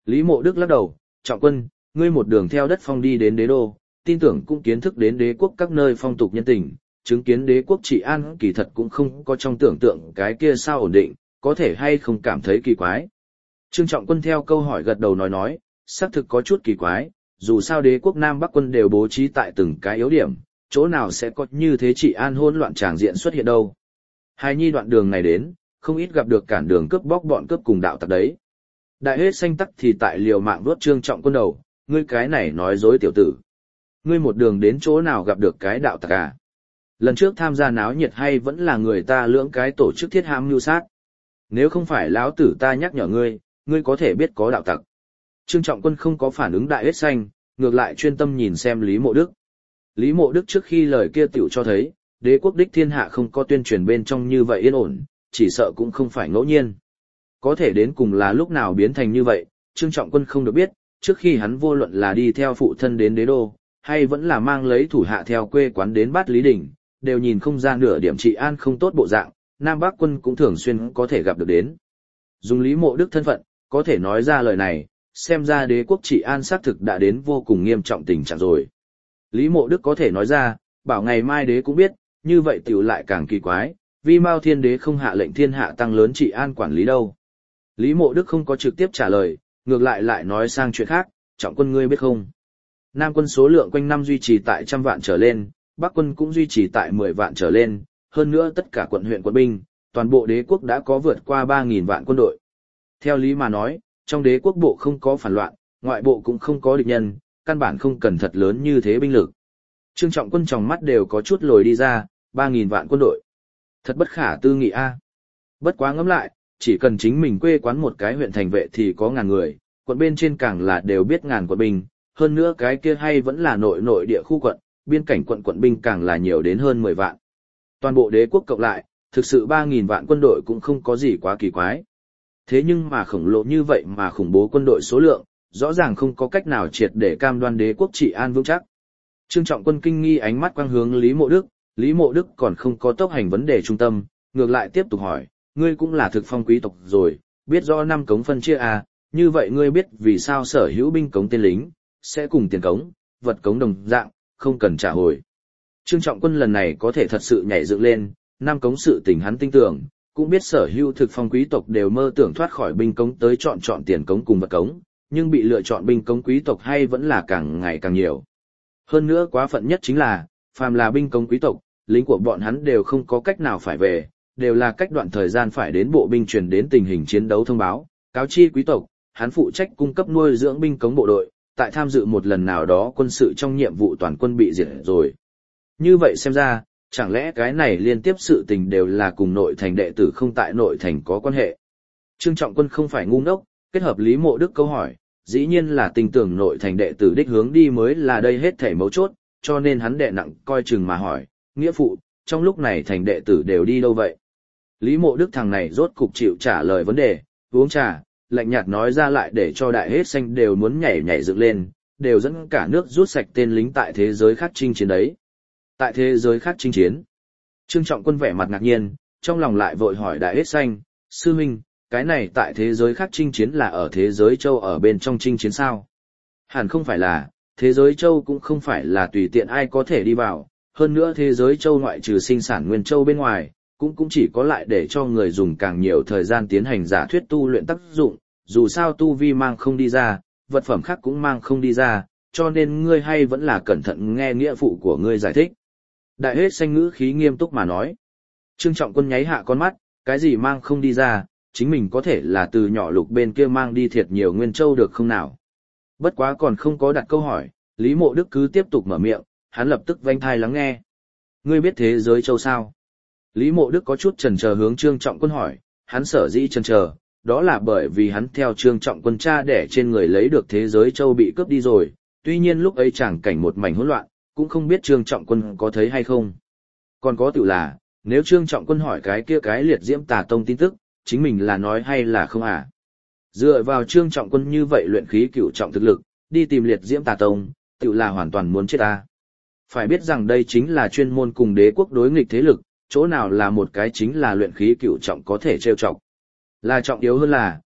Lý Mộ Đức lắc đầu, Trọng Quân, ngươi một đường theo đất phong đi đến đế đô, tin tưởng cũng kiến thức đến đế quốc các nơi phong tục nhân tình, chứng kiến đế quốc trị an kỳ thật cũng không có trong tưởng tượng cái kia sao ổn định, có thể hay không cảm thấy kỳ quái. Trương Trọng Quân theo câu hỏi gật đầu nói, xác thực có chút kỳ quái, dù sao đế quốc Nam Bắc quân đều bố trí tại từng cái yếu điểm, chỗ nào sẽ có như thế trị an hỗn loạn tràng diện xuất hiện đâu. Hài nhi đoạn đường này đến, không ít gặp được cản đường cướp bóc bọn cướp cùng đạo tặc đấy. Đại hết xanh tắc thì tại liều mạng đuốt Trương Trọng Quân đầu, ngươi cái này nói dối tiểu tử. Ngươi một đường đến chỗ nào gặp được cái đạo tặc à? Lần trước tham gia náo nhiệt hay vẫn là người ta lưỡng cái tổ chức thiết hãm mưu sát. Nếu không phải lão tử ta nhắc nhở ngươi, ngươi có thể biết có đạo tặc. Trương Trọng Quân không có phản ứng đại hết xanh, ngược lại chuyên tâm nhìn xem Lý Mộ Đức. Lý Mộ Đức trước khi lời kia tiểu cho thấy, đế quốc đích thiên hạ không có tuyên truyền bên trong như vậy yên ổn, chỉ sợ cũng không phải ngẫu nhiên. Có thể đến cùng là lúc nào biến thành như vậy, Trương Trọng Quân không được biết, trước khi hắn vô luận là đi theo phụ thân đến đế đô, hay vẫn là mang lấy thủ hạ theo quê quán đến Bát Lý Đỉnh, đều nhìn không ra nửa điểm trị an không tốt bộ dạng, Nam Bắc quân cũng thường xuyên có thể gặp được đến. Dùng Lý Mộ Đức thân phận, có thể nói ra lời này, xem ra đế quốc trị an xác thực đã đến vô cùng nghiêm trọng tình trạng rồi. Lý Mộ Đức có thể nói ra, bảo ngày mai đế cũng biết, như vậy tiểu lại càng kỳ quái, vì Mao Thiên Đế không hạ lệnh thiên hạ tăng lớn trị an quản lý đâu. Lý Mộ Đức không có trực tiếp trả lời, ngược lại nói sang chuyện khác, Trọng Quân ngươi biết không? Nam quân số lượng quanh năm duy trì tại 100 vạn trở lên, Bắc quân cũng duy trì tại 10 vạn trở lên, hơn nữa tất cả quận huyện quân binh, toàn bộ đế quốc đã có vượt qua 3.000 vạn quân đội. Theo lý mà nói, trong đế quốc bộ không có phản loạn, ngoại bộ cũng không có địch nhân, căn bản không cần thật lớn như thế binh lực. Trương Trọng Quân trong mắt đều có chút lồi đi ra, 3.000 vạn quân đội. Thật bất khả tư nghị a. Bất quá ngẫm lại, chỉ cần chính mình quê quán một cái huyện thành vệ thì có ngàn người, quận bên trên càng là đều biết ngàn quận binh, hơn nữa cái kia hay vẫn là nội địa khu quận, biên cảnh quận binh càng là nhiều đến hơn 10 vạn. Toàn bộ đế quốc cộng lại, thực sự 3.000 vạn quân đội cũng không có gì quá kỳ quái. Thế nhưng mà khổng lồ như vậy mà khủng bố quân đội số lượng, rõ ràng không có cách nào triệt để cam đoan đế quốc trị an vững chắc. Trương Trọng Quân kinh nghi ánh mắt quang hướng Lý Mộ Đức còn không có tốc hành vấn đề trung tâm, ngược lại tiếp tục hỏi, ngươi cũng là thực phong quý tộc rồi, biết rõ năm cống phân chia à, như vậy ngươi biết vì sao sở hữu binh cống tên lính, sẽ cùng tiền cống, vật cống đồng dạng, không cần trả hồi. Trương Trọng Quân lần này có thể thật sự nhảy dựng lên, năm cống sự tình hắn tin tưởng, cũng biết sở hữu thực phong quý tộc đều mơ tưởng thoát khỏi binh cống tới chọn tiền cống cùng vật cống, nhưng bị lựa chọn binh cống quý tộc hay vẫn là càng ngày càng nhiều. Hơn nữa quá phận nhất chính là, phàm là binh cống quý tộc, lính của bọn hắn đều không có cách nào phải về, đều là cách đoạn thời gian phải đến bộ binh truyền đến tình hình chiến đấu thông báo, cáo chi quý tộc, hắn phụ trách cung cấp nuôi dưỡng binh cống bộ đội, tại tham dự một lần nào đó quân sự trong nhiệm vụ toàn quân bị diệt rồi. Như vậy xem ra, chẳng lẽ cái này liên tiếp sự tình đều là cùng nội thành đệ tử không tại nội thành có quan hệ. Trương Trọng Quân không phải ngu ngốc, kết hợp Lý Mộ Đức câu hỏi, dĩ nhiên là tình tưởng nội thành đệ tử đích hướng đi mới là đây hết thảy mấu chốt, cho nên hắn đệ nặng coi chừng mà hỏi, nghĩa phụ, trong lúc này thành đệ tử đều đi đâu vậy? Lý Mộ Đức thằng này rốt cục chịu trả lời vấn đề, uống trà, lạnh nhạt nói ra lại để cho đại hết xanh đều muốn nhảy dựng lên, đều dẫn cả nước rút sạch tên lính tại thế giới khác chinh chiến đấy. Tại thế giới khác chinh chiến. Trương Trọng Quân vẻ mặt ngạc nhiên, trong lòng lại vội hỏi đại hết xanh, sư huynh, cái này tại thế giới khác chinh chiến là ở thế giới châu ở bên trong chinh chiến sao? Hẳn không phải là, thế giới châu cũng không phải là tùy tiện ai có thể đi vào, hơn nữa thế giới châu ngoại trừ sinh sản nguyên châu bên ngoài, cũng chỉ có lại để cho người dùng càng nhiều thời gian tiến hành giả thuyết tu luyện tác dụng, dù sao tu vi mang không đi ra, vật phẩm khác cũng mang không đi ra, cho nên ngươi hay vẫn là cẩn thận nghe nghĩa phụ của ngươi giải thích. Đại hết xanh ngữ khí nghiêm túc mà nói. Trương Trọng Quân nháy hạ con mắt, cái gì mang không đi ra, chính mình có thể là từ nhỏ lục bên kia mang đi thiệt nhiều nguyên châu được không nào? Bất quá còn không có đặt câu hỏi, Lý Mộ Đức cứ tiếp tục mở miệng, hắn lập tức vênh thai lắng nghe. Ngươi biết thế giới châu sao? Lý Mộ Đức có chút chần chờ hướng Trương Trọng Quân hỏi, hắn sở dĩ chần chờ, đó là bởi vì hắn theo Trương Trọng Quân cha đẻ trên người lấy được thế giới châu bị cướp đi rồi, tuy nhiên lúc ấy chẳng cảnh một mảnh hỗn loạn, cũng không biết Trương Trọng Quân có thấy hay không. Còn có tự là, nếu Trương Trọng Quân hỏi cái kia cái liệt diễm tà tông tin tức, chính mình là nói hay là không à? Dựa vào Trương Trọng Quân như vậy luyện khí cửu trọng thực lực, đi tìm liệt diễm tà tông, tự là hoàn toàn muốn chết ta. Phải biết rằng đây chính là chuyên môn cùng đế quốc đối nghịch thế lực, chỗ nào là một cái chính là luyện khí cửu trọng có thể trêu chọc. Là trọng yếu hơn là,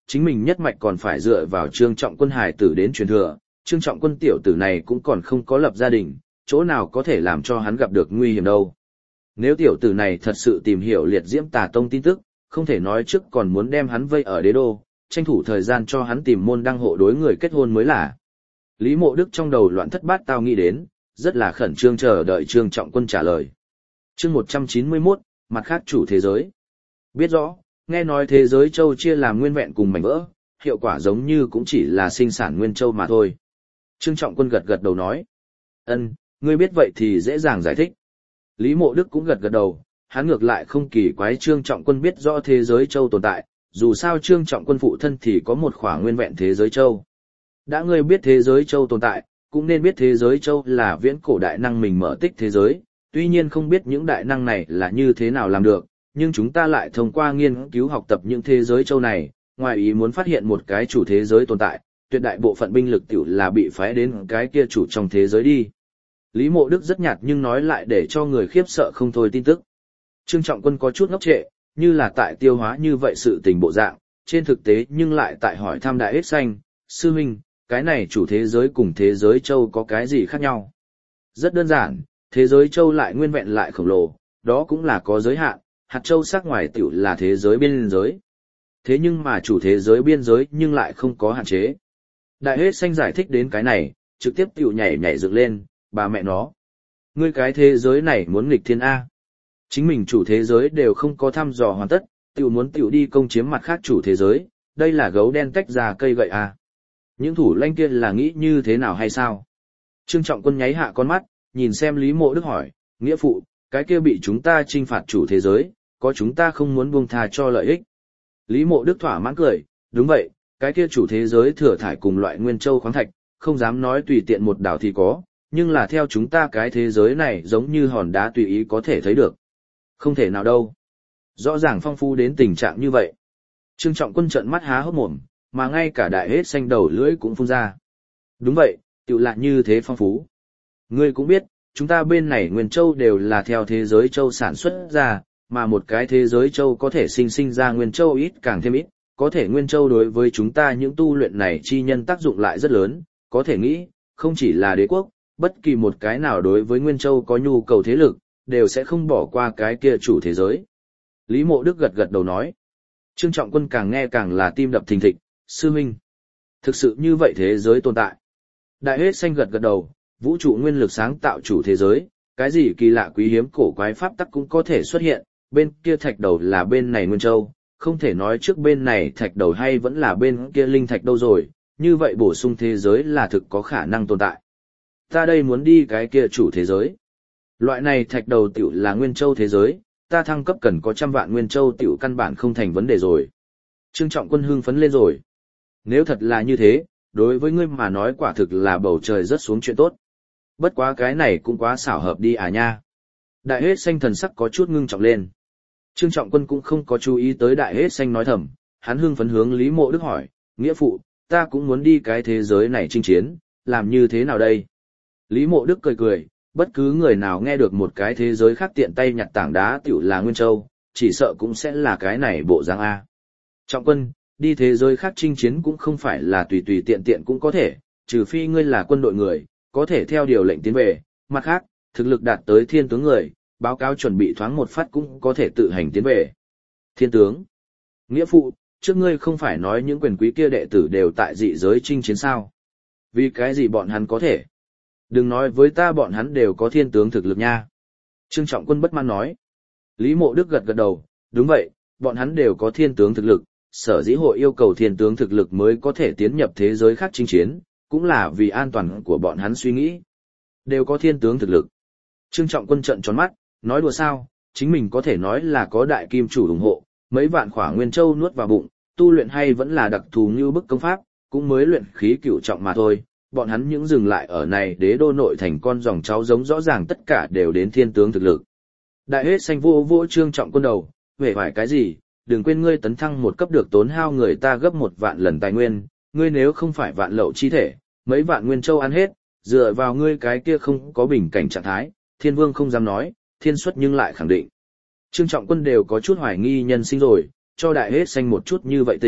chính mình nhất mạch còn phải dựa vào Trương Trọng Quân hải tử đến truyền thừa, Trương Trọng Quân tiểu tử này cũng còn không có lập gia đình, chỗ nào có thể làm cho hắn gặp được nguy hiểm đâu. Nếu tiểu tử này thật sự tìm hiểu liệt diễm tà tông tin tức, không thể nói trước còn muốn đem hắn vây ở đế đô, tranh thủ thời gian cho hắn tìm môn đăng hộ đối người kết hôn mới là. Lý Mộ Đức trong đầu loạn thất bát tao nghĩ đến, rất là khẩn trương chờ đợi Trương Trọng Quân trả lời. Chương 191, mặt khác chủ thế giới. Biết rõ, nghe nói thế giới châu chia làm nguyên vẹn cùng mảnh vỡ, hiệu quả giống như cũng chỉ là sinh sản nguyên châu mà thôi. Trương Trọng Quân gật gật đầu nói. Ngươi biết vậy thì dễ dàng giải thích. Lý Mộ Đức cũng gật gật đầu, hắn ngược lại không kỳ quái Trương Trọng Quân biết rõ thế giới châu tồn tại, dù sao Trương Trọng Quân phụ thân thì có một khỏa nguyên vẹn thế giới châu. Đã ngươi biết thế giới châu tồn tại, cũng nên biết thế giới châu là viễn cổ đại năng mình mở tích thế giới, tuy nhiên không biết những đại năng này là như thế nào làm được, nhưng chúng ta lại thông qua nghiên cứu học tập những thế giới châu này, ngoài ý muốn phát hiện một cái chủ thế giới tồn tại, tuyệt đại bộ phận binh lực tiểu là bị phái đến cái kia chủ trong thế giới đi. Lý Mộ Đức rất nhạt nhưng nói lại để cho người khiếp sợ không thôi tin tức. Trương Trọng Quân có chút ngốc trệ, như là tại tiêu hóa như vậy sự tình bộ dạng, trên thực tế nhưng lại tại hỏi thăm Đại Hết Xanh, sư huynh, cái này chủ thế giới cùng thế giới châu có cái gì khác nhau? Rất đơn giản, thế giới châu lại nguyên vẹn lại khổng lồ, đó cũng là có giới hạn, hạt châu sắc ngoài tiểu là thế giới biên giới. Thế nhưng mà chủ thế giới biên giới nhưng lại không có hạn chế. Đại Hết Xanh giải thích đến cái này, trực tiếp tiểu nhảy dựng lên, bà mẹ nó. Ngươi cái thế giới này muốn nghịch thiên A. Chính mình chủ thế giới đều không có thăm dò hoàn tất, tiểu muốn tiểu đi công chiếm mặt khác chủ thế giới, đây là gấu đen tách ra cây gậy A. Những thủ lãnh kia là nghĩ như thế nào hay sao? Trương Trọng Quân nháy hạ con mắt, nhìn xem Lý Mộ Đức hỏi, nghĩa phụ, cái kia bị chúng ta trinh phạt chủ thế giới, có chúng ta không muốn buông tha cho lợi ích. Lý Mộ Đức thỏa mãn cười, đúng vậy, cái kia chủ thế giới thừa thải cùng loại nguyên châu khoáng thạch, không dám nói tùy tiện một đảo thì có, nhưng là theo chúng ta cái thế giới này giống như hòn đá tùy ý có thể thấy được. Không thể nào đâu. Rõ ràng phong phú đến tình trạng như vậy. Trương Trọng Quân trợn mắt há hốc mồm, mà ngay cả Đại Hết Xanh đầu lưỡi cũng phun ra. Đúng vậy, tựu lại như thế phong phú. Ngươi cũng biết, chúng ta bên này nguyên châu đều là theo thế giới châu sản xuất ra, mà một cái thế giới châu có thể sinh ra nguyên châu ít càng thêm ít, có thể nguyên châu đối với chúng ta những tu luyện này chi nhân tác dụng lại rất lớn, có thể nghĩ, không chỉ là đế quốc, bất kỳ một cái nào đối với nguyên châu có nhu cầu thế lực, đều sẽ không bỏ qua cái kia chủ thế giới. Lý Mộ Đức gật gật đầu nói. Trương Trọng Quân càng nghe càng là tim đập thình thịch, sư huynh. Thực sự như vậy thế giới tồn tại. Đại Hết Xanh gật gật đầu, vũ trụ nguyên lực sáng tạo chủ thế giới, cái gì kỳ lạ quý hiếm cổ quái pháp tắc cũng có thể xuất hiện, bên kia thạch đầu là bên này nguyên châu, không thể nói trước bên này thạch đầu hay vẫn là bên kia linh thạch đâu rồi, như vậy bổ sung thế giới là thực có khả năng tồn tại. Ta đây muốn đi cái kia chủ thế giới. Loại này thạch đầu tiểu là nguyên châu thế giới, ta thăng cấp cần có 100 vạn nguyên châu tiểu căn bản không thành vấn đề rồi. Trương Trọng Quân hưng phấn lên rồi. Nếu thật là như thế, đối với ngươi mà nói quả thực là bầu trời rớt xuống chuyện tốt. Bất quá cái này cũng quá xảo hợp đi à nha. Đại Hết Xanh thần sắc có chút ngưng trọng lên. Trương Trọng Quân cũng không có chú ý tới Đại Hết Xanh nói thầm, hắn hưng phấn hướng Lý Mộ Đức hỏi, nghĩa phụ, ta cũng muốn đi cái thế giới này chinh chiến, làm như thế nào đây? Lý Mộ Đức cười cười, bất cứ người nào nghe được một cái thế giới khác tiện tay nhặt tảng đá tiểu là Nguyên Châu, chỉ sợ cũng sẽ là cái này bộ dáng A. Trọng Quân, đi thế giới khác chinh chiến cũng không phải là tùy tùy tiện tiện cũng có thể, trừ phi ngươi là quân đội người, có thể theo điều lệnh tiến về, mặt khác, thực lực đạt tới thiên tướng người, báo cáo chuẩn bị thoáng một phát cũng có thể tự hành tiến về. Thiên tướng, nghĩa phụ, trước ngươi không phải nói những quyền quý kia đệ tử đều tại dị giới chinh chiến sao? Vì cái gì bọn hắn có thể? Đừng nói với ta bọn hắn đều có thiên tướng thực lực nha. Trương Trọng Quân bất mãn nói. Lý Mộ Đức gật gật đầu, đúng vậy, bọn hắn đều có thiên tướng thực lực, sở dĩ hội yêu cầu thiên tướng thực lực mới có thể tiến nhập thế giới khác chinh chiến, cũng là vì an toàn của bọn hắn suy nghĩ. Đều có thiên tướng thực lực. Trương Trọng Quân trợn tròn mắt, nói đùa sao, chính mình có thể nói là có đại kim chủ ủng hộ, mấy vạn khỏa nguyên châu nuốt vào bụng, tu luyện hay vẫn là đặc thù như bức công pháp, cũng mới luyện khí cửu trọng mà thôi. Bọn hắn những dừng lại ở này đế đô nội thành con dòng cháu giống rõ ràng tất cả đều đến thiên tướng thực lực. Đại Hết Xanh vô Trương Trọng Quân đầu, vẻ vải cái gì, đừng quên ngươi tấn thăng một cấp được tốn hao người ta gấp 1 vạn lần tài nguyên, ngươi nếu không phải vạn lậu chi thể, mấy vạn nguyên châu ăn hết, dựa vào ngươi cái kia không có bình cảnh trạng thái, thiên vương không dám nói, thiên xuất nhưng lại khẳng định. Trương Trọng Quân đều có chút hoài nghi nhân sinh rồi, cho Đại Hết Xanh một chút như vậy tỉnh,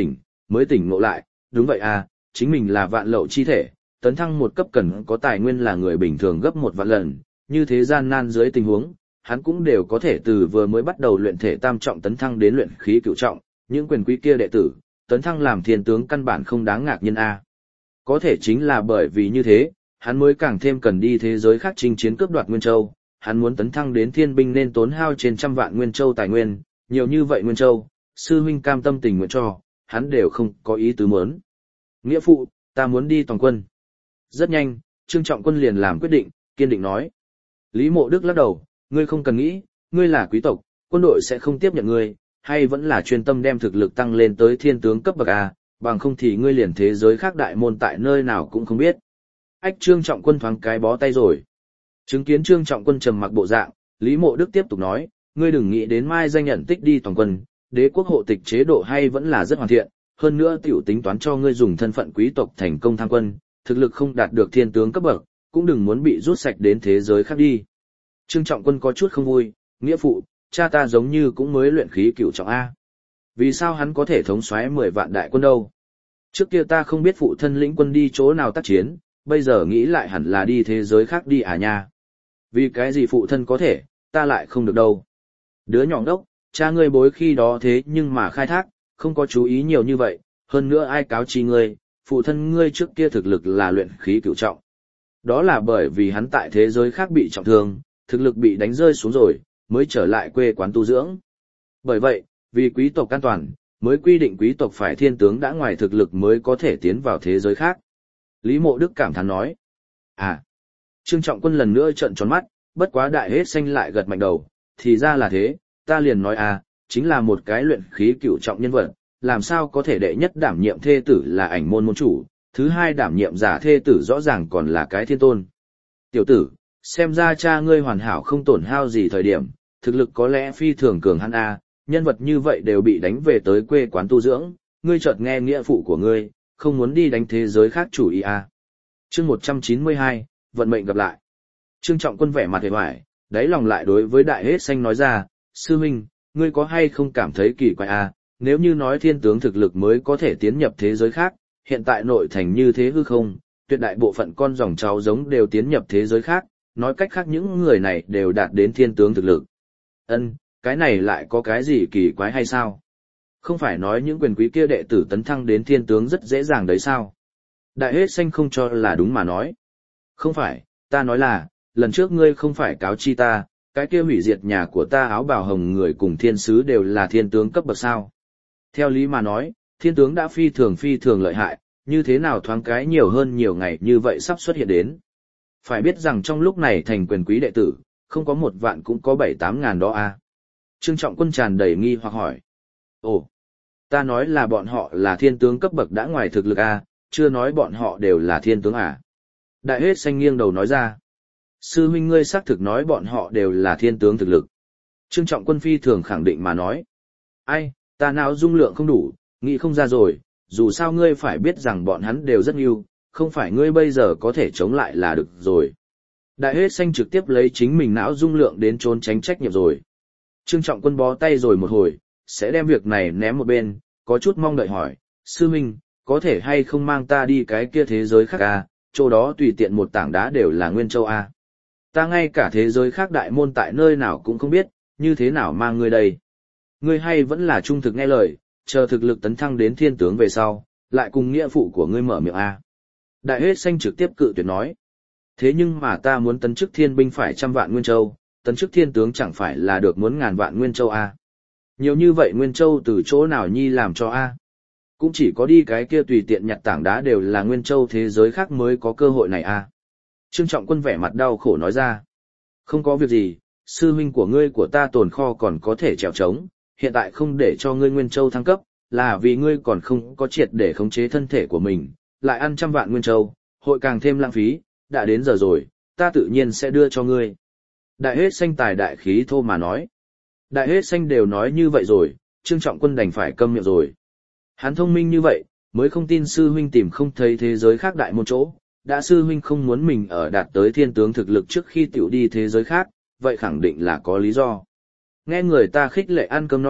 mới tỉnh ngộ lại, đúng vậy à, chính mình là vạn lậu chi thể, tấn thăng một cấp cần có tài nguyên là người bình thường gấp 1 vạn lần, như thế gian nan dưới tình huống, hắn cũng đều có thể từ vừa mới bắt đầu luyện thể tam trọng tấn thăng đến luyện khí cửu trọng, những quyền quý kia đệ tử, tấn thăng làm thiên tướng căn bản không đáng ngạc nhiên a. Có thể chính là bởi vì như thế, hắn mới càng thêm cần đi thế giới khác chinh chiến cướp đoạt Nguyên Châu, hắn muốn tấn thăng đến thiên binh nên tốn hao trên 100 vạn Nguyên Châu tài nguyên, nhiều như vậy Nguyên Châu, sư huynh cam tâm tình nguyện cho, hắn đều không có ý tứ muốn. Nghĩa phụ, ta muốn đi toàn quân. Rất nhanh, Trương Trọng Quân liền làm quyết định, kiên định nói. Lý Mộ Đức lắc đầu, ngươi không cần nghĩ, ngươi là quý tộc, quân đội sẽ không tiếp nhận ngươi, hay vẫn là chuyên tâm đem thực lực tăng lên tới thiên tướng cấp bậc A, bằng không thì ngươi liền thế giới khác đại môn tại nơi nào cũng không biết. Ách Trương Trọng Quân thoáng cái bó tay rồi. Chứng kiến Trương Trọng Quân trầm mặc bộ dạng, Lý Mộ Đức tiếp tục nói, ngươi đừng nghĩ đến mai danh nhận tích đi toàn quân, đế quốc hộ tịch chế độ hay vẫn là rất hoàn thiện, hơn nữa tiểu tính toán cho ngươi dùng thân phận quý tộc thành công thăng quân, thực lực không đạt được thiên tướng cấp bậc, cũng đừng muốn bị rút sạch đến thế giới khác đi. Trương Trọng Quân có chút không vui, nghĩa phụ, cha ta giống như cũng mới luyện khí cửu trọng A. Vì sao hắn có thể thống soái 10 vạn đại quân đâu? Trước kia ta không biết phụ thân lĩnh quân đi chỗ nào tác chiến, bây giờ nghĩ lại hẳn là đi thế giới khác đi à nha. Vì cái gì phụ thân có thể, ta lại không được đâu. Đứa nhỏ đốc, cha ngươi bối khi đó thế nhưng mà khai thác, không có chú ý nhiều như vậy, hơn nữa ai cáo chi ngươi, phụ thân ngươi trước kia thực lực là luyện khí cửu trọng. Đó là bởi vì hắn tại thế giới khác bị trọng thương, thực lực bị đánh rơi xuống rồi, mới trở lại quê quán tu dưỡng. Bởi vậy, vì quý tộc an toàn, mới quy định quý tộc phải thiên tướng đã ngoài thực lực mới có thể tiến vào thế giới khác. Lý Mộ Đức cảm thán nói. À, Trương Trọng Quân lần nữa trợn tròn mắt, bất quá đại hết xanh lại gật mạnh đầu, thì ra là thế, ta liền nói à, chính là một cái luyện khí cửu trọng nhân vật, làm sao có thể đệ nhất đảm nhiệm thê tử là ảnh môn môn chủ, thứ hai đảm nhiệm giả thê tử rõ ràng còn là cái thiên tôn. Tiểu tử, xem ra cha ngươi hoàn hảo không tổn hao gì thời điểm, thực lực có lẽ phi thường cường hắn a, nhân vật như vậy đều bị đánh về tới quê quán tu dưỡng, ngươi chợt nghe nghĩa phụ của ngươi, không muốn đi đánh thế giới khác chủ ý a. Chương 192, vận mệnh gặp lại. Trương Trọng Quân vẻ mặt hề hoài, đáy lòng lại đối với đại hết xanh nói ra, sư huynh, ngươi có hay không cảm thấy kỳ quái a, nếu như nói thiên tướng thực lực mới có thể tiến nhập thế giới khác, hiện tại nội thành như thế hư không, tuyệt đại bộ phận con dòng cháu giống đều tiến nhập thế giới khác, nói cách khác những người này đều đạt đến thiên tướng thực lực. Ân, cái này lại có cái gì kỳ quái hay sao? Không phải nói những quyền quý kia đệ tử tấn thăng đến thiên tướng rất dễ dàng đấy sao? Đại hết xanh không cho là đúng mà nói. Không phải, ta nói là, lần trước ngươi không phải cáo chi ta, cái kia hủy diệt nhà của ta áo bào hồng người cùng thiên sứ đều là thiên tướng cấp bậc sao. Theo lý mà nói, thiên tướng đã phi thường lợi hại, như thế nào thoáng cái nhiều hơn nhiều ngày như vậy sắp xuất hiện đến. Phải biết rằng trong lúc này thành quyền quý đệ tử, không có 1 vạn cũng có 7-8 ngàn đó a. Trương Trọng Quân tràn đầy nghi hoặc hỏi. Ồ, ta nói là bọn họ là thiên tướng cấp bậc đã ngoài thực lực a, chưa nói bọn họ đều là thiên tướng à. Đại hết xanh nghiêng đầu nói ra. Sư huynh ngươi xác thực nói bọn họ đều là thiên tướng thực lực. Trương Trọng Quân phi thường khẳng định mà nói. Ai, ta nào dung lượng không đủ, nghĩ không ra rồi, dù sao ngươi phải biết rằng bọn hắn đều rất yêu, không phải ngươi bây giờ có thể chống lại là được rồi. Đại hết xanh trực tiếp lấy chính mình não dung lượng đến trốn tránh trách nhiệm rồi. Trương Trọng Quân bó tay rồi một hồi, sẽ đem việc này ném một bên, có chút mong đợi hỏi, sư huynh, có thể hay không mang ta đi cái kia thế giới khác à, chỗ đó tùy tiện một tảng đá đều là Nguyên Châu à. Ta ngay cả thế giới khác đại môn tại nơi nào cũng không biết, như thế nào mang ngươi đây. Ngươi hay vẫn là trung thực nghe lời, chờ thực lực tấn thăng đến thiên tướng về sau, lại cùng nghĩa phụ của ngươi mở miệng à. Đại hết xanh trực tiếp cự tuyệt nói. Thế nhưng mà ta muốn tấn chức thiên binh phải 100 vạn Nguyên Châu, tấn chức thiên tướng chẳng phải là được muốn 1000 vạn Nguyên Châu à. Nhiều như vậy Nguyên Châu từ chỗ nào nhi làm cho a? Cũng chỉ có đi cái kia tùy tiện nhặt tảng đá đều là Nguyên Châu thế giới khác mới có cơ hội này a. Trương Trọng Quân vẻ mặt đau khổ nói ra. Không có việc gì, sư huynh của ngươi của ta tồn kho còn có thể trèo trống, hiện tại không để cho ngươi Nguyên Châu thăng cấp, là vì ngươi còn không có triệt để khống chế thân thể của mình, lại ăn 100 vạn Nguyên Châu, hội càng thêm lãng phí, đã đến giờ rồi, ta tự nhiên sẽ đưa cho ngươi. Đại hết xanh tài đại khí thô mà nói. Đại hết xanh đều nói như vậy rồi, Trương Trọng Quân đành phải câm miệng rồi. Hắn thông minh như vậy, mới không tin sư huynh tìm không thấy thế giới khác đại môn chỗ, đã sư huynh không muốn mình ở đạt tới thiên tướng thực lực trước khi tiểu đi thế giới khác, vậy khẳng định là có lý do. Nghe người ta khích lệ ăn cơm no,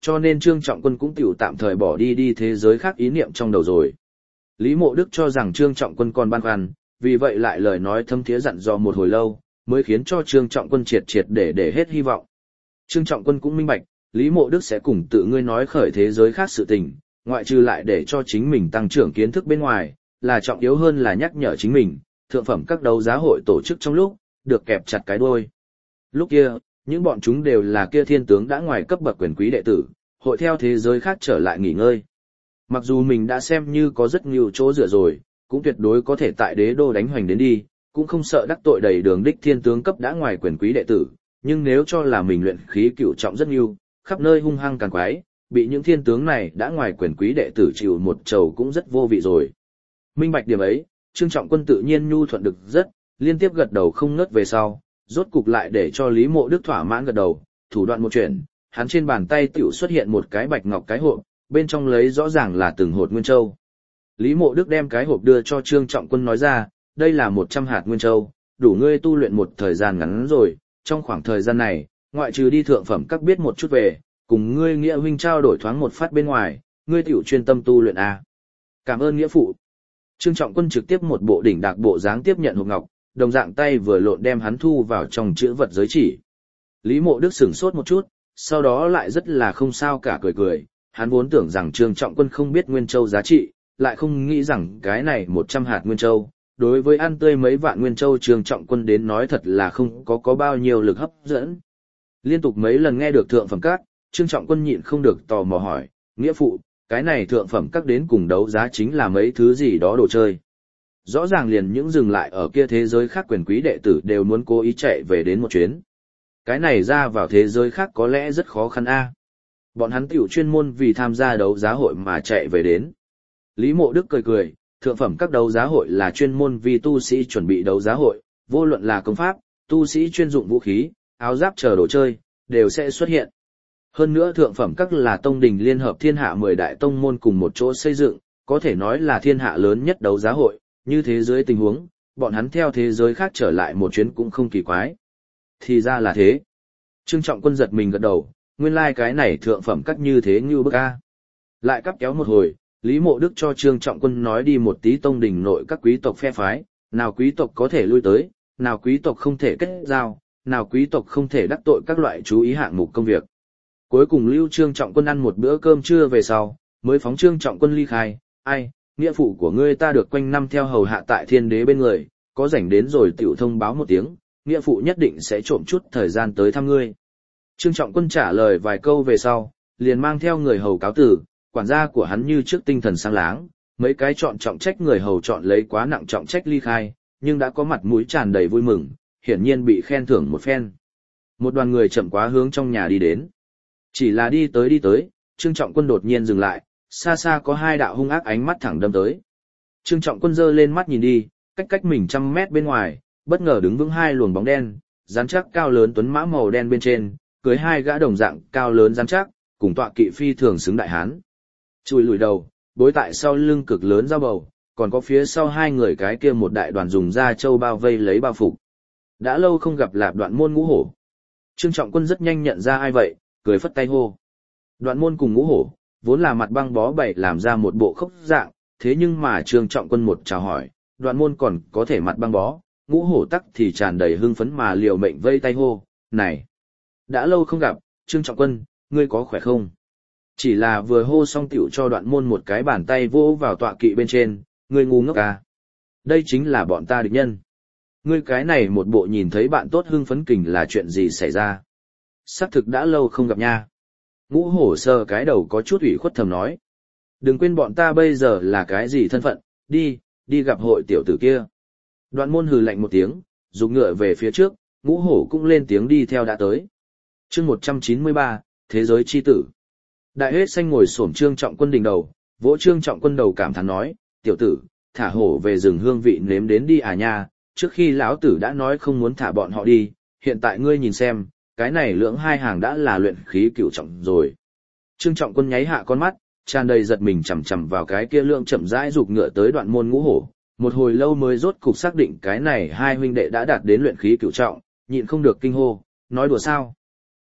cho nên Trương Trọng Quân cũng tiểu tạm thời bỏ đi thế giới khác ý niệm trong đầu rồi. Lý Mộ Đức cho rằng Trương Trọng Quân còn băn khoăn, vì vậy lại lời nói thâm thiế dặn dò một hồi lâu, mới khiến cho Trương Trọng Quân triệt để hết hy vọng. Trương Trọng Quân cũng minh bạch, Lý Mộ Đức sẽ cùng tự ngươi nói khởi thế giới khác sự tình, ngoại trừ lại để cho chính mình tăng trưởng kiến thức bên ngoài, là trọng yếu hơn là nhắc nhở chính mình, thượng phẩm các đấu giá hội tổ chức trong lúc, được kẹp chặt cái đuôi. Lúc kia, những bọn chúng đều là kia thiên tướng đã ngoài cấp bậc quyền quý đệ tử, hội theo thế giới khác trở lại nghỉ ngơi. Mặc dù mình đã xem như có rất nhiều chỗ dựa rồi, cũng tuyệt đối có thể tại đế đô đánh hoành đến đi, cũng không sợ đắc tội đầy đường đích thiên tướng cấp đã ngoài quyền quý đệ tử, nhưng nếu cho là mình luyện khí cửu trọng rất nhiều, khắp nơi hung hăng càng quái, bị những thiên tướng này đã ngoài quyền quý đệ tử chịu một trầu cũng rất vô vị rồi. Minh bạch điểm ấy, Trương Trọng Quân tự nhiên nhu thuận được rất, liên tiếp gật đầu không ngớt về sau, rốt cục lại để cho Lý Mộ Đức thỏa mãn gật đầu, thủ đoạn một chuyện, hắn trên bàn tay tiểu xuất hiện một cái bạch ngọc cái hộp, bên trong lấy rõ ràng là từng hột nguyên châu. Lý Mộ Đức đem cái hộp đưa cho Trương Trọng Quân nói ra, đây là 100 hạt nguyên châu, đủ ngươi tu luyện một thời gian ngắn rồi, trong khoảng thời gian này, ngoại trừ đi thượng phẩm các biết một chút về, cùng ngươi nghĩa huynh trao đổi thoáng một phát bên ngoài, ngươi tiểu chuyên tâm tu luyện a. Cảm ơn nghĩa phụ. Trương Trọng Quân trực tiếp một bộ đỉnh đạc bộ dáng tiếp nhận hộp ngọc, đồng dạng tay vừa lộn đem hắn thu vào trong chữ vật giới chỉ. Lý Mộ Đức sửng sốt một chút, sau đó lại rất là không sao cả cười, hắn vốn tưởng rằng Trương Trọng Quân không biết nguyên châu giá trị, lại không nghĩ rằng cái này 100 hạt nguyên châu, đối với ăn tươi mấy vạn nguyên châu Trương Trọng Quân đến nói thật là không có bao nhiêu lực hấp dẫn. Liên tục mấy lần nghe được thượng phẩm các, Trương Trọng Quân nhịn không được tò mò hỏi, nghĩa phụ, cái này thượng phẩm các đến cùng đấu giá chính là mấy thứ gì đó đồ chơi. Rõ ràng liền những dừng lại ở kia thế giới khác quyền quý đệ tử đều muốn cố ý chạy về đến một chuyến. Cái này ra vào thế giới khác có lẽ rất khó khăn a. Bọn hắn tiểu chuyên môn vì tham gia đấu giá hội mà chạy về đến. Lý Mộ Đức cười, thượng phẩm các đấu giá hội là chuyên môn vì tu sĩ chuẩn bị đấu giá hội, vô luận là công pháp, tu sĩ chuyên dụng vũ khí, áo giáp chờ đồ chơi, đều sẽ xuất hiện. Hơn nữa thượng phẩm các là tông đình liên hợp thiên hạ 10 đại tông môn cùng một chỗ xây dựng, có thể nói là thiên hạ lớn nhất đấu giá hội, như thế giới tình huống, bọn hắn theo thế giới khác trở lại một chuyến cũng không kỳ quái. Thì ra là thế. Trương Trọng Quân giật mình gật đầu, nguyên lai cái này thượng phẩm các như thế như bức a. Lại cắp kéo một hồi, Lý Mộ Đức cho Trương Trọng Quân nói đi một tí tông đình nội các quý tộc phe phái, nào quý tộc có thể lui tới, nào quý tộc không thể kết giao, nào quý tộc không thể đắc tội các loại chú ý hạng mục công việc. Cuối cùng lưu Trương Trọng Quân ăn một bữa cơm trưa về sau, mới phóng Trương Trọng Quân ly khai, ai, nghĩa phụ của ngươi ta được quanh năm theo hầu hạ tại thiên đế bên người, có rảnh đến rồi tiểu thông báo một tiếng, nghĩa phụ nhất định sẽ trộm chút thời gian tới thăm ngươi. Trương Trọng Quân trả lời vài câu về sau, liền mang theo người hầu cáo tử, quản gia của hắn như trước tinh thần sáng láng, mấy cái chọn trọng trách người hầu chọn lấy quá nặng trọng trách ly khai, nhưng đã có mặt mũi tràn đầy vui mừng, hiển nhiên bị khen thưởng một phen. Một đoàn người chậm quá hướng trong nhà đi đến. Chỉ là đi tới, Trương Trọng Quân đột nhiên dừng lại, xa xa có hai đạo hung ác ánh mắt thẳng đâm tới. Trương Trọng Quân giơ lên mắt nhìn đi, cách mình 100 mét bên ngoài, bất ngờ đứng vững hai luồng bóng đen, rắn chắc cao lớn tuấn mã màu đen bên trên, cưới hai gã đồng dạng cao lớn rắn chắc, cùng tọa kỵ phi thường xứng đại hán. Chùi lùi đầu, bối tại sau lưng cực lớn dao bầu, còn có phía sau hai người cái kia một đại đoàn dùng da trâu bao vây lấy bao phục. Đã lâu không gặp Lạp Đoạn Môn Ngũ Hổ. Trương Trọng Quân rất nhanh nhận ra ai vậy, cười phất tay hô. Đoạn Môn cùng Ngũ Hổ, vốn là mặt băng bó bẩy làm ra một bộ khốc dạng, thế nhưng mà Trương Trọng Quân một chào hỏi, Đoạn Môn còn có thể mặt băng bó, Ngũ Hổ tắc thì tràn đầy hưng phấn mà liều mệnh vây tay hô, này, đã lâu không gặp, Trương Trọng Quân, ngươi có khỏe không? Chỉ là vừa hô xong tiểu cho Đoạn Môn một cái bàn tay vỗ vào tọa kỵ bên trên, ngươi ngu ngốc à? Đây chính là bọn ta địch nhân. Ngươi cái này một bộ nhìn thấy bạn tốt hưng phấn kình là chuyện gì xảy ra? Xác thực đã lâu không gặp nha. Ngũ Hổ sờ cái đầu có chút ủy khuất thầm nói. Đừng quên bọn ta bây giờ là cái gì thân phận, đi gặp hội tiểu tử kia. Đoạn Môn hừ lạnh một tiếng, rục ngựa về phía trước, Ngũ Hổ cũng lên tiếng đi theo đã tới. Chương 193, Thế giới chi tử. Đại Hết Xanh ngồi xổm Trương Trọng Quân đỉnh đầu, vỗ Trương Trọng Quân đầu cảm thán nói, tiểu tử, thả hổ về rừng hương vị nếm đến đi à nha, trước khi lão tử đã nói không muốn thả bọn họ đi, hiện tại ngươi nhìn xem, cái này lưỡng hai hàng đã là luyện khí cửu trọng rồi. Trương Trọng Quân nháy hạ con mắt, tràn đầy giật mình chằm chằm vào cái kia lượng chậm rãi rục ngựa tới Đoạn Môn Ngũ Hổ, một hồi lâu mới rốt cục xác định cái này hai huynh đệ đã đạt đến luyện khí cửu trọng, nhịn không được kinh hô, nói đùa sao?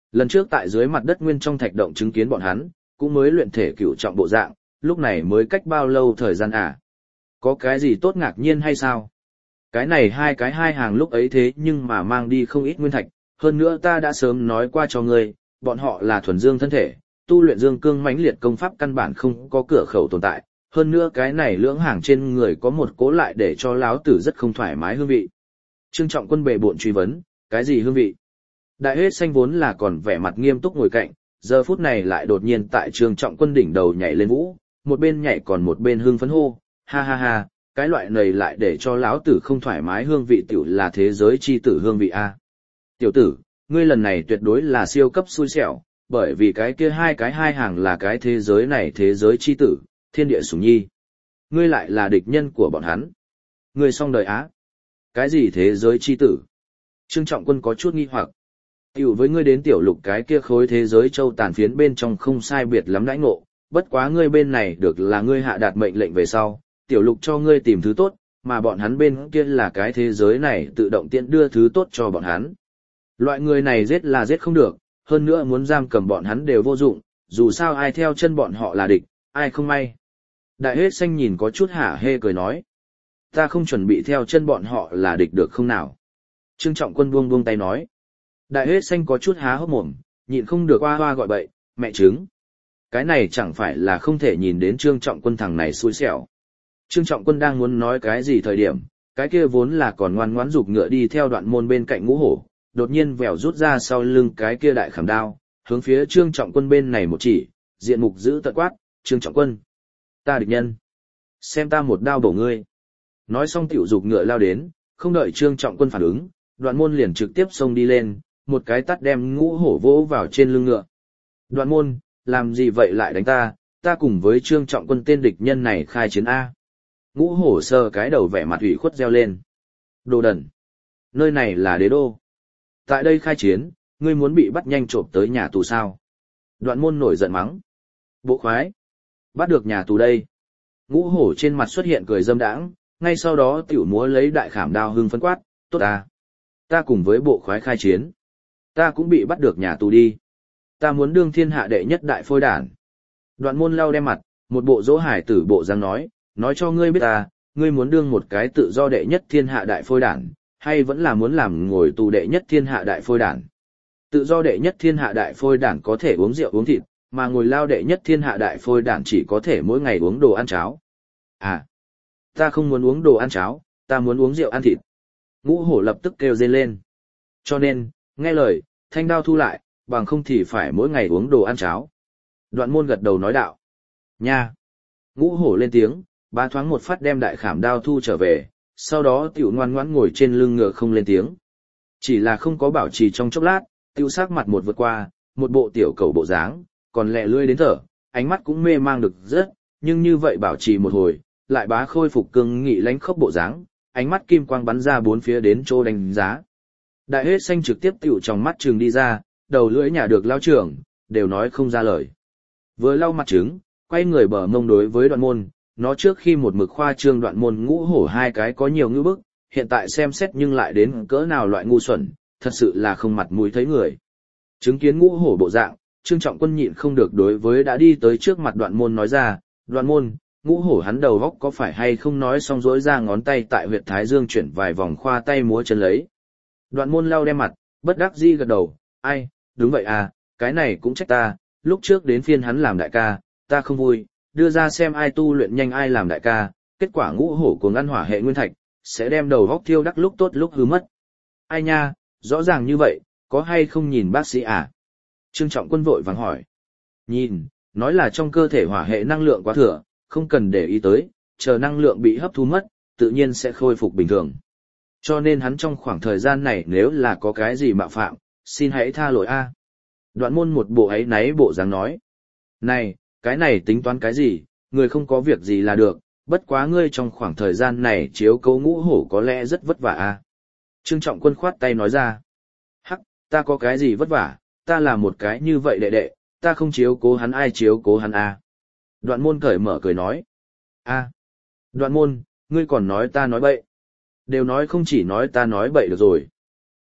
Lần trước tại dưới mặt đất nguyên trong thạch động chứng kiến bọn hắn, cũng mới luyện thể cửu trọng bộ dạng, lúc này mới cách bao lâu thời gian à? Có cái gì tốt ngạc nhiên hay sao? Cái này hai hàng lúc ấy thế nhưng mà mang đi không ít nguyên thạch, hơn nữa ta đã sớm nói qua cho ngươi, bọn họ là thuần dương thân thể, tu luyện dương cương mãnh liệt công pháp căn bản không có cửa khẩu tồn tại, hơn nữa cái này lưỡng hàng trên người có một cố lại để cho lão tử rất không thoải mái hương vị. Trương Trọng Quân bệ bội truy vấn, cái gì hương vị? Đại Huyết Xanh vốn là còn vẻ mặt nghiêm túc ngồi cạnh, giờ phút này lại đột nhiên tại Trương Trọng Quân đỉnh đầu nhảy lên vũ, một bên nhảy còn một bên hưng phấn hô, ha ha ha, cái loại này lại để cho lão tử không thoải mái hương vị tiểu là thế giới chi tử hương vị a. Tiểu tử, ngươi lần này tuyệt đối là siêu cấp xui xẻo, bởi vì cái kia hai hàng là cái thế giới này thế giới chi tử, thiên địa sủng nhi. Ngươi lại là địch nhân của bọn hắn. Ngươi xong đời á. Cái gì thế giới chi tử? Trương Trọng Quân có chút nghi hoặc. Tiểu với ngươi đến tiểu lục cái kia khối thế giới châu tàn phiến bên trong không sai biệt lắm đãi ngộ, bất quá ngươi bên này được là ngươi hạ đạt mệnh lệnh về sau, tiểu lục cho ngươi tìm thứ tốt, mà bọn hắn bên kia là cái thế giới này tự động tiện đưa thứ tốt cho bọn hắn. Loại người này giết là giết không được, hơn nữa muốn giam cầm bọn hắn đều vô dụng, dù sao ai theo chân bọn họ là địch, ai không may. Đại Huyết Xanh nhìn có chút hả hê cười nói. Ta không chuẩn bị theo chân bọn họ là địch được không nào? Trương Trọng Quân buông buông tay nói. Đại Huyết Xanh có chút há hốc mồm, nhịn không được hoa hoa gọi bậy, mẹ trứng. Cái này chẳng phải là không thể nhìn đến Trương Trọng Quân thằng này xui xẻo. Trương Trọng Quân đang muốn nói cái gì thời điểm, cái kia vốn là còn ngoan ngoãn giục ngựa đi theo Đoạn Môn bên cạnh Ngũ Hổ, đột nhiên vèo rút ra sau lưng cái kia đại khảm đao, hướng phía Trương Trọng Quân bên này một chỉ, diện mục giữ tận quát, Trương Trọng Quân. Ta địch nhân. Xem ta một đao bổ ngươi. Nói xong tiểu giục ngựa lao đến, không đợi Trương Trọng Quân phản ứng, Đoạn Môn liền trực tiếp xông đi lên, một cái tát đem Ngũ Hổ vỗ vào trên lưng ngựa. Đoạn Môn, làm gì vậy lại đánh ta, ta cùng với Trương Trọng Quân tên địch nhân này khai chiến A. Ngũ Hổ sờ cái đầu vẻ mặt ủy khuất reo lên. Đồ đần. Nơi này là đế đô. Tại đây khai chiến, ngươi muốn bị bắt nhanh trộm tới nhà tù sao? Đoạn Môn nổi giận mắng. Bộ khoái. Bắt được nhà tù đây. Ngũ Hổ trên mặt xuất hiện cười dâm đãng, ngay sau đó tiểu múa lấy đại khảm đao hưng phấn quát, tốt à. Ta cùng với bộ khoái khai chiến. Ta cũng bị bắt được nhà tù đi. Ta muốn đương thiên hạ đệ nhất đại phôi đản. Đoạn Môn lau đem mặt, một bộ dỗ hải tử bộ dáng nói cho ngươi biết ta, ngươi muốn đương một cái tự do đệ nhất thiên hạ đại phôi đản, hay vẫn là muốn làm ngồi tù đệ nhất thiên hạ đại phôi đản. Tự do đệ nhất thiên hạ đại phôi đản có thể uống rượu uống thịt, mà ngồi lao đệ nhất thiên hạ đại phôi đản chỉ có thể mỗi ngày uống đồ ăn cháo. À, ta không muốn uống đồ ăn cháo, ta muốn uống rượu ăn thịt. Ngũ Hổ lập tức kêu rên lên. Cho nên, nghe lời, thanh đao thu lại, bằng không thì phải mỗi ngày uống đồ ăn cháo. Đoạn Môn gật đầu nói đạo. Nha! Ngũ Hổ lên tiếng, ba thoáng một phát đem đại khảm đao thu trở về, sau đó tiểu ngoan ngoãn ngồi trên lưng ngựa không lên tiếng. Chỉ là không có bảo trì trong chốc lát, tiêu sắc mặt một vượt qua, một bộ tiểu cầu bộ dáng, còn lẹ lươi đến thở, ánh mắt cũng mê mang được rất, nhưng như vậy bảo trì một hồi, lại bá khôi phục cương nghị lãnh khốc bộ dáng, ánh mắt kim quang bắn ra bốn phía đến chỗ đánh giá. Đại Huyết Xanh trực tiếp tiểu trong mắt trường đi ra, đầu lưỡi nhà được lao trưởng, đều nói không ra lời. Vừa lau mặt trứng, quay người bờ mông đối với Đoạn Môn, nó trước khi một mực khoa trương Đoạn Môn Ngũ Hổ hai cái có nhiều ngữ bức, hiện tại xem xét nhưng lại đến cỡ nào loại ngu xuẩn, thật sự là không mặt mũi thấy người. Chứng kiến Ngũ Hổ bộ dạng, Trương Trọng Quân nhịn không được đối với đã đi tới trước mặt Đoạn Môn nói ra, Đoạn Môn, Ngũ Hổ hắn đầu góc có phải hay không nói xong rỗi ra ngón tay tại huyệt thái dương chuyển vài vòng khoa tay múa chân lấy. Đoạn Môn lau đem mặt, bất đắc dĩ gật đầu, ai, đúng vậy à, cái này cũng trách ta, lúc trước đến phiên hắn làm đại ca, ta không vui, đưa ra xem ai tu luyện nhanh ai làm đại ca, kết quả Ngũ Hổ cuồng ăn hỏa hệ nguyên thạch, sẽ đem đầu góc thiêu đắc lúc tốt lúc hư mất. Ai nha, rõ ràng như vậy, có hay không nhìn bác sĩ à? Trương Trọng Quân vội vàng hỏi. Nhìn, nói là trong cơ thể hỏa hệ năng lượng quá thừa, không cần để ý tới, chờ năng lượng bị hấp thu mất, tự nhiên sẽ khôi phục bình thường. Cho nên hắn trong khoảng thời gian này nếu là có cái gì mạo phạm, xin hãy tha lỗi a. Đoạn Môn một bộ ấy náy bộ dáng nói. Này, cái này tính toán cái gì, người không có việc gì là được, bất quá ngươi trong khoảng thời gian này chiếu cố Ngũ Hổ có lẽ rất vất vả a. Trương Trọng Quân khoát tay nói ra. Hắc, ta có cái gì vất vả, ta là một cái như vậy đệ đệ, ta không chiếu cố hắn ai chiếu cố hắn a. Đoạn Môn cởi mở cười nói. A, Đoạn Môn, ngươi còn nói ta nói bậy. Đều nói không chỉ nói ta nói bậy được rồi.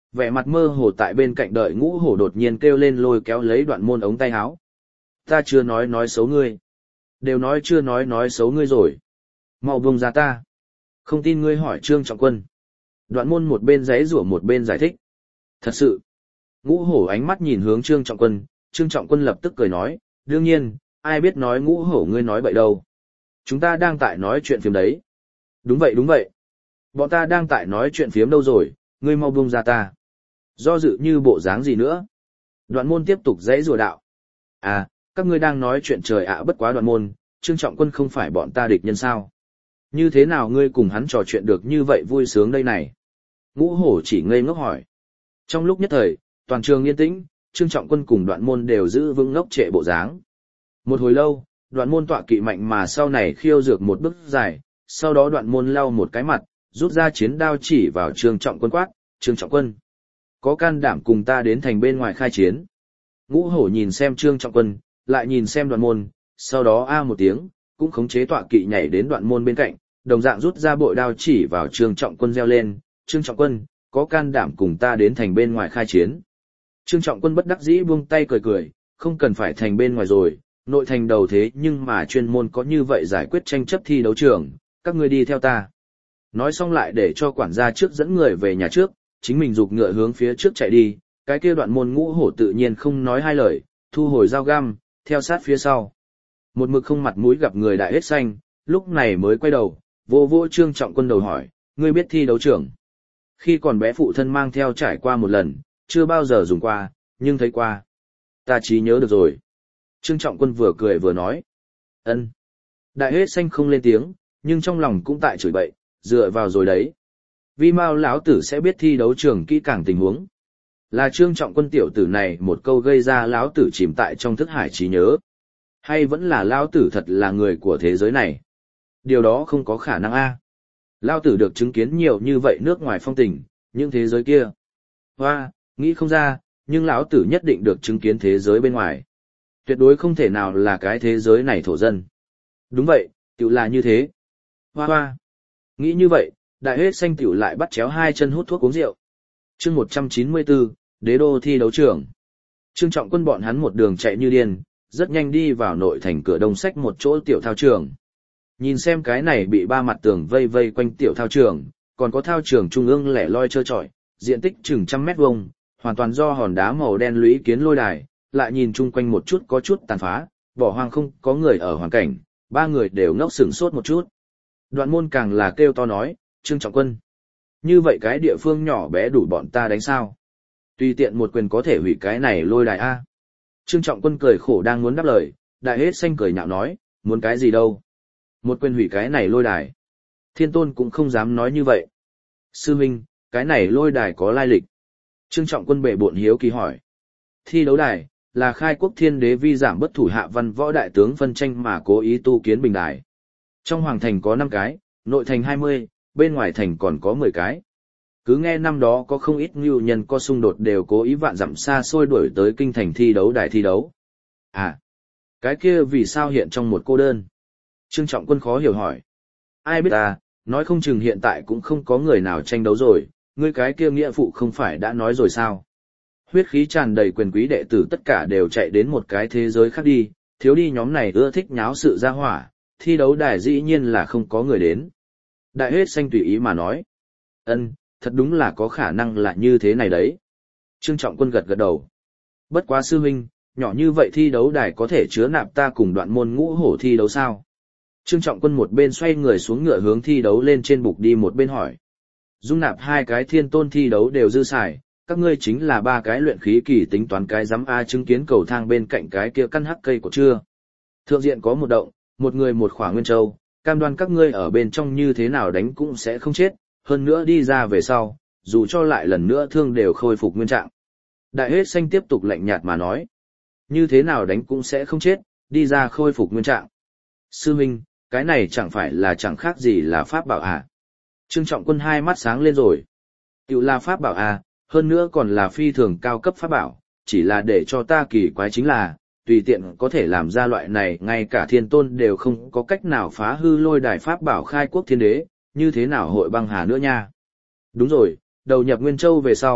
Vẻ mặt mơ hồ tại bên cạnh đợi Ngũ Hổ đột nhiên kêu lên lôi kéo lấy Đoạn Môn ống tay áo. Ta chưa nói xấu ngươi. Đều nói chưa nói xấu ngươi rồi. Mau buông ra ta. Không tin ngươi hỏi Trương Trọng Quân. Đoạn Môn một bên giãy giụa một bên giải thích. Thật sự. Ngũ Hổ ánh mắt nhìn hướng Trương Trọng Quân, Trương Trọng Quân lập tức cười nói, đương nhiên, ai biết nói Ngũ Hổ ngươi nói bậy đâu. Chúng ta đang tại nói chuyện phiếm đấy. Đúng vậy. Bọn ta đang tại nói chuyện phiếm đâu rồi, ngươi mau buông ra ta. Do dự như bộ dáng gì nữa. Đoạn Môn tiếp tục giãy giụa đạo. À, các ngươi đang nói chuyện trời ạ bất quá Đoạn Môn, Trương Trọng Quân không phải bọn ta địch nhân sao. Như thế nào ngươi cùng hắn trò chuyện được như vậy vui sướng đây này? Ngũ Hổ chỉ ngây ngốc hỏi. Trong lúc nhất thời, toàn trường yên tĩnh, Trương Trọng Quân cùng Đoạn Môn đều giữ vững ngốc trệ bộ dáng. Một hồi lâu, Đoạn Môn tọa kỵ mạnh mà sau này khiêu dược một bước dài, sau đó Đoạn Môn lau một cái mặt, rút ra chiến đao chỉ vào Trương Trọng Quân quát, Trương Trọng Quân, có can đảm cùng ta đến thành bên ngoài khai chiến. Ngũ Hổ nhìn xem Trương Trọng Quân, lại nhìn xem Đoạn Môn, sau đó a một tiếng, cũng khống chế tọa kỵ nhảy đến Đoạn Môn bên cạnh, đồng dạng rút ra bội đao chỉ vào Trương Trọng Quân reo lên, Trương Trọng Quân, có can đảm cùng ta đến thành bên ngoài khai chiến. Trương Trọng Quân bất đắc dĩ buông tay cười cười, không cần phải thành bên ngoài rồi, nội thành đầu thế nhưng mà chuyên môn có như vậy giải quyết tranh chấp thi đấu trường, các ngươi đi theo ta. Nói xong lại để cho quản gia trước dẫn người về nhà trước, chính mình giục ngựa hướng phía trước chạy đi, cái kia Đoạn Môn Ngũ Hổ tự nhiên không nói hai lời, thu hồi dao găm, theo sát phía sau. Một mực không mặt mũi gặp người đại hết xanh, lúc này mới quay đầu, vô Trương Trọng Quân đầu hỏi, ngươi biết thi đấu trường? Khi còn bé phụ thân mang theo trải qua một lần, chưa bao giờ dùng qua, nhưng thấy qua. Ta trí nhớ được rồi. Trương Trọng Quân vừa cười vừa nói. Ân. Đại hết xanh không lên tiếng, nhưng trong lòng cũng tại chửi bậy, dựa vào rồi đấy. Vì mau lão tử sẽ biết thi đấu trường kỹ càng tình huống. Là Trương Trọng Quân tiểu tử này một câu gây ra lão tử chìm tại trong thức hải trí nhớ. Hay vẫn là lão tử thật là người của thế giới này? Điều đó không có khả năng a. Lão tử được chứng kiến nhiều như vậy nước ngoài phong tình, những thế giới kia. Hoa, nghĩ không ra, nhưng lão tử nhất định được chứng kiến thế giới bên ngoài. Tuyệt đối không thể nào là cái thế giới này thổ dân. Đúng vậy, tiểu là như thế. Hoa. Nghĩ như vậy, đại hết xanh tiểu lại bắt chéo hai chân hút thuốc uống rượu. Chương 194, Đế đô thi đấu trường. Trương Trọng Quân bọn hắn một đường chạy như điên, rất nhanh đi vào nội thành cửa đông sách một chỗ tiểu thao trường. Nhìn xem cái này bị ba mặt tường vây quanh tiểu thao trường, còn có thao trường trung ương lẻ loi trơ trọi, diện tích chừng 100 m², hoàn toàn do hòn đá màu đen lũy kiến lôi đài, lại nhìn chung quanh một chút có chút tàn phá, bỏ hoang không có người ở hoàn cảnh, ba người đều ngốc sửng sốt một chút. Đoạn Môn càng là kêu to nói, Trương Trọng Quân, như vậy cái địa phương nhỏ bé đủ bọn ta đánh sao? Tùy tiện một quyền có thể hủy cái này lôi đài a. Trương Trọng Quân cười khổ đang muốn đáp lời, đại hết xanh cười nhạo nói, muốn cái gì đâu? Một quyền hủy cái này lôi đài. Thiên Tôn cũng không dám nói như vậy. Sư Minh, cái này lôi đài có lai lịch. Trương Trọng Quân bệ bộn hiếu kỳ hỏi. Thi đấu đài, là khai quốc thiên đế vi giảm bất thủ hạ văn võ đại tướng phân tranh mà cố ý tu kiến bình đài. Trong hoàng thành có 5 cái, nội thành 20, bên ngoài thành còn có 10 cái. Cứ nghe năm đó có không ít ngưu nhân có xung đột đều cố ý vạn dặm xa xôi đuổi tới kinh thành thi đấu đài thi đấu. À, cái kia vì sao hiện trong một cô đơn? Trương Trọng Quân khó hiểu hỏi. Ai biết ta, nói không chừng hiện tại cũng không có người nào tranh đấu rồi, ngươi cái kia nghĩa phụ không phải đã nói rồi sao? Huyết khí tràn đầy quyền quý đệ tử tất cả đều chạy đến một cái thế giới khác đi, thiếu đi nhóm này ưa thích nháo sự ra hỏa, thi đấu đài dĩ nhiên là không có người đến. Đại hết xanh tùy ý mà nói. Ân, thật đúng là có khả năng là như thế này đấy. Trương Trọng Quân gật gật đầu. Bất quá sư huynh, nhỏ như vậy thi đấu đài có thể chứa nạp ta cùng Đoạn Môn Ngũ Hổ thi đấu sao? Trương Trọng Quân một bên xoay người xuống ngựa hướng thi đấu lên trên bục đi một bên hỏi. Dung nạp 2 cái thiên tôn thi đấu đều dư xài, các ngươi chính là 3 cái luyện khí kỳ tính toán cái giám A chứng kiến cầu thang bên cạnh cái kia căn hắc cây của chưa. Thượng diện có một động, một người một khỏa nguyên châu, cam đoan các ngươi ở bên trong như thế nào đánh cũng sẽ không chết, hơn nữa đi ra về sau, dù cho lại lần nữa thương đều khôi phục nguyên trạng. Đại hết xanh tiếp tục lạnh nhạt mà nói. Như thế nào đánh cũng sẽ không chết, đi ra khôi phục nguyên trạng. Sư Minh, cái này chẳng phải là chẳng khác gì là pháp bảo à? Trương Trọng Quân hai mắt sáng lên rồi. Tiểu là pháp bảo à, hơn nữa còn là phi thường cao cấp pháp bảo, chỉ là để cho ta kỳ quái chính là, tùy tiện có thể làm ra loại này ngay cả thiên tôn đều không có cách nào phá hư lôi đài pháp bảo khai quốc thiên đế, như thế nào hội băng hà nữa nha. Đúng rồi, đầu nhập Nguyên Châu về sau,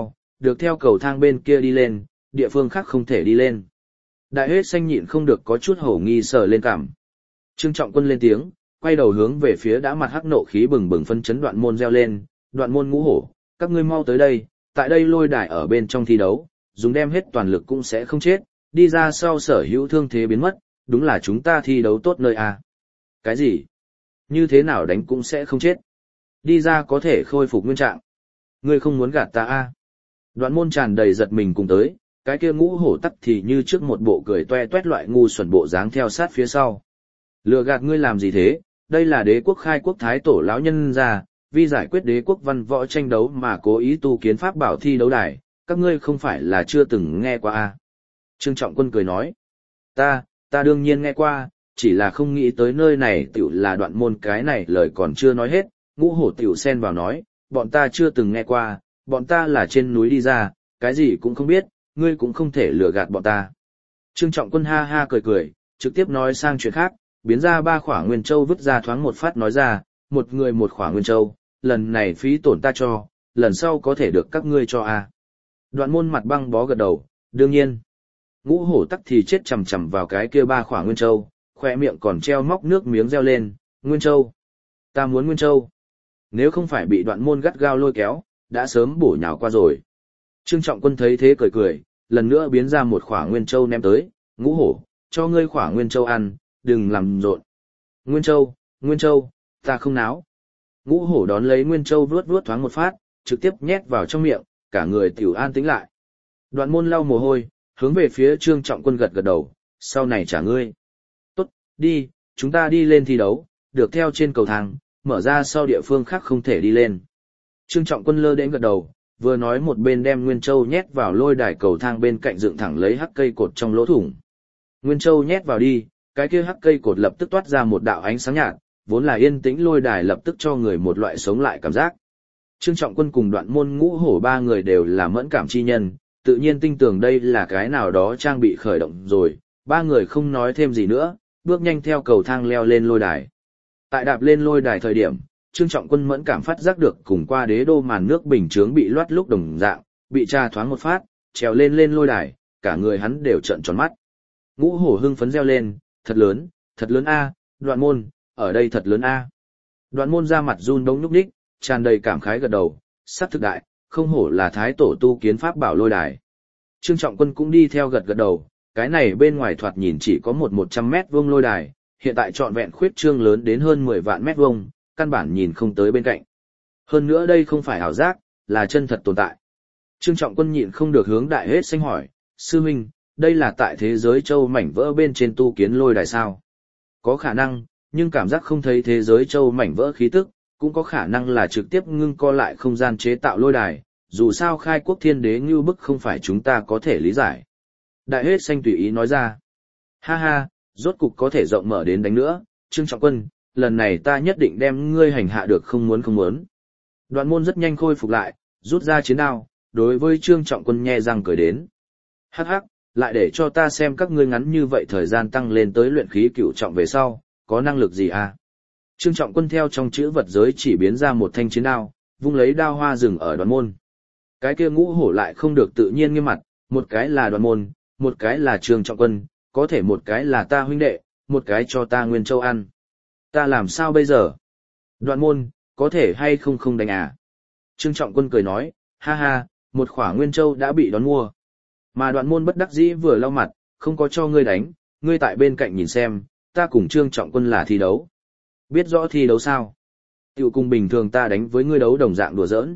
được theo cầu thang bên kia đi lên, địa phương khác không thể đi lên. Đại hết xanh nhịn không được có chút hổ nghi sờ lên cằm. Trương Trọng Quân lên tiếng, quay đầu hướng về phía đã mặt hắc nộ khí bừng bừng phân chấn Đoạn Môn reo lên, Đoạn Môn Ngũ Hổ, các ngươi mau tới đây, tại đây lôi đài ở bên trong thi đấu, dùng đem hết toàn lực cũng sẽ không chết, đi ra sau sở hữu thương thế biến mất, đúng là chúng ta thi đấu tốt nơi à. Cái gì? Như thế nào đánh cũng sẽ không chết. Đi ra có thể khôi phục nguyên trạng. Ngươi không muốn gạt ta à. Đoạn Môn tràn đầy giật mình cùng tới, cái kia Ngũ Hổ tắc thì như trước một bộ cười toe toét loại ngu xuẩn bộ dáng theo sát phía sau. Lừa gạt ngươi làm gì thế, đây là đế quốc khai quốc thái tổ lão nhân ra, vì giải quyết đế quốc văn võ tranh đấu mà cố ý tu kiến pháp bảo thi đấu đài, các ngươi không phải là chưa từng nghe qua à. Trương Trọng Quân cười nói, ta đương nhiên nghe qua, chỉ là không nghĩ tới nơi này tiểu là Đoạn Môn cái này lời còn chưa nói hết, Ngũ Hổ tiểu xen vào nói, bọn ta chưa từng nghe qua, bọn ta là trên núi đi ra, cái gì cũng không biết, ngươi cũng không thể lừa gạt bọn ta. Trương Trọng Quân ha ha cười cười, trực tiếp nói sang chuyện khác, biến ra 3 khỏa nguyên châu vứt ra thoáng một phát nói ra, một người một khỏa nguyên châu, lần này phí tổn ta cho, lần sau có thể được các ngươi cho à. Đoạn Môn mặt băng bó gật đầu, đương nhiên. Ngũ Hổ tắc thì chết chầm chầm vào cái kia 3 khỏa nguyên châu, khoe miệng còn treo móc nước miếng reo lên, nguyên châu. Ta muốn nguyên châu. Nếu không phải bị Đoạn Môn gắt gao lôi kéo, đã sớm bổ nhào qua rồi. Trương Trọng Quân thấy thế cười cười, lần nữa biến ra một khỏa nguyên châu ném tới, Ngũ Hổ, cho ngươi khỏa nguyên châu ăn, đừng làm rộn. Nguyên châu, ta không náo. Ngũ Hổ đón lấy nguyên châu vuốt vuốt thoáng một phát, trực tiếp nhét vào trong miệng, cả người tiểu an tĩnh lại. Đoạn Môn lau mồ hôi, hướng về phía Trương Trọng Quân gật gật đầu, sau này trả ngươi. Tốt, đi, chúng ta đi lên thi đấu, được theo trên cầu thang, mở ra sau địa phương khác không thể đi lên. Trương Trọng Quân lơ đễnh gật đầu, vừa nói một bên đem Nguyên Châu nhét vào lôi đài cầu thang bên cạnh dựng thẳng lấy hắc cây cột trong lỗ thủng. Nguyên Châu nhét vào đi, cái kia hắc cây cột lập tức toát ra một đạo ánh sáng nhạt, vốn là yên tĩnh lôi đài lập tức cho người một loại sống lại cảm giác. Trương Trọng Quân cùng Đoạn Môn Ngũ Hổ 3 người đều là mẫn cảm chi nhân, tự nhiên tin tưởng đây là cái nào đó trang bị khởi động rồi, 3 người không nói thêm gì nữa, bước nhanh theo cầu thang leo lên lôi đài. Tại đạp lên lôi đài thời điểm, Trương Trọng Quân mẫn cảm phát giác được cùng qua đế đô màn nước bình chướng bị loát lúc đồng dạng, bị tra thoáng một phát, trèo lên lôi đài, cả người hắn đều trợn tròn mắt. Ngũ Hổ hưng phấn reo lên, thật lớn a, Đoạn Môn, ở đây thật lớn a. Đoạn Môn ra mặt run đống nhúc nhích, tràn đầy cảm khái gật đầu, sắc thực đại, không hổ là thái tổ tu kiến pháp bảo lôi đài. Trương Trọng Quân cũng đi theo gật gật đầu, cái này bên ngoài thoạt nhìn chỉ có 100 mét vuông lôi đài, hiện tại trọn vẹn khuyết trương lớn đến hơn 10 vạn mét vuông, căn bản nhìn không tới bên cạnh. Hơn nữa đây không phải ảo giác, là chân thật tồn tại. Trương Trọng Quân nhịn không được hướng Đại Hết Xanh hỏi, sư huynh, đây là tại thế giới châu mảnh vỡ bên trên tu kiến lôi đài sao? Có khả năng, nhưng cảm giác không thấy thế giới châu mảnh vỡ khí tức, cũng có khả năng là trực tiếp ngưng co lại không gian chế tạo lôi đài, dù sao khai quốc thiên đế như bức không phải chúng ta có thể lý giải. Đại Hết Xanh tùy ý nói ra, ha ha, rốt cục có thể rộng mở đến đánh nữa, Trương Trọng Quân, lần này ta nhất định đem ngươi hành hạ được không muốn. Đoạn Môn rất nhanh khôi phục lại, rút ra chiến đao, đối với Trương Trọng Quân nhe răng cười đến. Hắc hắc, lại để cho ta xem các ngươi ngắn như vậy thời gian tăng lên tới luyện khí cửu trọng về sau, có năng lực gì à? Trương Trọng Quân theo trong chữ vật giới chỉ biến ra một thanh chiến đao, vung lấy đao hoa rừng ở Đoạn Môn. Cái kia Ngũ Hổ lại không được tự nhiên nghiêm mặt, một cái là Đoạn Môn, một cái là Trương Trọng Quân, có thể một cái là ta huynh đệ, một cái cho ta Nguyên Châu ăn. Ta làm sao bây giờ? Đoạn Môn, có thể hay không đánh à? Trương Trọng Quân cười nói, ha ha, một khỏa Nguyên Châu đã bị đón mua. Mà Đoạn Môn bất đắc dĩ vừa lau mặt, không có cho ngươi đánh, ngươi tại bên cạnh nhìn xem, ta cùng Trương Trọng Quân là thi đấu. Biết rõ thi đấu sao? Tiểu cùng bình thường ta đánh với ngươi đấu đồng dạng đùa giỡn.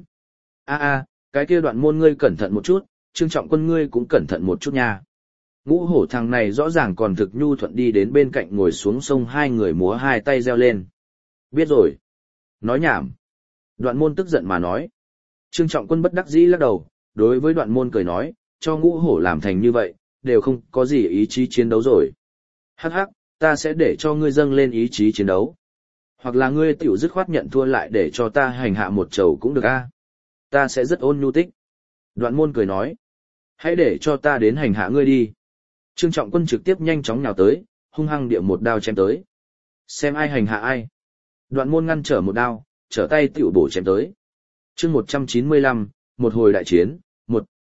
Cái kia Đoạn Môn ngươi cẩn thận một chút, Trương Trọng Quân ngươi cũng cẩn thận một chút nha. Ngũ Hổ thằng này rõ ràng còn thực nhu thuận đi đến bên cạnh ngồi xuống sông, hai người múa hai tay reo lên. Biết rồi. Nói nhảm. Đoạn Môn tức giận mà nói. Trương Trọng Quân bất đắc dĩ lắc đầu, đối với Đoạn Môn cười nói, cho Ngũ Hổ làm thành như vậy, đều không có gì ý chí chiến đấu rồi. Hắc hắc, ta sẽ để cho ngươi dâng lên ý chí chiến đấu. Hoặc là ngươi tiểu dứt khoát nhận thua lại để cho ta hành hạ một chầu cũng được a. Ta sẽ rất ôn nhu tích. Đoạn Môn cười nói, hãy để cho ta đến hành hạ ngươi đi. Trương Trọng Quân trực tiếp nhanh chóng nhào tới, hung hăng địa một đao chém tới. Xem ai hành hạ ai. Đoạn Môn ngăn trở một đao, trở tay tiểu bổ chém tới. Chương 195, một hồi đại chiến,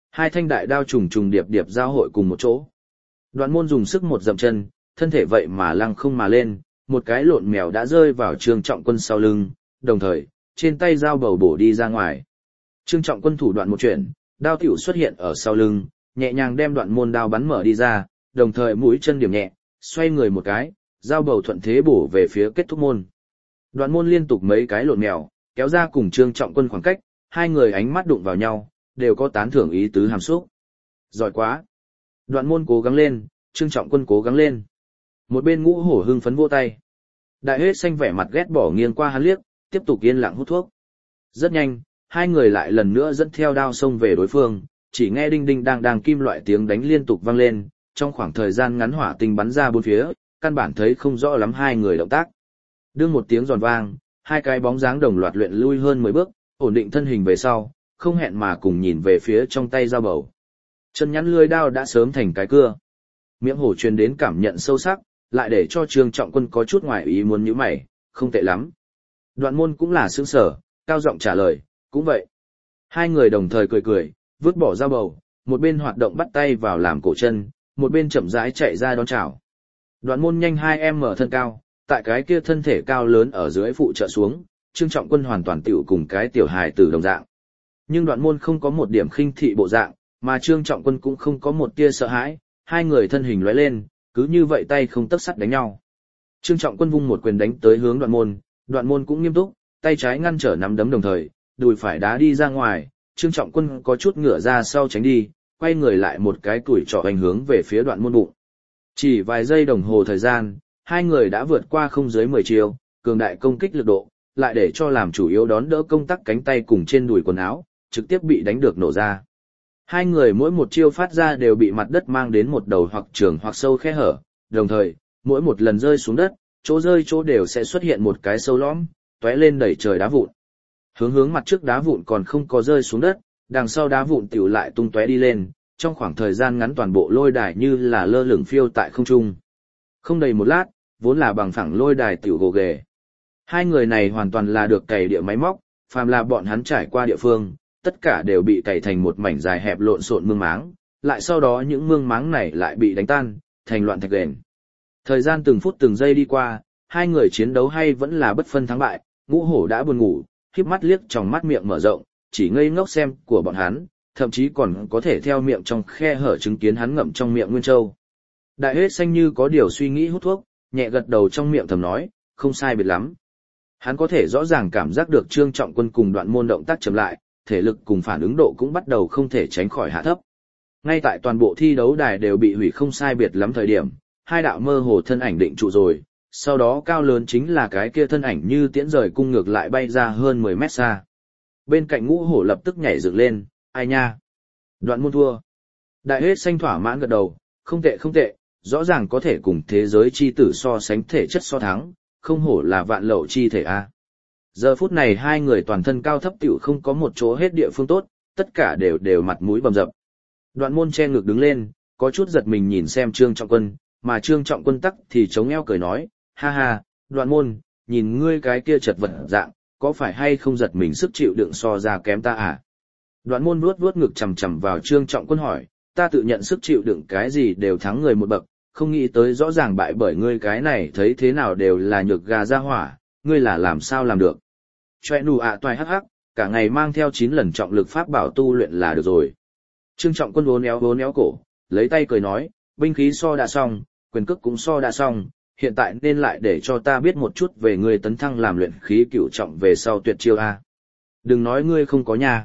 Hai thanh đại đao trùng trùng điệp điệp giao hội cùng một chỗ. Đoạn Môn dùng sức một dậm chân, thân thể vậy mà lăng không mà lên, một cái lộn mèo đã rơi vào Trương Trọng Quân sau lưng, đồng thời, trên tay dao bầu bổ đi ra ngoài. Trương Trọng Quân thủ đoạn một chuyển, đao tiểu xuất hiện ở sau lưng, nhẹ nhàng đem Đoạn Môn đao bắn mở đi ra, đồng thời mũi chân điểm nhẹ, xoay người một cái, dao bầu thuận thế bổ về phía kết thúc môn. Đoạn Môn liên tục mấy cái lộn mèo, kéo ra cùng Trương Trọng Quân khoảng cách, hai người ánh mắt đụng vào nhau, đều có tán thưởng ý tứ hàm xúc. Giỏi quá. Đoạn Môn cố gắng lên, Trương Trọng Quân cố gắng lên. Một bên Ngũ Hổ hưng phấn vỗ tay. Đại Hết Xanh vẻ mặt ghét bỏ nghiêng qua hắn liếc, tiếp tục yên lặng hút thuốc. Rất nhanh, hai người lại lần nữa dẫn theo đao xông về đối phương, chỉ nghe đinh đinh đang đang kim loại tiếng đánh liên tục vang lên, trong khoảng thời gian ngắn hỏa tinh bắn ra bốn phía, căn bản thấy không rõ lắm hai người động tác. Đương một tiếng giòn vang, hai cái bóng dáng đồng loạt luyện lui hơn 10 bước, ổn định thân hình về sau, không hẹn mà cùng nhìn về phía trong tay dao bầu. Chân nhắn lưỡi đao đã sớm thành cái cưa. Miệng hổ truyền đến cảm nhận sâu sắc, lại để cho Trương Trọng Quân có chút ngoài ý muốn nhíu mày, không tệ lắm. Đoạn Môn cũng là sững sờ, cao giọng trả lời, cũng vậy. Hai người đồng thời cười cười, vứt bỏ dao bầu, một bên hoạt động bắt tay vào làm cổ chân, một bên chậm rãi chạy ra đón chào. Đoạn Môn nhanh 2m thân cao, tại cái kia thân thể cao lớn ở dưới phụ trợ xuống, Trương Trọng Quân hoàn toàn tiểu cùng cái tiểu hài tử đồng dạng. Nhưng Đoạn Môn không có một điểm khinh thị bộ dạng, mà Trương Trọng Quân cũng không có một tia sợ hãi, hai người thân hình lóe lên, cứ như vậy tay không tấc sắt đánh nhau. Trương Trọng Quân vung một quyền đánh tới hướng Đoạn Môn cũng nghiêm túc, tay trái ngăn trở nắm đấm đồng thời, đùi phải đá đi ra ngoài, Trương Trọng Quân có chút ngửa ra sau tránh đi, quay người lại một cái tuổi trọ hành hướng về phía Đoạn Môn bụng. Chỉ vài giây đồng hồ thời gian, hai người đã vượt qua không dưới 10 chiêu, cường đại công kích lực độ, lại để cho làm chủ yếu đón đỡ công tắc cánh tay cùng trên đùi quần áo, trực tiếp bị đánh được nổ ra. Hai người mỗi một chiêu phát ra đều bị mặt đất mang đến một đầu hoặc trường hoặc sâu khe hở, đồng thời, mỗi một lần rơi xuống đất, chỗ rơi chỗ đều sẽ xuất hiện một cái sâu lõm, tóe lên đẩy trời đá vụn. Hướng mặt trước đá vụn còn không có rơi xuống đất, đằng sau đá vụn tiểu lại tung tóe đi lên, trong khoảng thời gian ngắn toàn bộ lôi đài như là lơ lửng phiêu tại không trung. Không đầy một lát, vốn là bằng phẳng lôi đài tiểu gồ ghề. Hai người này hoàn toàn là được cày địa máy móc, phàm là bọn hắn trải qua địa phương, tất cả đều bị cày thành một mảnh dài hẹp lộn xộn mương máng, lại sau đó những mương máng này lại bị đánh tan, thành loạn thạch đền. Thời gian từng phút từng giây đi qua, hai người chiến đấu hay vẫn là bất phân thắng bại, Ngũ Hổ đã buồn ngủ, híp mắt liếc trong mắt miệng mở rộng, chỉ ngây ngốc xem của bọn hắn, thậm chí còn có thể theo miệng trong khe hở chứng kiến hắn ngậm trong miệng nguyên châu. Đại Hết Xanh như có điều suy nghĩ hút thuốc, nhẹ gật đầu trong miệng thầm nói, không sai biệt lắm. Hắn có thể rõ ràng cảm giác được Trương Trọng Quân cùng Đoạn Môn động tác chậm lại, thể lực cùng phản ứng độ cũng bắt đầu không thể tránh khỏi hạ thấp. Ngay tại toàn bộ thi đấu đài đều bị hủy không sai biệt lắm thời điểm, hai đạo mơ hồ thân ảnh định trụ rồi, sau đó cao lớn chính là cái kia thân ảnh như tiễn rời cung ngược lại bay ra hơn 10 mét xa. Bên cạnh Ngũ Hổ lập tức nhảy dựng lên, ai nha? Đoạn Môn thua. Đại Hết Xanh thỏa mãn gật đầu, không tệ, rõ ràng có thể cùng thế giới chi tử so sánh thể chất so thắng, không hổ là vạn lậu chi thể a. Giờ phút này hai người toàn thân cao thấp tiểu không có một chỗ hết địa phương tốt, tất cả đều mặt mũi bầm dập. Đoạn Môn che ngực đứng lên, có chút giật mình nhìn xem Trương Trọng Quân, mà Trương Trọng Quân tắc thì chống eo cười nói, ha ha, Đoạn Môn, nhìn ngươi cái kia chật vật dạng, có phải hay không giật mình sức chịu đựng so ra kém ta à? Đoạn Môn vuốt ngực chằm chằm vào Trương Trọng Quân hỏi, ta tự nhận sức chịu đựng cái gì đều thắng người một bậc, không nghĩ tới rõ ràng bại bởi ngươi cái này thấy thế nào đều là nhược gà ra hỏa, ngươi là làm sao làm được? Choe nụ ạ toài hắc hắc, cả ngày mang theo 9 lần trọng lực pháp bảo tu luyện là được rồi. Trương Trọng Quân uốn éo cổ, lấy tay cười nói, binh khí so đã xong, quyền cước cũng so đã xong, hiện tại nên lại để cho ta biết một chút về ngươi tấn thăng làm luyện khí cửu trọng về sau tuyệt chiêu a. Đừng nói ngươi không có nha.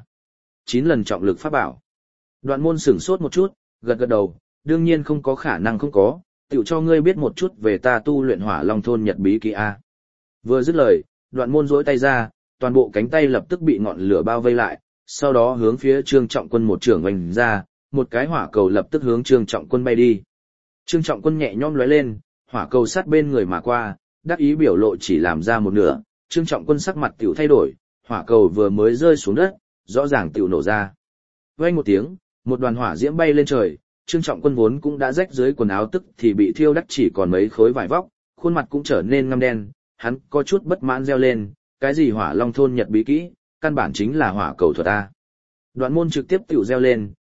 9 lần trọng lực pháp bảo. Đoạn Môn sửng sốt một chút, gật đầu, đương nhiên không có khả năng không có, tiểu cho ngươi biết một chút về ta tu luyện Hỏa Long thôn nhật bí kỹ a. Vừa dứt lời, Đoạn Môn duỗi tay ra, toàn bộ cánh tay lập tức bị ngọn lửa bao vây lại, sau đó hướng phía Trương Trọng Quân một trường oanh ra, một cái hỏa cầu lập tức hướng Trương Trọng Quân bay đi. Trương Trọng Quân nhẹ nhõm lóe lên, hỏa cầu sát bên người mà qua, đắc ý biểu lộ chỉ làm ra một nửa, Trương Trọng Quân sắc mặt tiểu thay đổi, hỏa cầu vừa mới rơi xuống đất, rõ ràng tiểu nổ ra. Vang một tiếng, một đoàn hỏa diễm bay lên trời, Trương Trọng Quân vốn cũng đã rách dưới quần áo tức thì bị thiêu đắc chỉ còn mấy khối vải vóc, khuôn mặt cũng trở nên ngăm đen, hắn có chút bất mãn reo lên, cái gì Hỏa Long thôn nhật bí kỹ, căn bản chính là hỏa cầu thuật a. Đoạn Môn trực tiếp tiểu reo lên,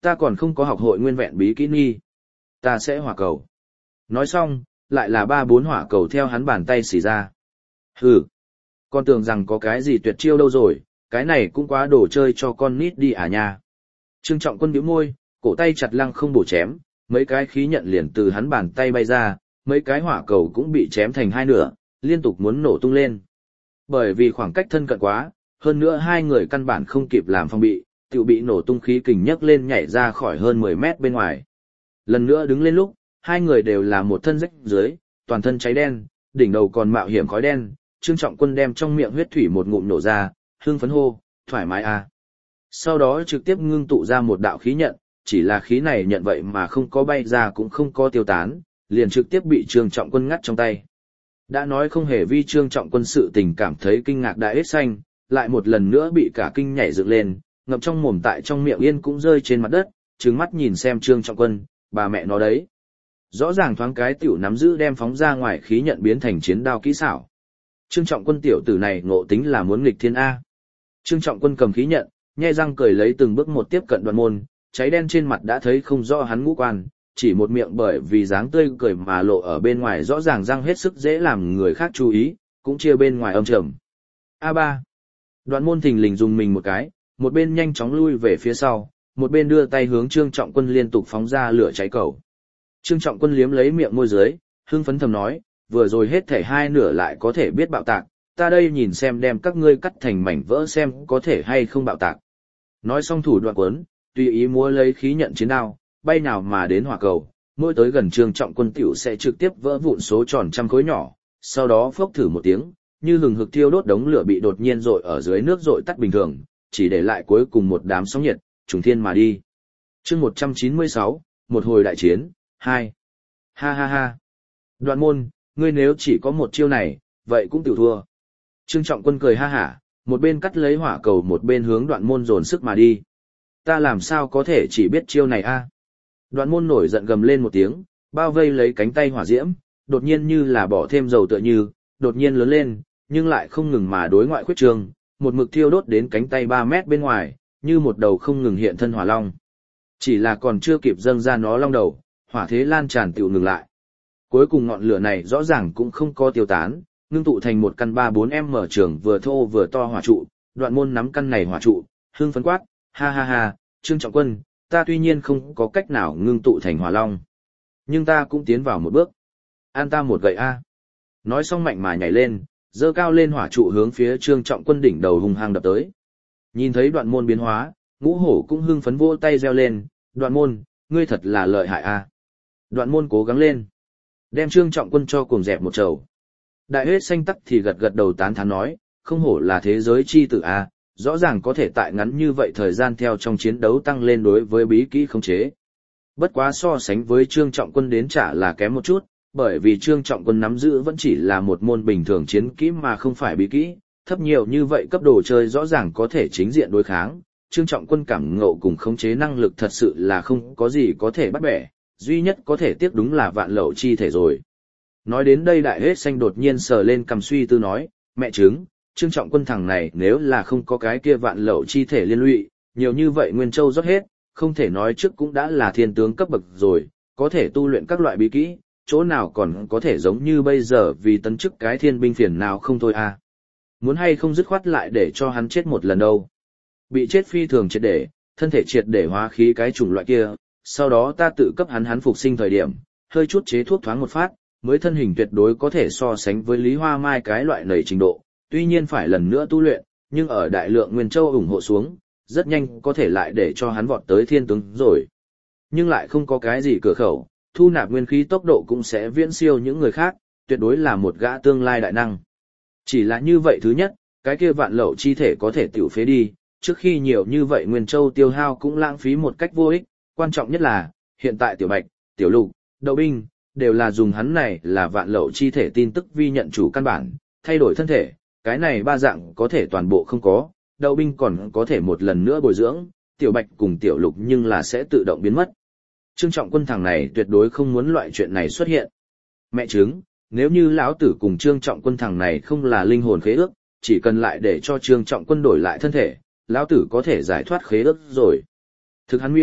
ta còn không có học hội nguyên vẹn bí kỹ nghi. Ta sẽ hỏa cầu. Nói xong, lại là 3-4 hỏa cầu theo hắn bàn tay xỉ ra. Hừ, con tưởng rằng có cái gì tuyệt chiêu đâu rồi, cái này cũng quá đồ chơi cho con nít đi à nha. Trương Trọng Quân bĩu môi, cổ tay chặt lăng không bổ chém, mấy cái khí nhận liền từ hắn bàn tay bay ra, mấy cái hỏa cầu cũng bị chém thành hai nửa, liên tục muốn nổ tung lên. Bởi vì khoảng cách thân cận quá, hơn nữa hai người căn bản không kịp làm phòng bị, tự bị nổ tung khí kình nhấc lên nhảy ra khỏi hơn 10 mét bên ngoài. Lần nữa đứng lên lúc, hai người đều là một thân rách dưới, toàn thân cháy đen, đỉnh đầu còn mạo hiểm khói đen. Trương Trọng Quân đem trong miệng huyết thủy một ngụm nổ ra, hưng phấn hô, thoải mái à. Sau đó trực tiếp ngưng tụ ra một đạo khí nhận, chỉ là khí này nhận vậy mà không có bay ra cũng không có tiêu tán, liền trực tiếp bị Trương Trọng Quân ngắt trong tay. Đã nói không hề vi Trương Trọng Quân sự tình cảm thấy kinh ngạc đại hết xanh, lại một lần nữa bị cả kinh nhảy dựng lên, ngậm trong mồm tại trong miệng yên cũng rơi trên mặt đất, trừng mắt nhìn xem Trương Trọng Quân, bà mẹ nó đấy. Rõ ràng thoáng cái tiểu nắm giữ đem phóng ra ngoài khí nhận biến thành chiến đao kỹ xảo. Trương Trọng Quân tiểu tử này ngộ tính là muốn nghịch thiên A. Trương Trọng Quân cầm khí nhận, nhe răng cười lấy từng bước một tiếp cận Đoạn Môn, cháy đen trên mặt đã thấy không rõ hắn ngũ quan, chỉ một miệng bởi vì dáng tươi cười mà lộ ở bên ngoài rõ ràng răng hết sức dễ làm người khác chú ý, cũng chia bên ngoài âm trầm. A3. Đoạn Môn thình lình dùng mình một cái, một bên nhanh chóng lui về phía sau, một bên đưa tay hướng Trương Trọng Quân liên tục phóng ra lửa cháy cầu. Trương Trọng Quân liếm lấy miệng môi dưới, hưng phấn thầm nói, vừa rồi hết thể hai nửa lại có thể biết bạo tạc, ta đây nhìn xem đem các ngươi cắt thành mảnh vỡ xem có thể hay không bạo tạc. Nói xong thủ đoạn quấn, tùy ý múa lấy khí nhận chiến đao, bay nào mà đến hỏa cầu, mỗi tới gần Trương Trọng Quân tiểu sẽ trực tiếp vỡ vụn số tròn trăm khối nhỏ, sau đó phốc thử một tiếng, như hừng hực thiêu đốt đống lửa bị đột nhiên dội ở dưới nước dội tắt bình thường, chỉ để lại cuối cùng một đám sóng nhiệt, trùng thiên mà đi. Chương 196, một hồi đại chiến, 2. Ha ha ha. Đoạn Môn, ngươi nếu chỉ có một chiêu này, vậy cũng tiểu thua. Trương Trọng Quân cười ha hả, một bên cắt lấy hỏa cầu một bên hướng Đoạn Môn dồn sức mà đi. Ta làm sao có thể chỉ biết chiêu này a? Đoạn Môn nổi giận gầm lên một tiếng, bao vây lấy cánh tay hỏa diễm, đột nhiên như là bỏ thêm dầu tựa như, đột nhiên lớn lên, nhưng lại không ngừng mà đối ngoại khuyết trường, một mực thiêu đốt đến cánh tay 3 mét bên ngoài, như một đầu không ngừng hiện thân hỏa long. Chỉ là còn chưa kịp dâng ra nó long đầu, hỏa thế lan tràn tiểu ngừng lại. Cuối cùng ngọn lửa này rõ ràng cũng không có tiêu tán, ngưng tụ thành một căn 3-4m trường vừa thô vừa to hỏa trụ. Đoạn Môn nắm căn này hỏa trụ, hưng phấn quát, ha ha ha, Trương Trọng Quân, ta tuy nhiên không có cách nào ngưng tụ thành hỏa long, nhưng ta cũng tiến vào một bước. An ta một gậy a. Nói xong mạnh mà nhảy lên, giơ cao lên hỏa trụ hướng phía Trương Trọng Quân đỉnh đầu hung hăng đập tới. Nhìn thấy Đoạn Môn biến hóa, Ngũ Hổ cũng hưng phấn vỗ tay reo lên, Đoạn Môn, ngươi thật là lợi hại a. Đoạn Môn cố gắng lên, đem Trương Trọng Quân cho cuồng dẹp một trầu. Đại Huyết Xanh tắc thì gật gật đầu tán thán nói, không hổ là thế giới chi tử a, rõ ràng có thể tại ngắn như vậy thời gian theo trong chiến đấu tăng lên đối với bí kỹ khống chế. Bất quá so sánh với Trương Trọng Quân đến chả là kém một chút, bởi vì Trương Trọng Quân nắm giữ vẫn chỉ là một môn bình thường chiến kỹ mà không phải bí kỹ, thấp nhiều như vậy cấp đồ chơi rõ ràng có thể chính diện đối kháng. Trương Trọng Quân cảm ngộ cùng khống chế năng lực thật sự là không có gì có thể bắt bẻ, duy nhất có thể tiếc đúng là vạn lậu chi thể rồi. Nói đến đây Đại Hết Xanh đột nhiên sờ lên cầm suy tư nói, mẹ chứng, Trương Trọng Quân thằng này nếu là không có cái kia vạn lậu chi thể liên lụy, nhiều như vậy Nguyên Châu rót hết, không thể nói trước cũng đã là thiên tướng cấp bậc rồi, có thể tu luyện các loại bí kỹ, chỗ nào còn có thể giống như bây giờ vì tấn chức cái thiên binh phiền nào không thôi à. Muốn hay không dứt khoát lại để cho hắn chết một lần đâu. Bị chết phi thường triệt để, thân thể triệt để hóa khí cái chủng loại kia, sau đó ta tự cấp hắn phục sinh thời điểm, hơi chút chế thuốc thoáng một phát, mới thân hình tuyệt đối có thể so sánh với Lý Hoa Mai cái loại nầy trình độ, tuy nhiên phải lần nữa tu luyện, nhưng ở đại lượng Nguyên Châu ủng hộ xuống, rất nhanh có thể lại để cho hắn vọt tới thiên tướng rồi. Nhưng lại không có cái gì cửa khẩu, thu nạp nguyên khí tốc độ cũng sẽ viễn siêu những người khác, tuyệt đối là một gã tương lai đại năng. Chỉ là như vậy thứ nhất, cái kia vạn lậu chi thể có thể tiểu phế đi, trước khi nhiều như vậy Nguyên Châu tiêu hao cũng lãng phí một cách vô ích, quan trọng nhất là, hiện tại Tiểu Bạch, Tiểu Lục, Đậu Binh, đều là dùng hắn này là vạn lậu chi thể tin tức vi nhận chủ căn bản, thay đổi thân thể, cái này ba dạng có thể toàn bộ không có, Đậu Binh còn có thể một lần nữa bồi dưỡng, Tiểu Bạch cùng Tiểu Lục nhưng là sẽ tự động biến mất. Trương Trọng Quân thằng này tuyệt đối không muốn loại chuyện này xuất hiện. Mẹ chứng, nếu như lão tử cùng Trương Trọng Quân thằng này không là linh hồn khế ước, chỉ cần lại để cho Trương Trọng Quân đổi lại thân thể, lão tử có thể giải thoát khế ước rồi. Thực hắn miêu,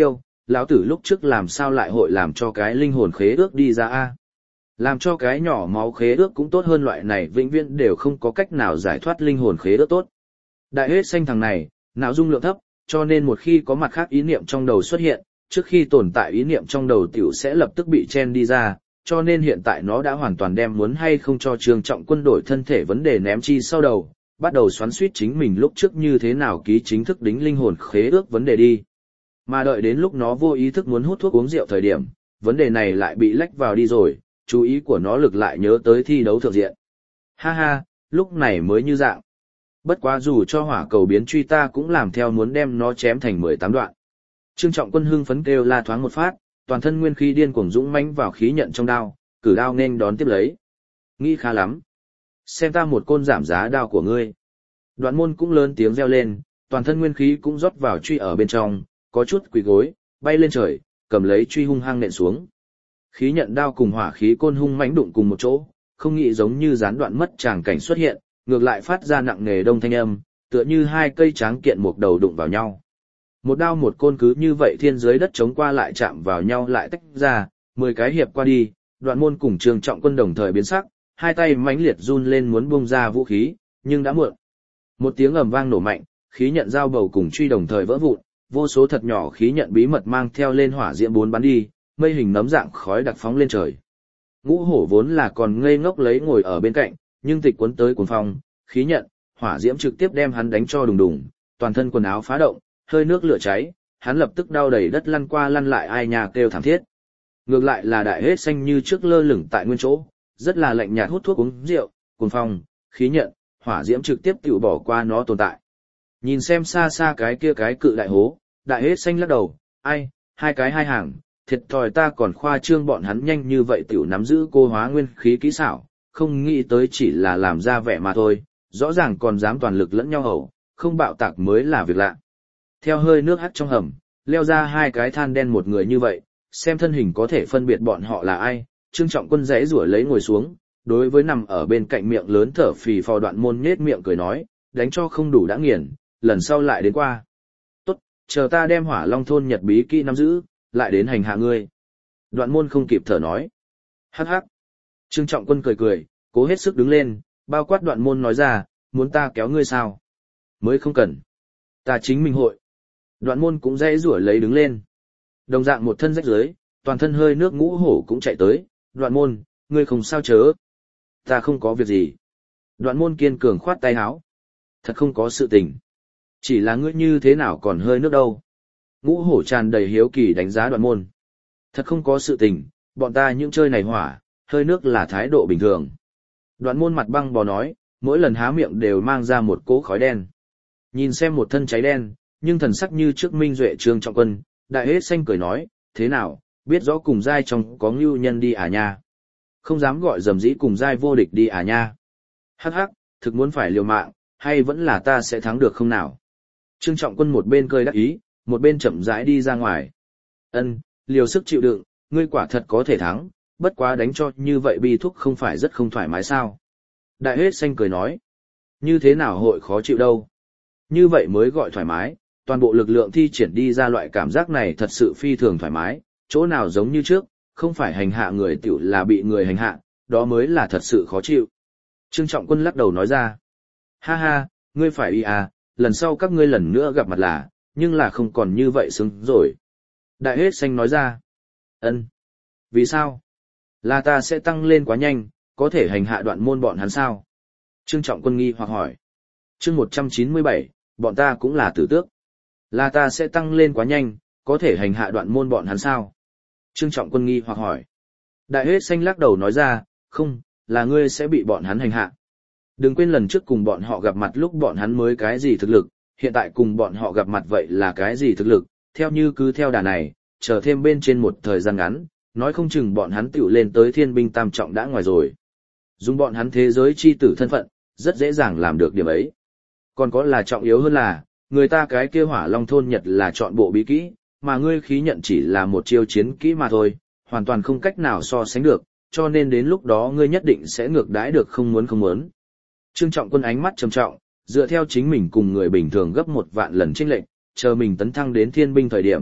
lão tử lúc trước làm sao lại hội làm cho cái linh hồn khế ước đi ra a? Làm cho cái nhỏ máu khế ước cũng tốt hơn loại này vĩnh viễn đều không có cách nào giải thoát linh hồn khế ước tốt. Đại hết xanh thằng này, não dung lượng thấp, cho nên một khi có mặt khác ý niệm trong đầu xuất hiện, trước khi tồn tại ý niệm trong đầu tiểu sẽ lập tức bị chen đi ra, cho nên hiện tại nó đã hoàn toàn đem muốn hay không cho Trương Trọng Quân đổi thân thể vấn đề ném chi sau đầu, bắt đầu xoắn xuýt chính mình lúc trước như thế nào ký chính thức đính linh hồn khế ước vấn đề đi. Mà đợi đến lúc nó vô ý thức muốn hút thuốc uống rượu thời điểm, vấn đề này lại bị lách vào đi rồi, chú ý của nó lực lại nhớ tới thi đấu thượng diện. Ha ha, lúc này mới như dạng. Bất quá dù cho hỏa cầu biến truy ta cũng làm theo muốn đem nó chém thành 18 đoạn. Trương Trọng Quân hưng phấn kêu la thoáng một phát, toàn thân nguyên khí điên cuồng dũng mãnh vào khí nhận trong đao, cử đao nên đón tiếp lấy. Nghĩ khá lắm. Xem ta một côn giảm giá đao của ngươi. Đoạn môn cũng lớn tiếng reo lên, toàn thân nguyên khí cũng rót vào truy ở bên trong, có chút quỳ gối, bay lên trời, cầm lấy truy hung hăng nện xuống. Khí nhận đao cùng hỏa khí côn hung mãnh đụng cùng một chỗ, không nghĩ giống như gián đoạn mất tràng cảnh xuất hiện, ngược lại phát ra nặng nề đông thanh âm, tựa như hai cây tráng kiện một đầu đụng vào nhau. Một đao một côn cứ như vậy thiên dưới đất chống qua lại chạm vào nhau lại tách ra, 10 cái hiệp qua đi, Đoạn môn cùng Trương Trọng Quân đồng thời biến sắc, hai tay mãnh liệt run lên muốn buông ra vũ khí, nhưng đã muộn. Một tiếng ầm vang nổ mạnh, khí nhận dao bầu cùng truy đồng thời vỡ vụn, vô số thật nhỏ khí nhận bí mật mang theo lên hỏa diễm bốn bắn đi, mây hình nấm dạng khói đặc phóng lên trời. Ngũ hổ vốn là còn ngây ngốc lấy ngồi ở bên cạnh, nhưng tịch cuốn tới cuồng phong, khí nhận, hỏa diễm trực tiếp đem hắn đánh cho đùng đùng, toàn thân quần áo phá động, hơi nước lửa cháy, hắn lập tức đau đầy đất lăn qua lăn lại ai nhà kêu thảm thiết. Ngược lại là đại hết xanh như trước lơ lửng tại nguyên chỗ, rất là lạnh nhạt hút thuốc uống rượu, cuồng phong, khí nhận, hỏa diễm trực tiếp tự bỏ qua nó tồn tại. Nhìn xem xa xa cái kia cái cự đại hố, đại hết xanh lắc đầu, ai, hai cái hai hàng, thiệt thòi ta còn khoa trương bọn hắn nhanh như vậy tiểu nắm giữ cô hóa nguyên khí kỹ xảo, không nghĩ tới chỉ là làm ra vẻ mà thôi, rõ ràng còn dám toàn lực lẫn nhau hầu, không bạo tạc mới là việc lạ. Theo hơi nước hắt trong hầm, leo ra hai cái than đen một người như vậy, xem thân hình có thể phân biệt bọn họ là ai, Trương Trọng Quân giãy giụa lấy ngồi xuống, đối với nằm ở bên cạnh miệng lớn thở phì phò Đoạn môn nhếch miệng cười nói, đánh cho không đủ đã nghiền, lần sau lại đến qua. Tốt, chờ ta đem Hỏa Long thôn nhật bí kỹ nắm giữ, lại đến hành hạ ngươi. Đoạn môn không kịp thở nói. Hắc hắc. Trương Trọng Quân cười cười, cố hết sức đứng lên, bao quát Đoạn môn nói ra, muốn ta kéo ngươi sao? Mới không cần. Ta chính mình hội. Đoạn môn cũng dãy rủa lấy đứng lên. Đồng dạng một thân rách rưới, toàn thân hơi nước ngũ hổ cũng chạy tới, Đoạn môn, ngươi không sao chớ. Ta không có việc gì. Đoạn môn kiên cường khoát tay áo. Thật không có sự tình. Chỉ là ngươi như thế nào còn hơi nước đâu. Ngũ hổ tràn đầy hiếu kỳ đánh giá Đoạn môn. Thật không có sự tình, bọn ta những chơi này hỏa, hơi nước là thái độ bình thường. Đoạn môn mặt băng bò nói, mỗi lần há miệng đều mang ra một cỗ khói đen. Nhìn xem một thân cháy đen, nhưng thần sắc như trước minh duệ Trương Trọng Quân, đại hết xanh cười nói, thế nào, biết rõ cùng giai trong có ngưu nhân đi à nha. Không dám gọi dầm dĩ cùng giai vô địch đi à nha. Hắc hắc, thực muốn phải liều mạng, hay vẫn là ta sẽ thắng được không nào. Trương Trọng Quân một bên cười đắc ý, một bên chậm rãi đi ra ngoài. Ân, liều sức chịu đựng, ngươi quả thật có thể thắng, bất quá đánh cho như vậy bi thúc không phải rất không thoải mái sao. Đại hết xanh cười nói, như thế nào hội khó chịu đâu. Như vậy mới gọi thoải mái, toàn bộ lực lượng thi triển đi ra loại cảm giác này thật sự phi thường thoải mái, chỗ nào giống như trước, không phải hành hạ người tiểu là bị người hành hạ, đó mới là thật sự khó chịu. Trương Trọng Quân lắc đầu nói ra, ha ha, ngươi phải y à, lần sau các ngươi lần nữa gặp mặt là, nhưng là không còn như vậy xứng rồi. Đại hết xanh nói ra, ân, vì sao? Là ta sẽ tăng lên quá nhanh, có thể hành hạ Đoạn môn bọn hắn sao? Trương Trọng Quân nghi hoặc hỏi. Chương 197, bọn ta cũng là tử tước. Là ta sẽ tăng lên quá nhanh, có thể hành hạ Đoạn môn bọn hắn sao? Trương Trọng Quân nghi hoặc hỏi. Đại hết xanh lắc đầu nói ra, không, là ngươi sẽ bị bọn hắn hành hạ. Đừng quên lần trước cùng bọn họ gặp mặt lúc bọn hắn mới cái gì thực lực, hiện tại cùng bọn họ gặp mặt vậy là cái gì thực lực, theo như cứ theo đà này, chờ thêm bên trên một thời gian ngắn, nói không chừng bọn hắn tiểu lên tới thiên binh tam trọng đã ngoài rồi. Dùng bọn hắn thế giới chi tử thân phận, rất dễ dàng làm được điểm ấy. Còn có là trọng yếu hơn là, người ta cái kia Hỏa Long thôn Nhật là chọn bộ bí kỹ, mà ngươi khí nhận chỉ là một chiêu chiến kỹ mà thôi, hoàn toàn không cách nào so sánh được, cho nên đến lúc đó ngươi nhất định sẽ ngược đãi được không muốn không muốn. Trương Trọng Quân ánh mắt trầm trọng, dựa theo chính mình cùng người bình thường gấp 1 vạn lần chênh lệch, chờ mình tấn thăng đến thiên binh thời điểm,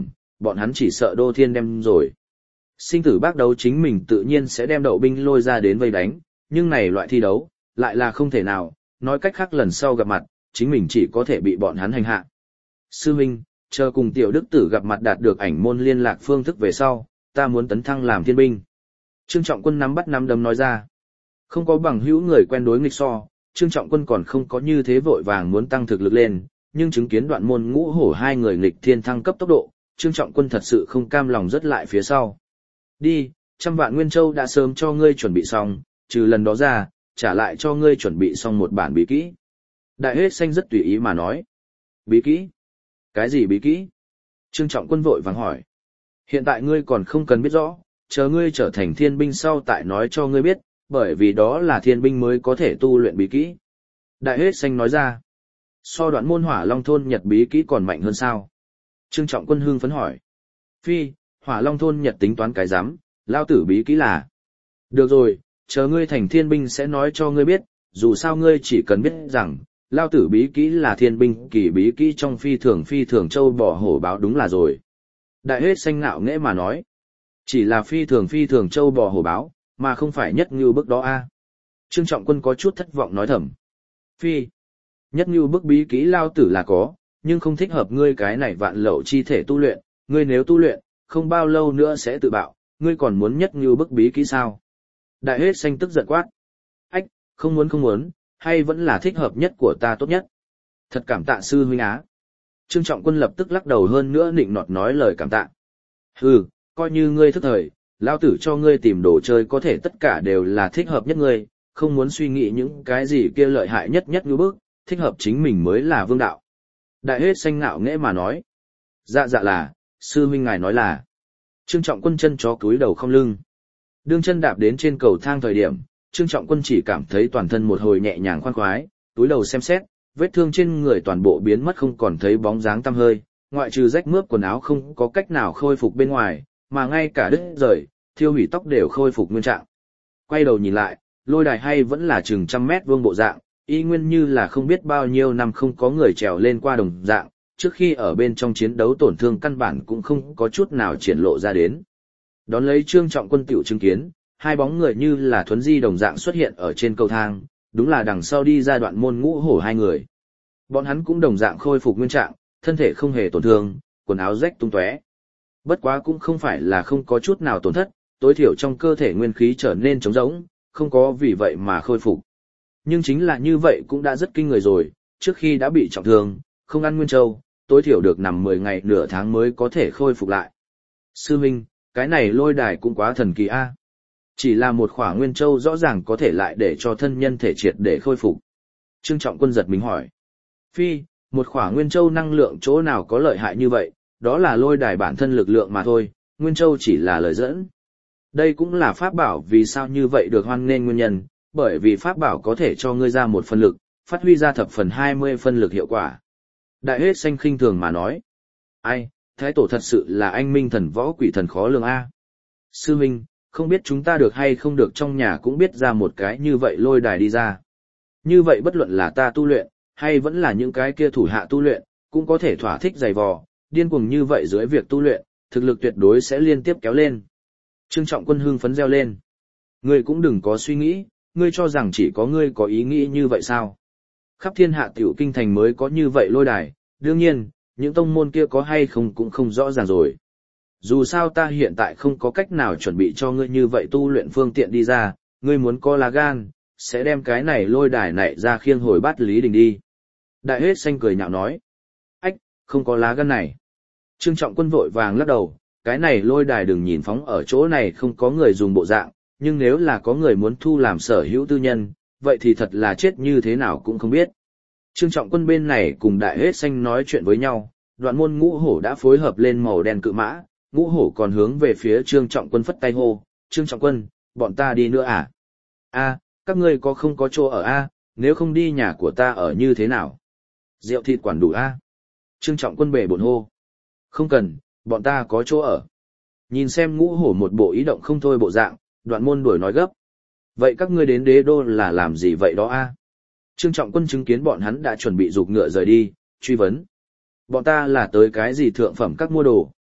bọn hắn chỉ sợ Đô Thiên đem rồi. Sinh tử bác đấu chính mình tự nhiên sẽ đem Đậu binh lôi ra đến vây đánh, nhưng này loại thi đấu, lại là không thể nào, nói cách khác lần sau gặp mặt, chính mình chỉ có thể bị bọn hắn hành hạ. Sư huynh, chờ cùng tiểu đức tử gặp mặt đạt được ảnh môn liên lạc phương thức về sau, ta muốn tấn thăng làm thiên binh. Trương Trọng Quân nắm bắt nắm đấm nói ra. Không có bằng hữu người quen đối nghịch so, Trương Trọng Quân còn không có như thế vội vàng muốn tăng thực lực lên, nhưng chứng kiến Đoạn Môn Ngũ Hổ hai người nghịch thiên thăng cấp tốc độ, Trương Trọng Quân thật sự không cam lòng rất lại phía sau. Đi, 100 vạn Nguyên Châu đã sớm cho ngươi chuẩn bị xong, trừ lần đó ra, trả lại cho ngươi chuẩn bị xong một bản bí kỹ. Đại Hết Xanh rất tùy ý mà nói. Bí kỹ? Cái gì bí kỹ? Trương Trọng Quân vội vàng hỏi. Hiện tại ngươi còn không cần biết rõ, chờ ngươi trở thành thiên binh sau tại nói cho ngươi biết, bởi vì đó là thiên binh mới có thể tu luyện bí kỹ. Đại Hết Xanh nói ra. So Đoạn Môn Hỏa Long Thôn Nhật bí kỹ còn mạnh hơn sao? Trương Trọng Quân hưng phấn hỏi. Phi, Hỏa Long Thôn Nhật tính toán cái rắm, lao tử bí kỹ là. Được rồi, chờ ngươi thành thiên binh sẽ nói cho ngươi biết, dù sao ngươi chỉ cần biết rằng, lao tử bí kỹ là thiên binh kỳ bí kỹ trong phi thường châu bò hổ báo đúng là rồi. Đại Hết Xanh ngạo nghễ mà nói. Chỉ là phi thường châu bò hổ báo, mà không phải nhất như bức đó a. Trương Trọng Quân có chút thất vọng nói thầm. Phi, nhất như bức bí kỹ lao tử là có, nhưng không thích hợp ngươi cái này vạn lậu chi thể tu luyện, ngươi nếu tu luyện, không bao lâu nữa sẽ tự bạo, ngươi còn muốn nhất như bức bí kỹ sao? Đại Hết Xanh tức giận quát. Ách, không muốn, hay vẫn là thích hợp nhất của ta tốt nhất. Thật cảm tạ sư huynh á. Trương Trọng Quân lập tức lắc đầu hơn nữa nịnh nọt nói lời cảm tạ. Hừ, coi như ngươi thức thời, lao tử cho ngươi tìm đồ chơi có thể tất cả đều là thích hợp nhất ngươi, không muốn suy nghĩ những cái gì kia lợi hại nhất như bước, thích hợp chính mình mới là vương đạo. Đại Hết Xanh ngạo nghễ mà nói. Dạ là, sư huynh ngài nói là. Trương Trọng Quân chân chó cúi đầu không lưng. Đương chân đạp đến trên cầu thang thời điểm, Trương Trọng Quân chỉ cảm thấy toàn thân một hồi nhẹ nhàng khoan khoái, túi đầu xem xét, vết thương trên người toàn bộ biến mất không còn thấy bóng dáng tăm hơi, ngoại trừ rách mướp quần áo không có cách nào khôi phục bên ngoài, mà ngay cả đứt rời, thiêu hủy tóc đều khôi phục nguyên trạng. Quay đầu nhìn lại, lôi đài hay vẫn là chừng 100 mét vuông bộ dạng, y nguyên như là không biết bao nhiêu năm không có người trèo lên qua đồng dạng, trước khi ở bên trong chiến đấu tổn thương căn bản cũng không có chút nào triển lộ ra đến. Đón lấy Trương Trọng Quân tiểu chứng kiến, hai bóng người như là thuấn di đồng dạng xuất hiện ở trên cầu thang, đúng là đằng sau đi ra Đoạn Môn Ngũ Hổ hai người. Bọn hắn cũng đồng dạng khôi phục nguyên trạng, thân thể không hề tổn thương, quần áo rách tung tóe. Bất quá cũng không phải là không có chút nào tổn thất, tối thiểu trong cơ thể nguyên khí trở nên trống rỗng, không có vì vậy mà khôi phục. Nhưng chính là như vậy cũng đã rất kinh người rồi, trước khi đã bị trọng thương, không ăn nguyên châu, tối thiểu được nằm 10 ngày nửa tháng mới có thể khôi phục lại. Sư Minh, cái này lôi đài cũng quá thần kỳ a. Chỉ là một khỏa nguyên châu rõ ràng có thể lại để cho thân nhân thể triệt để khôi phục. Trương Trọng Quân giật mình hỏi. Phi, một khỏa nguyên châu năng lượng chỗ nào có lợi hại như vậy, đó là lôi đài bản thân lực lượng mà thôi, nguyên châu chỉ là lời dẫn. Đây cũng là pháp bảo vì sao như vậy được hoan nghênh nguyên nhân, bởi vì pháp bảo có thể cho ngươi ra một phần lực, phát huy ra thập phần 20 phân lực hiệu quả. Đại Hết Xanh khinh thường mà nói. Ai, Thái Tổ thật sự là anh minh thần võ quỷ thần khó lường a. Sư Minh, không biết chúng ta được hay không được trong nhà cũng biết ra một cái như vậy lôi đài đi ra. Như vậy bất luận là ta tu luyện, hay vẫn là những cái kia thủ hạ tu luyện, cũng có thể thỏa thích dày vò, điên cuồng như vậy dưới việc tu luyện, thực lực tuyệt đối sẽ liên tiếp kéo lên. Trương Trọng Quân hưng phấn reo lên. Ngươi cũng đừng có suy nghĩ, ngươi cho rằng chỉ có ngươi có ý nghĩ như vậy sao? Khắp thiên hạ tiểu kinh thành mới có như vậy lôi đài, đương nhiên, những tông môn kia có hay không cũng không rõ ràng rồi. Dù sao ta hiện tại không có cách nào chuẩn bị cho ngươi như vậy tu luyện phương tiện đi ra, ngươi muốn có lá gan, sẽ đem cái này lôi đài này ra khiêng hồi bát Lý Đình đi. Đại Hết Xanh cười nhạo nói. Ách, không có lá gan này. Trương Trọng Quân vội vàng lắc đầu, cái này lôi đài đừng nhìn phóng ở chỗ này không có người dùng bộ dạng, nhưng nếu là có người muốn thu làm sở hữu tư nhân, vậy thì thật là chết như thế nào cũng không biết. Trương Trọng Quân bên này cùng Đại Hết Xanh nói chuyện với nhau, Đoạn Môn Ngũ Hổ đã phối hợp lên màu đen cự mã, Ngũ Hổ còn hướng về phía Trương Trọng Quân phất tay hô, Trương Trọng Quân, bọn ta đi nữa à? A, các ngươi có không có chỗ ở a? Nếu không đi nhà của ta ở như thế nào? Rượu thịt quản đủ a? Trương Trọng Quân bể bộn hô. Không cần, bọn ta có chỗ ở. Nhìn xem Ngũ Hổ một bộ ý động không thôi bộ dạng, Đoạn Môn đuổi nói gấp. Vậy các ngươi đến Đế Đô là làm gì vậy đó a? Trương Trọng Quân chứng kiến bọn hắn đã chuẩn bị giục ngựa rời đi, truy vấn. Bọn ta là tới cái gì thượng phẩm các mua đồ?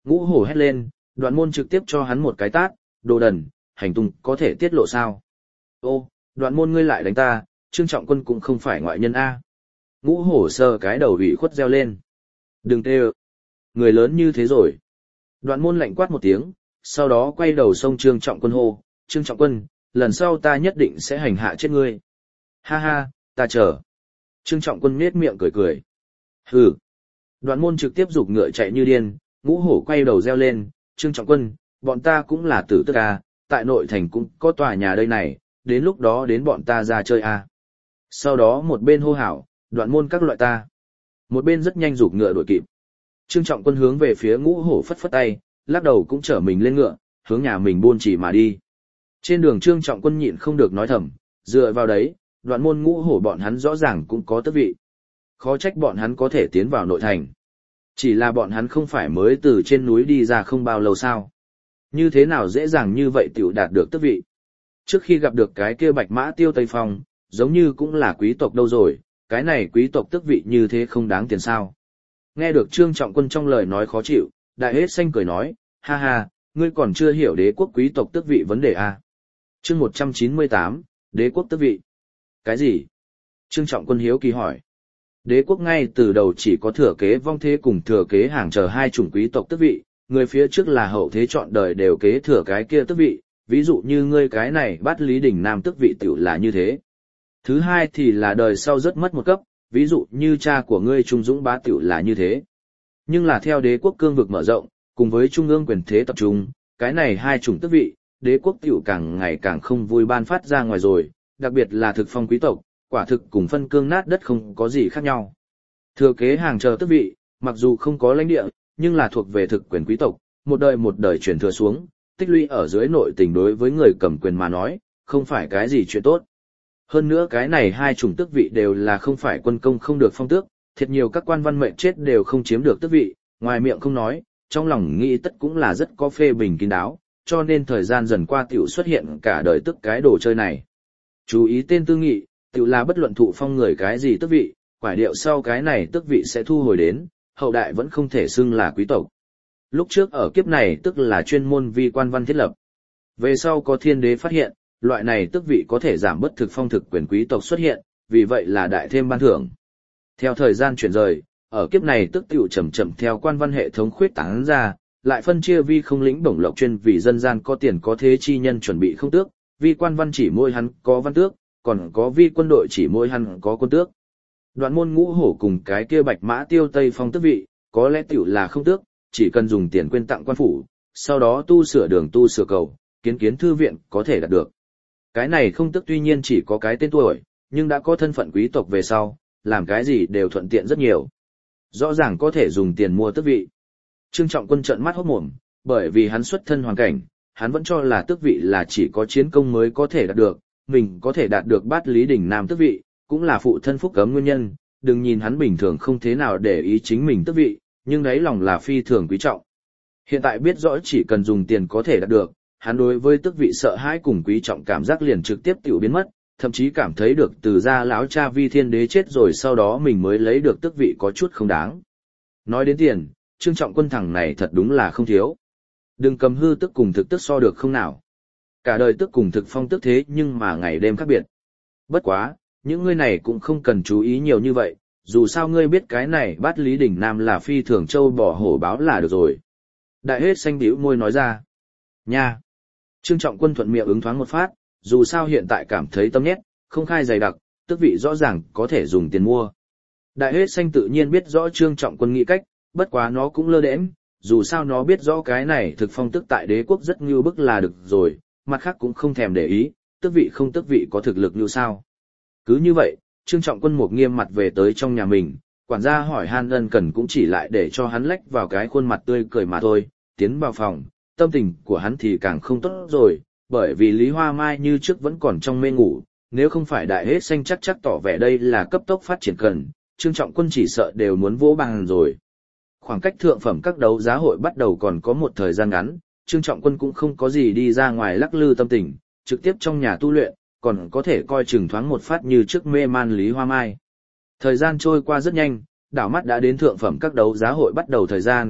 Ngũ hổ hét lên, Đoạn Môn trực tiếp cho hắn một cái tát, đồ đần, hành tung có thể tiết lộ sao? Ô, Đoạn Môn ngươi lại đánh ta, Trương Trọng Quân cũng không phải ngoại nhân a. Ngũ hổ sờ cái đầu ủy khuất reo lên. Đừng tê ơ. Người lớn như thế rồi. Đoạn Môn lạnh quát một tiếng, sau đó quay đầu xông Trương Trọng Quân hô, Trương Trọng Quân, lần sau ta nhất định sẽ hành hạ chết ngươi. Ha ha, ta chờ. Trương Trọng Quân nhếch miệng cười cười. Hừ. Đoạn Môn trực tiếp giục ngựa chạy như điên, Ngũ hổ quay đầu reo lên, Trương Trọng Quân, bọn ta cũng là tử tức à, tại nội thành cũng có tòa nhà đây này, đến lúc đó đến bọn ta ra chơi à. Sau đó một bên hô hào, Đoạn Môn các loại ta. Một bên rất nhanh giục ngựa đuổi kịp. Trương Trọng Quân hướng về phía Ngũ hổ phất phất tay, lắc đầu cũng chở mình lên ngựa, hướng nhà mình buôn chỉ mà đi. Trên đường Trương Trọng Quân nhịn không được nói thầm, dựa vào đấy, Đoạn Môn Ngũ hổ bọn hắn rõ ràng cũng có tước vị. Khó trách bọn hắn có thể tiến vào nội thành. Chỉ là bọn hắn không phải mới từ trên núi đi ra không bao lâu sao. Như thế nào dễ dàng như vậy tiểu đạt được tước vị. Trước khi gặp được cái kia Bạch Mã Tiêu Tây Phong, giống như cũng là quý tộc đâu rồi, cái này quý tộc tước vị như thế không đáng tiền sao. Nghe được Trương Trọng Quân trong lời nói khó chịu, Đại Hết Xanh cười nói, ha ha, ngươi còn chưa hiểu đế quốc quý tộc tước vị vấn đề à. Chương 198, đế quốc tước vị. Cái gì? Trương Trọng Quân hiếu kỳ hỏi. Đế quốc ngay từ đầu chỉ có thừa kế vong thế cùng thừa kế hàng chờ hai chủng quý tộc tước vị, người phía trước là hậu thế chọn đời đều kế thừa cái kia tước vị, ví dụ như ngươi cái này Bát Lý Đình Nam tước vị tiểu là như thế. Thứ hai thì là đời sau rất mất một cấp, ví dụ như cha của ngươi Trung Dũng Bá tiểu là như thế. Nhưng là theo đế quốc cương vực mở rộng, cùng với trung ương quyền thế tập trung, cái này hai chủng tước vị, đế quốc tiểu càng ngày càng không vui ban phát ra ngoài rồi, đặc biệt là thực phong quý tộc, quả thực cùng phân cương nát đất không có gì khác nhau. Thừa kế hàng chờ tước vị, mặc dù không có lãnh địa, nhưng là thuộc về thực quyền quý tộc, một đời truyền thừa xuống, tích lũy ở dưới nội tình đối với người cầm quyền mà nói, không phải cái gì chuyện tốt. Hơn nữa cái này hai chủng tước vị đều là không phải quân công không được phong tước, thiệt nhiều các quan văn mệnh chết đều không chiếm được tước vị, ngoài miệng không nói, trong lòng nghĩ tất cũng là rất có phê bình kín đáo, cho nên thời gian dần qua tiểu xuất hiện cả đời tức cái đồ chơi này. Chú ý tên tư nghị, tiểu là bất luận thụ phong người cái gì tước vị, quải điệu sau cái này tước vị sẽ thu hồi đến, hậu đại vẫn không thể xưng là quý tộc. Lúc trước ở kiếp này tức là chuyên môn vi quan văn thiết lập. Về sau có thiên đế phát hiện, loại này tước vị có thể giảm bất thực phong thực quyền quý tộc xuất hiện, vì vậy là đại thêm ban thưởng. Theo thời gian chuyển rời, ở kiếp này tước tiểu chậm chậm theo quan văn hệ thống khuyết tán ra, lại phân chia vi không lĩnh bổng lộc chuyên vì dân gian có tiền có thế chi nhân chuẩn bị không tước, vi quan văn chỉ mỗi hắn có văn tước, còn có vi quân đội chỉ mỗi hắn có quân tước. Đoạn Môn Ngũ hổ cùng cái kia Bạch Mã Tiêu Tây Phong tước vị, có lẽ tiểu là không tước, chỉ cần dùng tiền quyên tặng quan phủ, sau đó tu sửa đường tu sửa cầu, kiến thư viện có thể đạt được. Cái này không tước tuy nhiên chỉ có cái tên tuổi, nhưng đã có thân phận quý tộc về sau, làm cái gì đều thuận tiện rất nhiều. Rõ ràng có thể dùng tiền mua tước vị. Trương Trọng Quân trợn mắt hốt mồm, bởi vì hắn xuất thân hoàn cảnh, hắn vẫn cho là tước vị là chỉ có chiến công mới có thể đạt được, mình có thể đạt được Bát Lý Đình Nam tước vị, cũng là phụ thân phúc cấm nguyên nhân, đừng nhìn hắn bình thường không thế nào để ý chính mình tước vị, nhưng đấy lòng là phi thường quý trọng. Hiện tại biết rõ chỉ cần dùng tiền có thể đạt được, hắn đối với tước vị sợ hãi cùng quý trọng cảm giác liền trực tiếp tiểu biến mất, thậm chí cảm thấy được từ gia lão cha vi thiên đế chết rồi sau đó mình mới lấy được tước vị có chút không đáng. Nói đến tiền, Trương Trọng Quân thằng này thật đúng là không thiếu. Đừng cầm hư tức cùng thực tức so được không nào. Cả đời tức cùng thực phong tức thế nhưng mà ngày đêm khác biệt. Bất quá, những ngươi này cũng không cần chú ý nhiều như vậy, dù sao ngươi biết cái này Bát Lý Đình Nam là phi thường châu bò hổ báo là được rồi. Đại Hết Xanh bĩu môi nói ra. Nha! Trương Trọng Quân thuận miệng ứng thoáng một phát, dù sao hiện tại cảm thấy tâm nhét, không khai dày đặc, tức vị rõ ràng có thể dùng tiền mua. Đại Hết Xanh tự nhiên biết rõ Trương Trọng Quân nghĩ cách, bất quá nó cũng lơ đễnh, dù sao nó biết rõ cái này thực phong tức tại đế quốc rất như bức là được rồi, mặt khác cũng không thèm để ý, tước vị không tước vị có thực lực như sao. Cứ như vậy, Trương Trọng Quân một nghiêm mặt về tới trong nhà mình, quản gia hỏi han ân cần cũng chỉ lại để cho hắn lách vào cái khuôn mặt tươi cười mà thôi, tiến vào phòng, tâm tình của hắn thì càng không tốt rồi, bởi vì Lý Hoa Mai như trước vẫn còn trong mê ngủ, nếu không phải Đại Hết Xanh chắc tỏ vẻ đây là cấp tốc phát triển cần, Trương Trọng Quân chỉ sợ đều muốn vỗ bàn rồi. Khoảng cách thượng phẩm các đấu giá hội bắt đầu còn có một thời gian ngắn, Trương Trọng Quân cũng không có gì đi ra ngoài lắc lư tâm tình, trực tiếp trong nhà tu luyện, còn có thể coi chừng thoáng một phát như trước mê man Lý Hoa Mai. Thời gian trôi qua rất nhanh, đảo mắt đã đến thượng phẩm các đấu giá hội bắt đầu thời gian,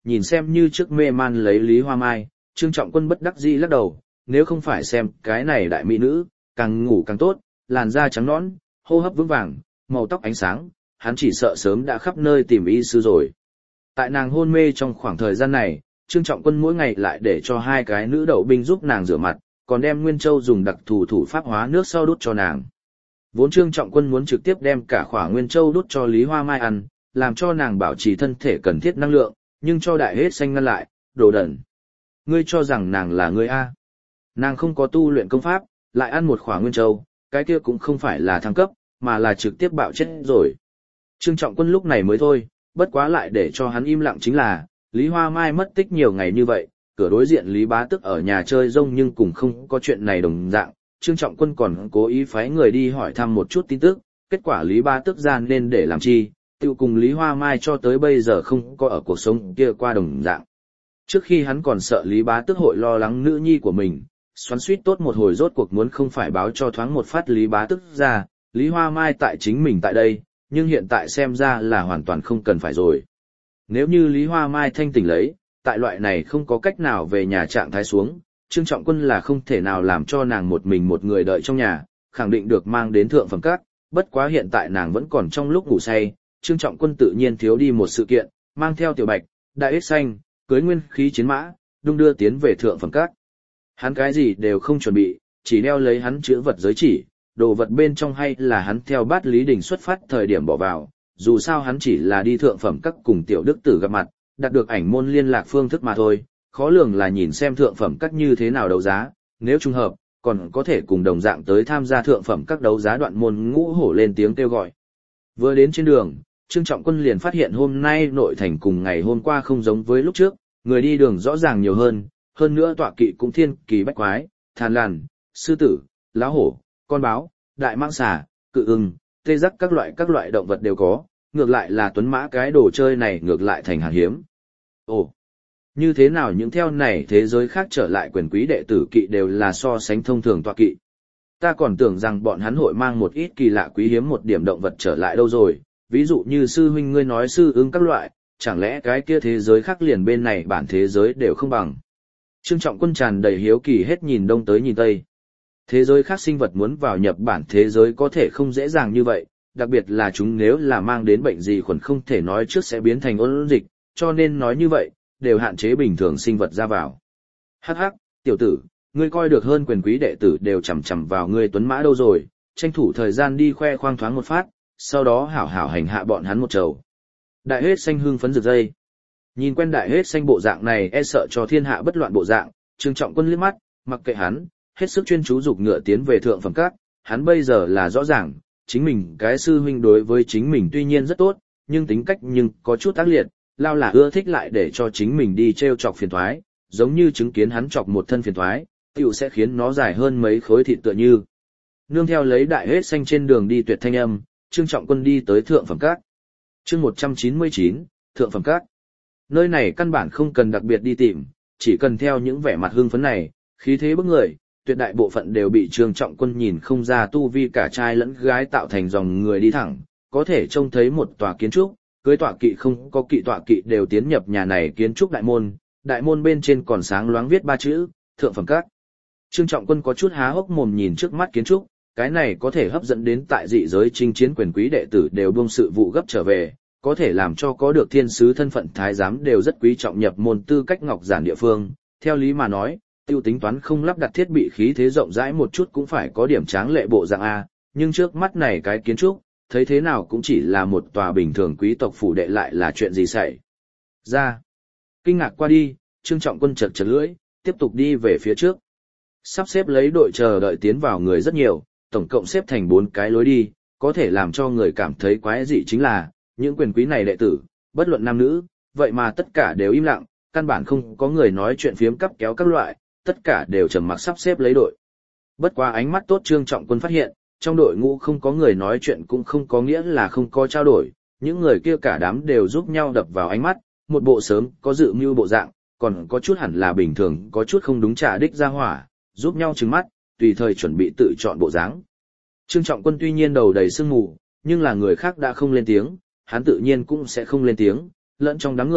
nhìn xem như trước mê man lấy Lý Hoa Mai, Trương Trọng Quân bất đắc dĩ lắc đầu, nếu không phải xem cái này đại mỹ nữ, càng ngủ càng tốt, làn da trắng nõn, hô hấp vững vàng, màu tóc ánh sáng, hắn chỉ sợ sớm đã khắp nơi tìm y sư rồi. Tại nàng hôn mê trong khoảng thời gian này, Trương Trọng Quân mỗi ngày lại để cho hai cái nữ đậu binh giúp nàng rửa mặt, còn đem Nguyên Châu dùng đặc thù thủ pháp hóa nước sau đút cho nàng. Vốn Trương Trọng Quân muốn trực tiếp đem cả khỏa Nguyên Châu đút cho Lý Hoa Mai ăn, làm cho nàng bảo trì thân thể cần thiết năng lượng, nhưng cho Đại Hết Xanh ngăn lại, đồ đần. Ngươi cho rằng nàng là ngươi A. Nàng không có tu luyện công pháp, lại ăn một khỏa Nguyên Châu, cái kia cũng không phải là thăng cấp, mà là trực tiếp bạo chết rồi. Trương Trọng Quân lúc này mới thôi, bất quá lại để cho hắn im lặng chính là, Lý Hoa Mai mất tích nhiều ngày như vậy, cửa đối diện Lý Bá Tức ở nhà chơi rông nhưng cũng không có chuyện này đồng dạng. Trương Trọng Quân còn cố ý phái người đi hỏi thăm một chút tin tức, kết quả Lý Bá Tức ra nên để làm chi, tiêu cùng Lý Hoa Mai cho tới bây giờ không có ở cuộc sống kia qua đồng dạng. Trước khi hắn còn sợ Lý Bá Tức hội lo lắng nữ nhi của mình, xoắn suýt tốt một hồi rốt cuộc muốn không phải báo cho thoáng một phát Lý Bá Tức ra, Lý Hoa Mai tại chính mình tại đây, nhưng hiện tại xem ra là hoàn toàn không cần phải rồi. Nếu như Lý Hoa Mai thanh tỉnh lấy, tại loại này không có cách nào về nhà trạng thái xuống, Trương Trọng Quân là không thể nào làm cho nàng một mình một người đợi trong nhà, khẳng định được mang đến thượng phẩm các, bất quá hiện tại nàng vẫn còn trong lúc ngủ say, Trương Trọng Quân tự nhiên thiếu đi một sự kiện, mang theo Tiểu Bạch, Đại Hết Xanh, cưới nguyên khí chiến mã, đung đưa tiến về thượng phẩm các. Hắn cái gì đều không chuẩn bị, chỉ đeo lấy hắn chữ vật giới chỉ, đồ vật bên trong hay là hắn theo Bát Lý Đình xuất phát thời điểm bỏ vào, dù sao hắn chỉ là đi thượng phẩm các cùng Tiểu Đức Tử gặp mặt, đạt được ảnh môn liên lạc phương thức mà thôi, khó lường là nhìn xem thượng phẩm các như thế nào đấu giá, nếu trùng hợp, còn có thể cùng đồng dạng tới tham gia thượng phẩm các đấu giá đoạn môn ngũ hổ lên tiếng kêu gọi. Vừa đến trên đường, Trương Trọng Quân liền phát hiện hôm nay nội thành cùng ngày hôm qua không giống với lúc trước, người đi đường rõ ràng nhiều hơn nữa tọa kỵ cũng thiên kỳ bách quái, thàn lằn, sư tử, lá hổ, con báo, đại mãng xà, cự ưng, tê giác các loại động vật đều có, ngược lại là tuấn mã cái đồ chơi này ngược lại thành hàng hiếm. Ồ, như thế nào những theo này thế giới khác trở lại quyền quý đệ tử kỵ đều là so sánh thông thường tọa kỵ. Ta còn tưởng rằng bọn hắn hội mang một ít kỳ lạ quý hiếm một điểm động vật trở lại đâu rồi, ví dụ như sư huynh ngươi nói sư ưng các loại, chẳng lẽ cái kia thế giới khác liền bên này bản thế giới đều không bằng. Trương Trọng Quân tràn đầy hiếu kỳ hết nhìn đông tới nhìn tây. Thế giới khác sinh vật muốn vào nhập bản thế giới có thể không dễ dàng như vậy, đặc biệt là chúng nếu là mang đến bệnh gì khuẩn không thể nói trước sẽ biến thành ôn dịch, cho nên nói như vậy, đều hạn chế bình thường sinh vật ra vào. Hắc hắc, tiểu tử, ngươi coi được hơn quyền quý đệ tử đều chằm chằm vào ngươi tuấn mã đâu rồi, tranh thủ thời gian đi khoe khoang thoáng một phát, sau đó hảo hảo hành hạ bọn hắn một trầu. Đại Hết Xanh hưng phấn rực dây. Nhìn quen Đại Hết Xanh bộ dạng này e sợ cho thiên hạ bất loạn bộ dạng, Trương Trọng Quân liếc mắt, mặc kệ hắn, hết sức chuyên chú dục ngựa tiến về thượng phẩm các, hắn bây giờ là rõ ràng, chính mình cái sư huynh đối với chính mình tuy nhiên rất tốt, nhưng tính cách nhưng có chút ác liệt, lao là ưa thích lại để cho chính mình đi treo chọc phiền toái, giống như chứng kiến hắn chọc một thân phiền toái, tiểu sẽ khiến nó dài hơn mấy khối thịt tựa như. Nương theo lấy Đại Hết Xanh trên đường đi tuyệt thanh âm, Trương Trọng Quân đi tới thượng phẩm các. Chương 199, thượng phẩm các. Nơi này căn bản không cần đặc biệt đi tìm, chỉ cần theo những vẻ mặt hưng phấn này, khí thế bức người, tuyệt đại bộ phận đều bị Trương Trọng Quân nhìn không ra tu vi cả trai lẫn gái tạo thành dòng người đi thẳng, có thể trông thấy một tòa kiến trúc, cưới tọa kỵ không có kỵ tọa kỵ đều tiến nhập nhà này kiến trúc đại môn bên trên còn sáng loáng viết 3 chữ, thượng phẩm các. Trương Trọng Quân có chút há hốc mồm nhìn trước mắt kiến trúc, cái này có thể hấp dẫn đến tại dị giới chinh chiến quyền quý đệ tử đều buông sự vụ gấp trở về, có thể làm cho có được thiên sứ thân phận thái giám đều rất quý trọng nhập môn tư cách ngọc giản địa phương, theo lý mà nói, tiêu tính toán không lắp đặt thiết bị khí thế rộng rãi một chút cũng phải có điểm tráng lệ bộ dạng A, nhưng trước mắt này cái kiến trúc, thấy thế nào cũng chỉ là một tòa bình thường quý tộc phủ đệ lại là chuyện gì xảy ra. Kinh ngạc qua đi, Trương Trọng Quân chật lưỡi, tiếp tục đi về phía trước. Sắp xếp lấy đội chờ đợi tiến vào người rất nhiều, tổng cộng xếp thành 4 cái lối đi, có thể làm cho người cảm thấy quái dị chính là, những quyền quý này đệ tử, bất luận nam nữ, vậy mà tất cả đều im lặng, căn bản không có người nói chuyện phiếm cắp kéo các loại, tất cả đều trầm mặc sắp xếp lấy đội. Bất quá ánh mắt tốt Trương Trọng Quân phát hiện, trong đội ngũ không có người nói chuyện cũng không có nghĩa là không có trao đổi, những người kia cả đám đều giúp nhau đập vào ánh mắt, một bộ sớm có dự mưu bộ dạng, còn có chút hẳn là bình thường, có chút không đúng trả đích ra hỏa, giúp nhau trừng mắt, tùy thời chuẩn bị tự chọn bộ dáng. Trương Trọng Quân tuy nhiên đầu đầy sương mù, nhưng là người khác đã không lên tiếng, hắn tự nhiên cũng sẽ không lên tiếng, lẫn trong đám người,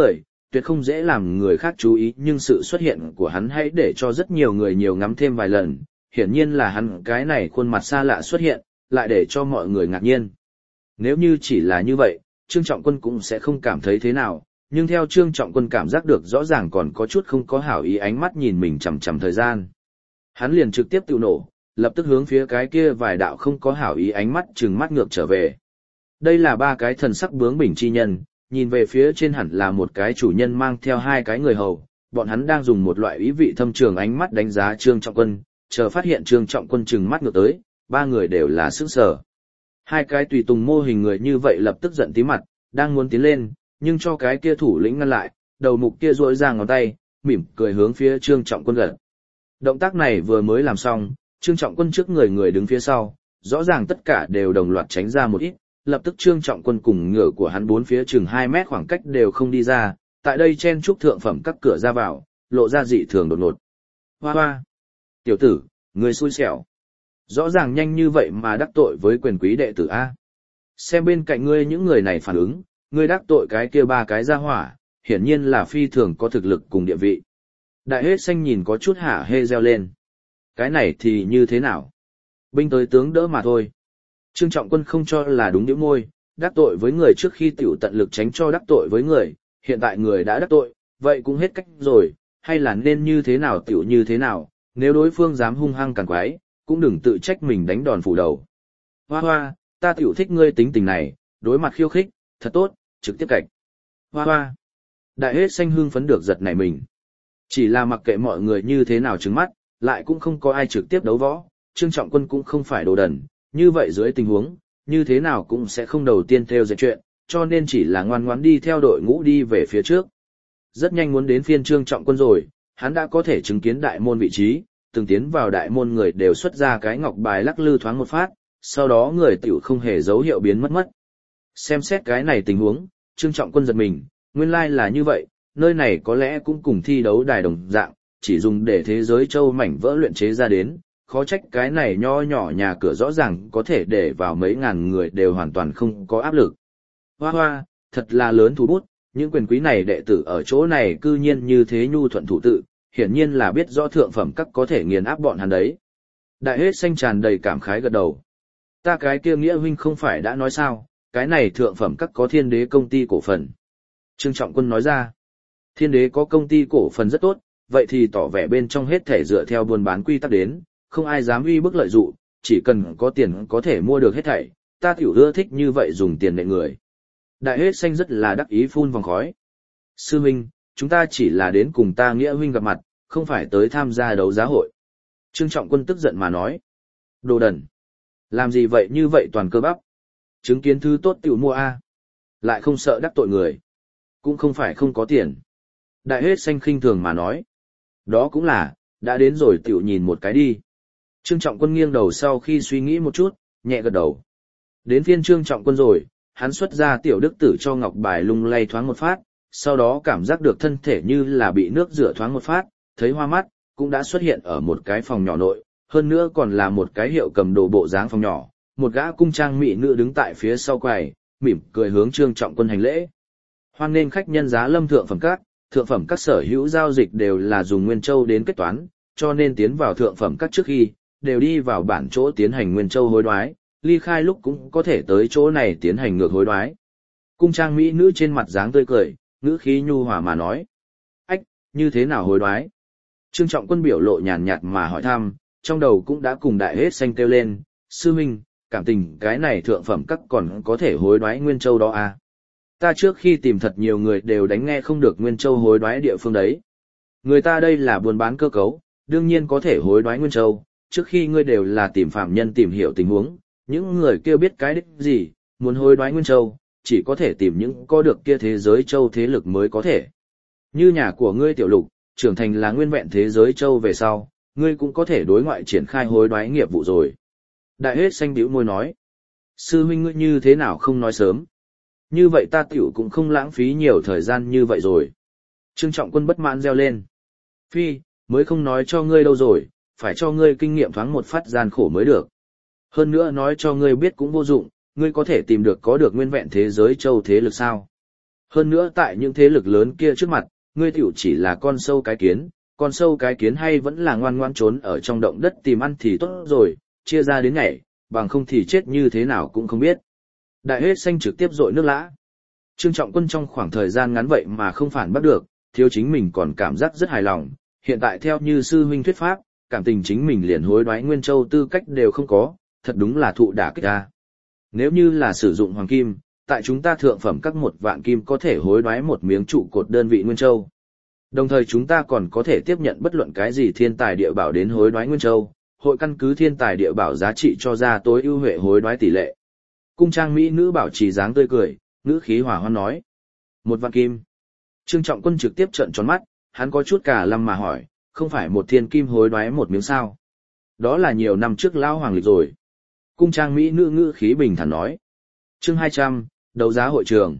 tuyệt không dễ làm người khác chú ý, nhưng sự xuất hiện của hắn hãy để cho rất nhiều người nhiều ngắm thêm vài lần, hiển nhiên là hắn cái này khuôn mặt xa lạ xuất hiện, lại để cho mọi người ngạc nhiên. Nếu như chỉ là như vậy, Trương Trọng Quân cũng sẽ không cảm thấy thế nào, nhưng theo Trương Trọng Quân cảm giác được rõ ràng còn có chút không có hảo ý ánh mắt nhìn mình chằm chằm thời gian. Hắn liền trực tiếp tự nổ, lập tức hướng phía cái kia vài đạo không có hảo ý ánh mắt trừng mắt ngược trở về. Đây là ba cái thần sắc bướng bỉnh chi nhân, nhìn về phía trên hẳn là một cái chủ nhân mang theo hai cái người hầu, bọn hắn đang dùng một loại ý vị thâm trường ánh mắt đánh giá Trương Trọng Quân, chờ phát hiện Trương Trọng Quân trừng mắt ngược tới, ba người đều là sững sờ. Hai cái tùy tùng mô hình người như vậy lập tức giận tí mặt, đang muốn tiến lên, nhưng cho cái kia thủ lĩnh ngăn lại, đầu mục kia duỗi ra ngón tay, mỉm cười hướng phía Trương Trọng Quân gật. Động tác này vừa mới làm xong, Trương Trọng Quân trước người đứng phía sau, rõ ràng tất cả đều đồng loạt tránh ra một ít, lập tức Trương Trọng Quân cùng ngựa của hắn bốn phía chừng 2 mét khoảng cách đều không đi ra, tại đây chen trúc thượng phẩm các cửa ra vào, lộ ra dị thường đột ngột. Hoa hoa! Tiểu tử, người xui xẻo. Rõ ràng nhanh như vậy mà đắc tội với quyền quý đệ tử A. Xem bên cạnh ngươi những người này phản ứng, ngươi đắc tội cái kia ba cái ra hỏa, hiển nhiên là phi thường có thực lực cùng địa vị. Đại hết xanh nhìn có chút hả hê reo lên. Cái này thì như thế nào? Binh tới tướng đỡ mà thôi. Trương Trọng Quân không cho là đúng điểm môi, đắc tội với người trước khi tiểu tận lực tránh cho đắc tội với người, hiện tại người đã đắc tội, vậy cũng hết cách rồi, hay là nên như thế nào tiểu như thế nào, nếu đối phương dám hung hăng càn quái, cũng đừng tự trách mình đánh đòn phủ đầu. Hoa hoa, ta tiểu thích ngươi tính tình này, đối mặt khiêu khích, thật tốt, trực tiếp cạch. Hoa hoa. Đại hết xanh hưng phấn được giật nảy mình. Chỉ là mặc kệ mọi người như thế nào trứng mắt, lại cũng không có ai trực tiếp đấu võ, Trương Trọng Quân cũng không phải đồ đần, như vậy dưới tình huống, như thế nào cũng sẽ không đầu tiên theo dệt chuyện, cho nên chỉ là ngoan ngoãn đi theo đội ngũ đi về phía trước. Rất nhanh muốn đến phiên Trương Trọng Quân rồi, hắn đã có thể chứng kiến đại môn vị trí, từng tiến vào đại môn người đều xuất ra cái ngọc bài lắc lư thoáng một phát, sau đó người tiểu không hề dấu hiệu biến mất. Xem xét cái này tình huống, Trương Trọng Quân giật mình, nguyên lai là như vậy, nơi này có lẽ cũng cùng thi đấu đài đồng dạng, chỉ dùng để thế giới châu mảnh vỡ luyện chế ra đến, khó trách cái này nho nhỏ nhà cửa rõ ràng có thể để vào mấy ngàn người đều hoàn toàn không có áp lực. Hoa hoa, thật là lớn thủ bút, những quyền quý này đệ tử ở chỗ này cư nhiên như thế nhu thuận thủ tự, hiển nhiên là biết rõ thượng phẩm các có thể nghiền áp bọn hắn đấy. Đại hết xanh tràn đầy cảm khái gật đầu. Ta cái kia nghĩa huynh không phải đã nói sao, cái này thượng phẩm các có thiên đế công ty cổ phần. Trương Trọng Quân nói ra, thiên đế có công ty cổ phần rất tốt, vậy thì tỏ vẻ bên trong hết thể dựa theo buôn bán quy tắc đến, không ai dám uy bức lợi dụng, chỉ cần có tiền có thể mua được hết thảy, ta tiểu ưa thích như vậy dùng tiền nệ người. Đại hết xanh rất là đắc ý phun vòng khói. Sư huynh, chúng ta chỉ là đến cùng ta nghĩa huynh gặp mặt, không phải tới tham gia đấu giá hội. Trương Trọng Quân tức giận mà nói. Đồ đần. Làm gì vậy như vậy toàn cơ bắp. Chứng kiến thứ tốt tiểu mua A. Lại không sợ đắc tội người. Cũng không phải không có tiền. Đại hết xanh khinh thường mà nói. Đó cũng là, đã đến rồi tiểu nhìn một cái đi. Trương Trọng Quân nghiêng đầu sau khi suy nghĩ một chút, nhẹ gật đầu. Đến phiên Trương Trọng Quân rồi, hắn xuất ra tiểu đức tử cho ngọc bài lung lay thoáng một phát, sau đó cảm giác được thân thể như là bị nước rửa thoáng một phát, thấy hoa mắt, cũng đã xuất hiện ở một cái phòng nhỏ nội, hơn nữa còn là một cái hiệu cầm đồ bộ dáng phòng nhỏ, một gã cung trang mỹ nữ đứng tại phía sau quầy, mỉm cười hướng Trương Trọng Quân hành lễ. Hoan nên khách nhân giá lâm thượng phẩm các sở hữu giao dịch đều là dùng nguyên châu đến kết toán, cho nên tiến vào thượng phẩm các trước khi, đều đi vào bản chỗ tiến hành nguyên châu hối đoái, ly khai lúc cũng có thể tới chỗ này tiến hành ngược hối đoái. Cung trang mỹ nữ trên mặt dáng tươi cười, ngữ khí nhu hòa mà nói. Ách, như thế nào hối đoái? Trương Trọng Quân biểu lộ nhàn nhạt mà hỏi thăm, trong đầu cũng đã cùng đại hết xanh kêu lên, sư huynh, cảm tình cái này thượng phẩm các còn có thể hối đoái nguyên châu đó à? Ta trước khi tìm thật nhiều người đều đánh nghe không được nguyên châu hối đoái địa phương đấy. Người ta đây là buôn bán cơ cấu, đương nhiên có thể hối đoái nguyên châu, trước khi ngươi đều là tìm phạm nhân tìm hiểu tình huống, những người kia biết cái đích gì, muốn hối đoái nguyên châu, chỉ có thể tìm những có được kia thế giới châu thế lực mới có thể. Như nhà của ngươi Tiểu Lục, trưởng thành là nguyên vẹn thế giới châu về sau, ngươi cũng có thể đối ngoại triển khai hối đoái nghiệp vụ rồi. Đại hết xanh bĩu môi nói, sư huynh ngươi như thế nào không nói sớm. Như vậy ta tiểu cũng không lãng phí nhiều thời gian như vậy rồi. Trương Trọng Quân bất mãn reo lên. Phi, mới không nói cho ngươi đâu rồi, phải cho ngươi kinh nghiệm thoáng một phát gian khổ mới được. Hơn nữa nói cho ngươi biết cũng vô dụng, ngươi có thể tìm được có được nguyên vẹn thế giới châu thế lực sao. Hơn nữa tại những thế lực lớn kia trước mặt, ngươi tiểu chỉ là con sâu cái kiến hay vẫn là ngoan ngoan trốn ở trong động đất tìm ăn thì tốt rồi, chia ra đến ngày, bằng không thì chết như thế nào cũng không biết. Đại hết xanh trực tiếp dội nước lã. Trương Trọng Quân trong khoảng thời gian ngắn vậy mà không phản bắt được, thiếu chính mình còn cảm giác rất hài lòng, hiện tại theo như sư huynh thuyết pháp, cảm tình chính mình liền hối đoái Nguyên Châu tư cách đều không có, thật đúng là thụ đả kích ta. Nếu như là sử dụng hoàng kim, tại chúng ta thượng phẩm các 1 vạn kim có thể hối đoái một miếng trụ cột đơn vị Nguyên Châu. Đồng thời chúng ta còn có thể tiếp nhận bất luận cái gì thiên tài địa bảo đến hối đoái Nguyên Châu, hội căn cứ thiên tài địa bảo giá trị cho ra tối ưu huệ hối đoái tỷ lệ. Cung trang mỹ nữ bảo trì dáng tươi cười, ngữ khí hòa hoan nói. 1 vạn kim. Trương Trọng Quân trực tiếp trợn tròn mắt, hắn có chút cả lâm mà hỏi, không phải 1 thiên kim hối đoái 1 miếng sao? Đó là nhiều năm trước lão hoàng lịch rồi. Cung trang mỹ nữ ngữ khí bình thản nói. Chương 200, đấu giá hội trường.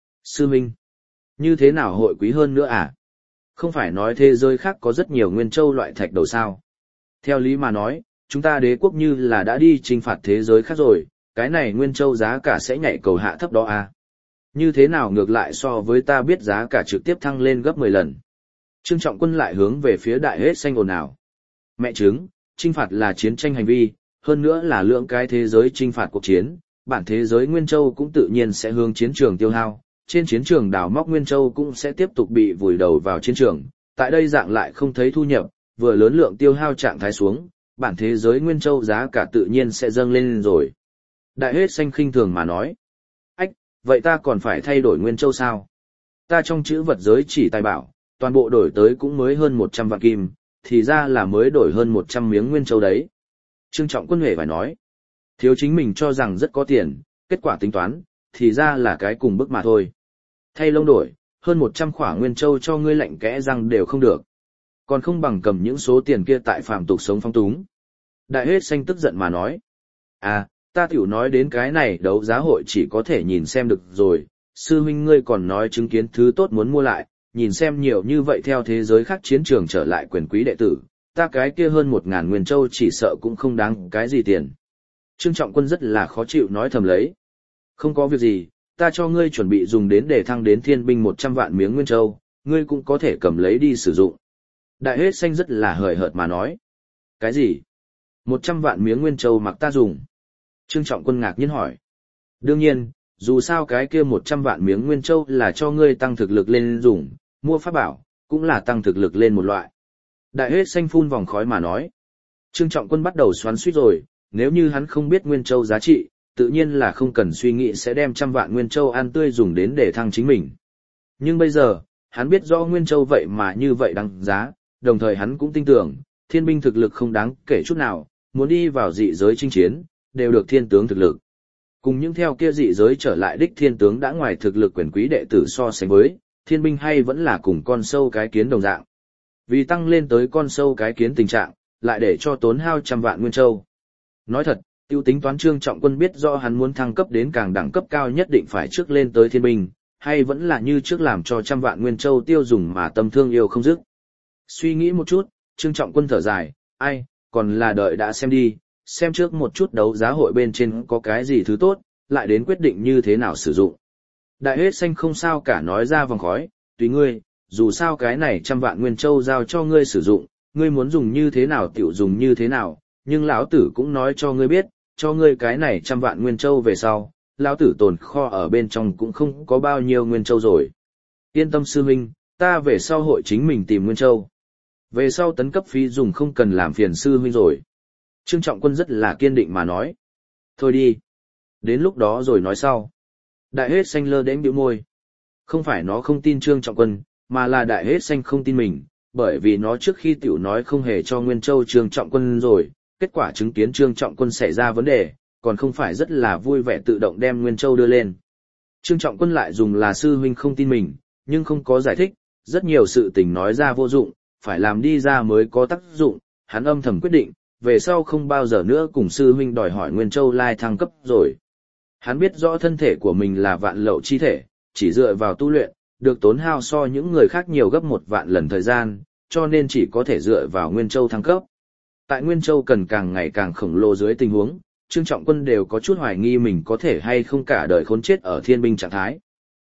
Sư Minh, như thế nào hội quý hơn nữa à? Không phải nói thế giới khác có rất nhiều Nguyên Châu loại thạch đầu sao? Theo lý mà nói, chúng ta đế quốc như là đã đi chinh phạt thế giới khác rồi, cái này Nguyên Châu giá cả sẽ nhảy cầu hạ thấp đó à? Như thế nào ngược lại so với ta biết giá cả trực tiếp thăng lên gấp 10 lần? Trương Trọng Quân lại hướng về phía đại hết xanh ồn ào. Mẹ chứng, chinh phạt là chiến tranh hành vi, hơn nữa là lượng cái thế giới chinh phạt cuộc chiến, bản thế giới Nguyên Châu cũng tự nhiên sẽ hướng chiến trường tiêu hao, trên chiến trường đào móc Nguyên Châu cũng sẽ tiếp tục bị vùi đầu vào chiến trường, tại đây dạng lại không thấy thu nhập, vừa lớn lượng tiêu hao trạng thái xuống, bản thế giới Nguyên Châu giá cả tự nhiên sẽ dâng lên rồi. Đại hết xanh khinh thường mà nói. Ách, vậy ta còn phải thay đổi Nguyên Châu sao? Ta trong chữ vật giới chỉ tài bảo, toàn bộ đổi tới cũng mới hơn 100 vạn kim, thì ra là mới đổi hơn 100 miếng Nguyên Châu đấy. Trương Trọng Quân hề phải nói. Thiếu chính mình cho rằng rất có tiền, kết quả tính toán, thì ra là cái cùng bức mà thôi. Thay lông đổi, hơn 100 khỏa Nguyên Châu cho ngươi lạnh kẽ răng đều không được. Còn không bằng cầm những số tiền kia tại phàm tục sống phong túng. Đại hết xanh tức giận mà nói. À, ta tiểu nói đến cái này đấu giá hội chỉ có thể nhìn xem được rồi, sư huynh ngươi còn nói chứng kiến thứ tốt muốn mua lại, nhìn xem nhiều như vậy theo thế giới khác chiến trường trở lại quyền quý đệ tử, ta cái kia hơn 1.000 Nguyên Châu chỉ sợ cũng không đáng cái gì tiền. Trương Trọng Quân rất là khó chịu nói thầm lấy. Không có việc gì, ta cho ngươi chuẩn bị dùng đến để thăng đến thiên binh 100 vạn miếng Nguyên Châu, ngươi cũng có thể cầm lấy đi sử dụng. Đại hết xanh rất là hời hợt mà nói. Cái gì? 100 vạn miếng Nguyên Châu mặc ta dùng? Trương Trọng Quân ngạc nhiên hỏi. Đương nhiên, dù sao cái kia 100 vạn miếng Nguyên Châu là cho ngươi tăng thực lực lên dùng, mua pháp bảo, cũng là tăng thực lực lên một loại. Đại hết xanh phun vòng khói mà nói. Trương Trọng Quân bắt đầu xoắn xuýt rồi, nếu như hắn không biết Nguyên Châu giá trị, tự nhiên là không cần suy nghĩ sẽ đem 100 vạn Nguyên Châu ăn tươi dùng đến để thăng chính mình. Nhưng bây giờ, hắn biết rõ Nguyên Châu vậy mà như vậy đáng giá, đồng thời hắn cũng tin tưởng, thiên binh thực lực không đáng kể chút nào, muốn đi vào dị giới chinh chiến, đều được thiên tướng thực lực. Cùng những theo kia dị giới trở lại đích thiên tướng đã ngoài thực lực quyền quý đệ tử so sánh với, thiên binh hay vẫn là cùng con sâu cái kiến đồng dạng. Vì tăng lên tới con sâu cái kiến tình trạng, lại để cho tốn hao 100 vạn Nguyên Châu. Nói thật, tiêu tính toán Trương Trọng Quân biết rõ hắn muốn thăng cấp đến càng đẳng cấp cao nhất định phải trước lên tới thiên binh, hay vẫn là như trước làm cho 100 vạn Nguyên Châu tiêu dùng mà tâm thương yêu không dứt. Suy nghĩ một chút, Trương Trọng Quân thở dài, ai, còn là đợi đã xem đi, xem trước một chút đấu giá hội bên trên có cái gì thứ tốt, lại đến quyết định như thế nào sử dụng. Đại hết xanh không sao cả nói ra vòng khói, tùy ngươi, dù sao cái này 100 vạn Nguyên Châu giao cho ngươi sử dụng, ngươi muốn dùng như thế nào tiểu dùng như thế nào, nhưng lão tử cũng nói cho ngươi biết, cho ngươi cái này 100 vạn Nguyên Châu về sau, lão tử tồn kho ở bên trong cũng không có bao nhiêu Nguyên Châu rồi. Yên tâm sư huynh, ta về sau hội chính mình tìm Nguyên Châu. Về sau tấn cấp phí dùng không cần làm phiền sư huynh rồi. Trương Trọng Quân rất là kiên định mà nói. Thôi đi. Đến lúc đó rồi nói sau. Đại hết xanh lơ đễnh bĩu môi. Không phải nó không tin Trương Trọng Quân, mà là đại hết xanh không tin mình, bởi vì nó trước khi tiểu nói không hề cho Nguyên Châu Trương Trọng Quân rồi, kết quả chứng kiến Trương Trọng Quân xảy ra vấn đề, còn không phải rất là vui vẻ tự động đem Nguyên Châu đưa lên. Trương Trọng Quân lại dùng là sư huynh không tin mình, nhưng không có giải thích, rất nhiều sự tình nói ra vô dụng, phải làm đi ra mới có tác dụng, hắn âm thầm quyết định, về sau không bao giờ nữa cùng sư huynh đòi hỏi Nguyên Châu lai thăng cấp rồi. Hắn biết rõ thân thể của mình là vạn lậu chi thể, chỉ dựa vào tu luyện, được tốn hao so những người khác nhiều gấp 1 vạn lần thời gian, cho nên chỉ có thể dựa vào Nguyên Châu thăng cấp. Tại Nguyên Châu cần càng ngày càng khổng lồ dưới tình huống, Trương Trọng Quân đều có chút hoài nghi mình có thể hay không cả đời khốn chết ở thiên binh trạng thái.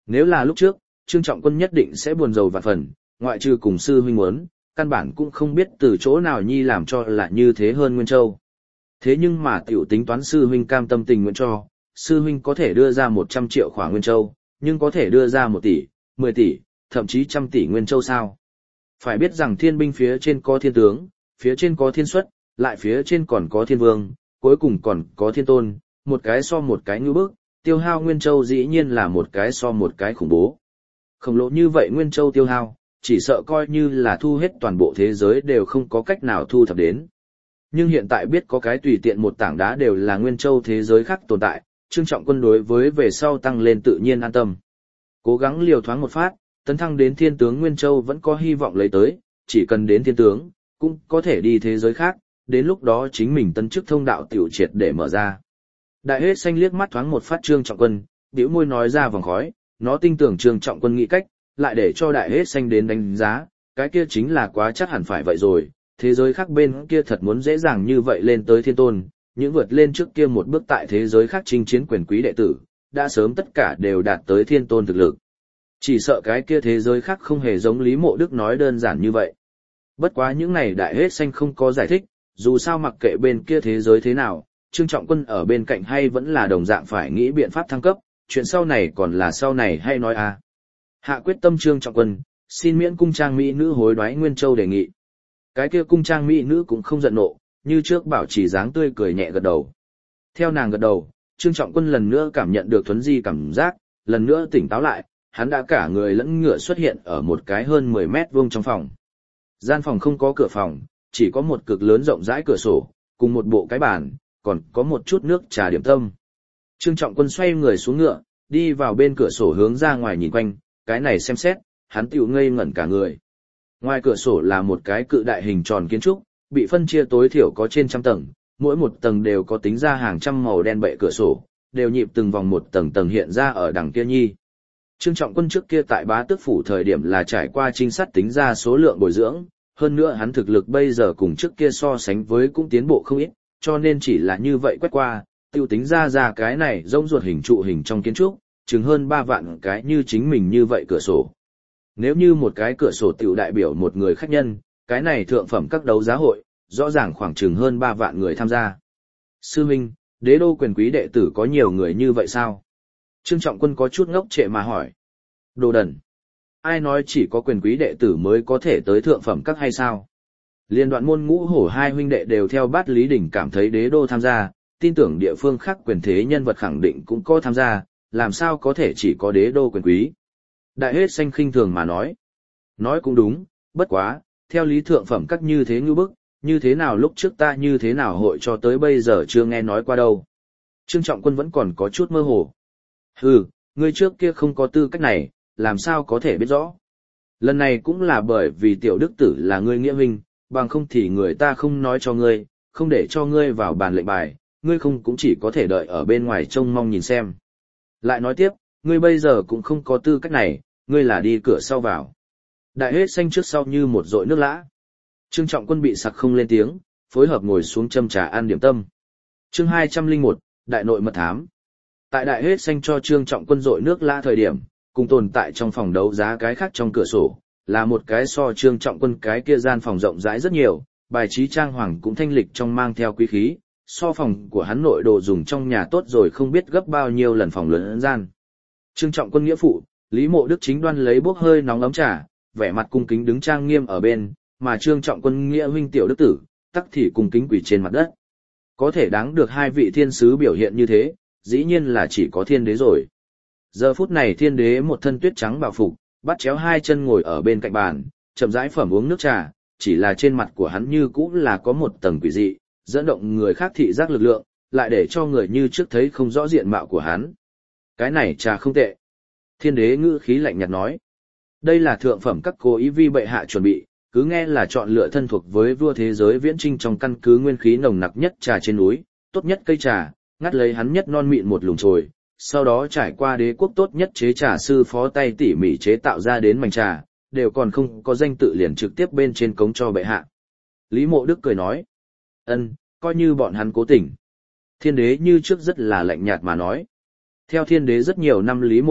Nếu là lúc trước, Trương Trọng Quân nhất định sẽ buồn rầu vạn phần, ngoại trừ cùng sư huynh muốn, căn bản cũng không biết từ chỗ nào nhi làm cho là như thế hơn Nguyên Châu. Thế nhưng mà tiểu tính toán sư huynh cam tâm tình nguyện cho, sư huynh có thể đưa ra 100 triệu khỏa Nguyên Châu, nhưng có thể đưa ra 1 tỷ, 10 tỷ, thậm chí trăm tỷ Nguyên Châu sao? Phải biết rằng thiên binh phía trên có thiên tướng, phía trên có thiên xuất, lại phía trên còn có thiên vương, cuối cùng còn có thiên tôn, một cái so một cái ngư bức, tiêu hao Nguyên Châu dĩ nhiên là một cái so một cái khủng bố. Khổng lồ như vậy Nguyên Châu tiêu hao, chỉ sợ coi như là thu hết toàn bộ thế giới đều không có cách nào thu thập đến. Nhưng hiện tại biết có cái tùy tiện một tảng đá đều là Nguyên Châu thế giới khác tồn tại, Trương Trọng Quân đối với về sau tăng lên tự nhiên an tâm. Cố gắng liều thoáng một phát, tấn thăng đến thiên tướng Nguyên Châu vẫn có hy vọng lấy tới, chỉ cần đến thiên tướng, cũng có thể đi thế giới khác, đến lúc đó chính mình tân chức thông đạo tiểu triệt để mở ra. Đại hết xanh liếc mắt thoáng một phát Trương Trọng Quân, bĩu môi nói ra vòng khói, nó tin tưởng Trương Trọng Quân nghĩ cách, lại để cho đại hết xanh đến đánh giá, cái kia chính là quá chắc hẳn phải vậy rồi, thế giới khác bên kia thật muốn dễ dàng như vậy lên tới thiên tôn, những vượt lên trước kia một bước tại thế giới khác chinh chiến quyền quý đệ tử, đã sớm tất cả đều đạt tới thiên tôn thực lực. Chỉ sợ cái kia thế giới khác không hề giống Lý Mộ Đức nói đơn giản như vậy. Bất quá những này đại hết xanh không có giải thích, dù sao mặc kệ bên kia thế giới thế nào, Trương Trọng Quân ở bên cạnh hay vẫn là đồng dạng phải nghĩ biện pháp thăng cấp, chuyện sau này còn là sau này hay nói à. Hạ quyết tâm Trương Trọng Quân, xin miễn cung trang mỹ nữ hối đoái Nguyên Châu đề nghị. Cái kia cung trang mỹ nữ cũng không giận nộ, như trước bảo trì dáng tươi cười nhẹ gật đầu. Theo nàng gật đầu, Trương Trọng Quân lần nữa cảm nhận được thuấn di cảm giác, lần nữa tỉnh táo lại, hắn đã cả người lẫn ngựa xuất hiện ở một cái hơn 10 mét vuông trong phòng. Gian phòng không có cửa phòng, chỉ có một cực lớn rộng rãi cửa sổ, cùng một bộ cái bàn, còn có một chút nước trà điểm tâm. Trương Trọng Quân xoay người xuống ngựa, đi vào bên cửa sổ hướng ra ngoài nhìn quanh, cái này xem xét, hắn tiểu ngây ngẩn cả người. Ngoài cửa sổ là một cái cự đại hình tròn kiến trúc, bị phân chia tối thiểu có trên trăm tầng, mỗi một tầng đều có tính ra hàng trăm màu đen bệ cửa sổ, đều nhịp từng vòng một tầng tầng hiện ra ở đằng kia nhi. Trương Trọng Quân trước kia tại Bá Tước phủ thời điểm là trải qua trinh sát tính ra số lượng bồi dưỡng, hơn nữa hắn thực lực bây giờ cùng trước kia so sánh với cũng tiến bộ không ít, cho nên chỉ là như vậy quét qua, tiêu tính ra cái này rông ruột hình trụ hình trong kiến trúc, chừng hơn 3 vạn cái như chính mình như vậy cửa sổ. Nếu như một cái cửa sổ tiểu đại biểu một người khách nhân, cái này thượng phẩm các đấu giá hội, rõ ràng khoảng chừng hơn 3 vạn người tham gia. Sư huynh, đế đô quyền quý đệ tử có nhiều người như vậy sao? Trương Trọng Quân có chút ngốc trệ mà hỏi. Đồ đần. Ai nói chỉ có quyền quý đệ tử mới có thể tới thượng phẩm các hay sao? Liên Đoạn Môn Ngũ Hổ hai huynh đệ đều theo Bát Lý Đỉnh cảm thấy đế đô tham gia, tin tưởng địa phương khác quyền thế nhân vật khẳng định cũng có tham gia, làm sao có thể chỉ có đế đô quyền quý. Đại hết xanh khinh thường mà nói. Nói cũng đúng, bất quá, theo lý thượng phẩm các như thế ngư bức, như thế nào lúc trước ta như thế nào hội cho tới bây giờ chưa nghe nói qua đâu. Trương Trọng Quân vẫn còn có chút mơ hồ. Hừ, ngươi trước kia không có tư cách này, làm sao có thể biết rõ. Lần này cũng là bởi vì tiểu đức tử là ngươi nghĩa huynh, bằng không thì người ta không nói cho ngươi, không để cho ngươi vào bàn lệnh bài, ngươi không cũng chỉ có thể đợi ở bên ngoài trông mong nhìn xem. Lại nói tiếp, ngươi bây giờ cũng không có tư cách này, ngươi là đi cửa sau vào. Đại hết xanh trước sau như một dội nước lã. Trương Trọng Quân bị sặc không lên tiếng, phối hợp ngồi xuống châm trà ăn điểm tâm. Chương 201, Đại nội mật thám. Tại đại hết xanh cho Trương Trọng Quân dội nước lã thời điểm, cùng tồn tại trong phòng đấu giá cái khác trong cửa sổ, là một cái so Trương Trọng Quân cái kia gian phòng rộng rãi rất nhiều, bài trí trang hoàng cũng thanh lịch trong mang theo quý khí, so phòng của hắn nội đồ dùng trong nhà tốt rồi không biết gấp bao nhiêu lần phòng lớn gian. Trương Trọng Quân nghĩa phụ, Lý Mộ Đức chính đoan lấy bốc hơi nóng ấm trà, vẻ mặt cung kính đứng trang nghiêm ở bên, mà Trương Trọng Quân nghĩa huynh tiểu đức tử, tắc thì cung kính quỳ trên mặt đất. Có thể đáng được hai vị thiên sứ biểu hiện như thế, dĩ nhiên là chỉ có thiên đế rồi. Giờ phút này thiên đế một thân tuyết trắng bảo phục, bắt chéo hai chân ngồi ở bên cạnh bàn, chậm rãi phẩm uống nước trà, chỉ là trên mặt của hắn như cũ là có một tầng quỷ dị, dẫn động người khác thị giác lực lượng, lại để cho người như trước thấy không rõ diện mạo của hắn. Cái này trà không tệ. Thiên đế ngữ khí lạnh nhạt nói. Đây là thượng phẩm các cố ý vi bệ hạ chuẩn bị, cứ nghe là chọn lựa thân thuộc với vua thế giới viễn trinh trong căn cứ nguyên khí nồng nặc nhất trà trên núi, tốt nhất cây trà, ngắt lấy hắn nhất non mịn một lùm chồi, sau đó trải qua đế quốc tốt nhất chế trà sư phó tay tỉ mỉ chế tạo ra đến mảnh trà, đều còn không có danh tự liền trực tiếp bên trên cống cho bệ hạ. Lý Mộ Đức cười nói. Coi như bọn hắn cố tình. Thiên đế như trước rất là lạnh nhạt mà nói. Theo thiên đế rất nhiều năm Lý Mộ Đức,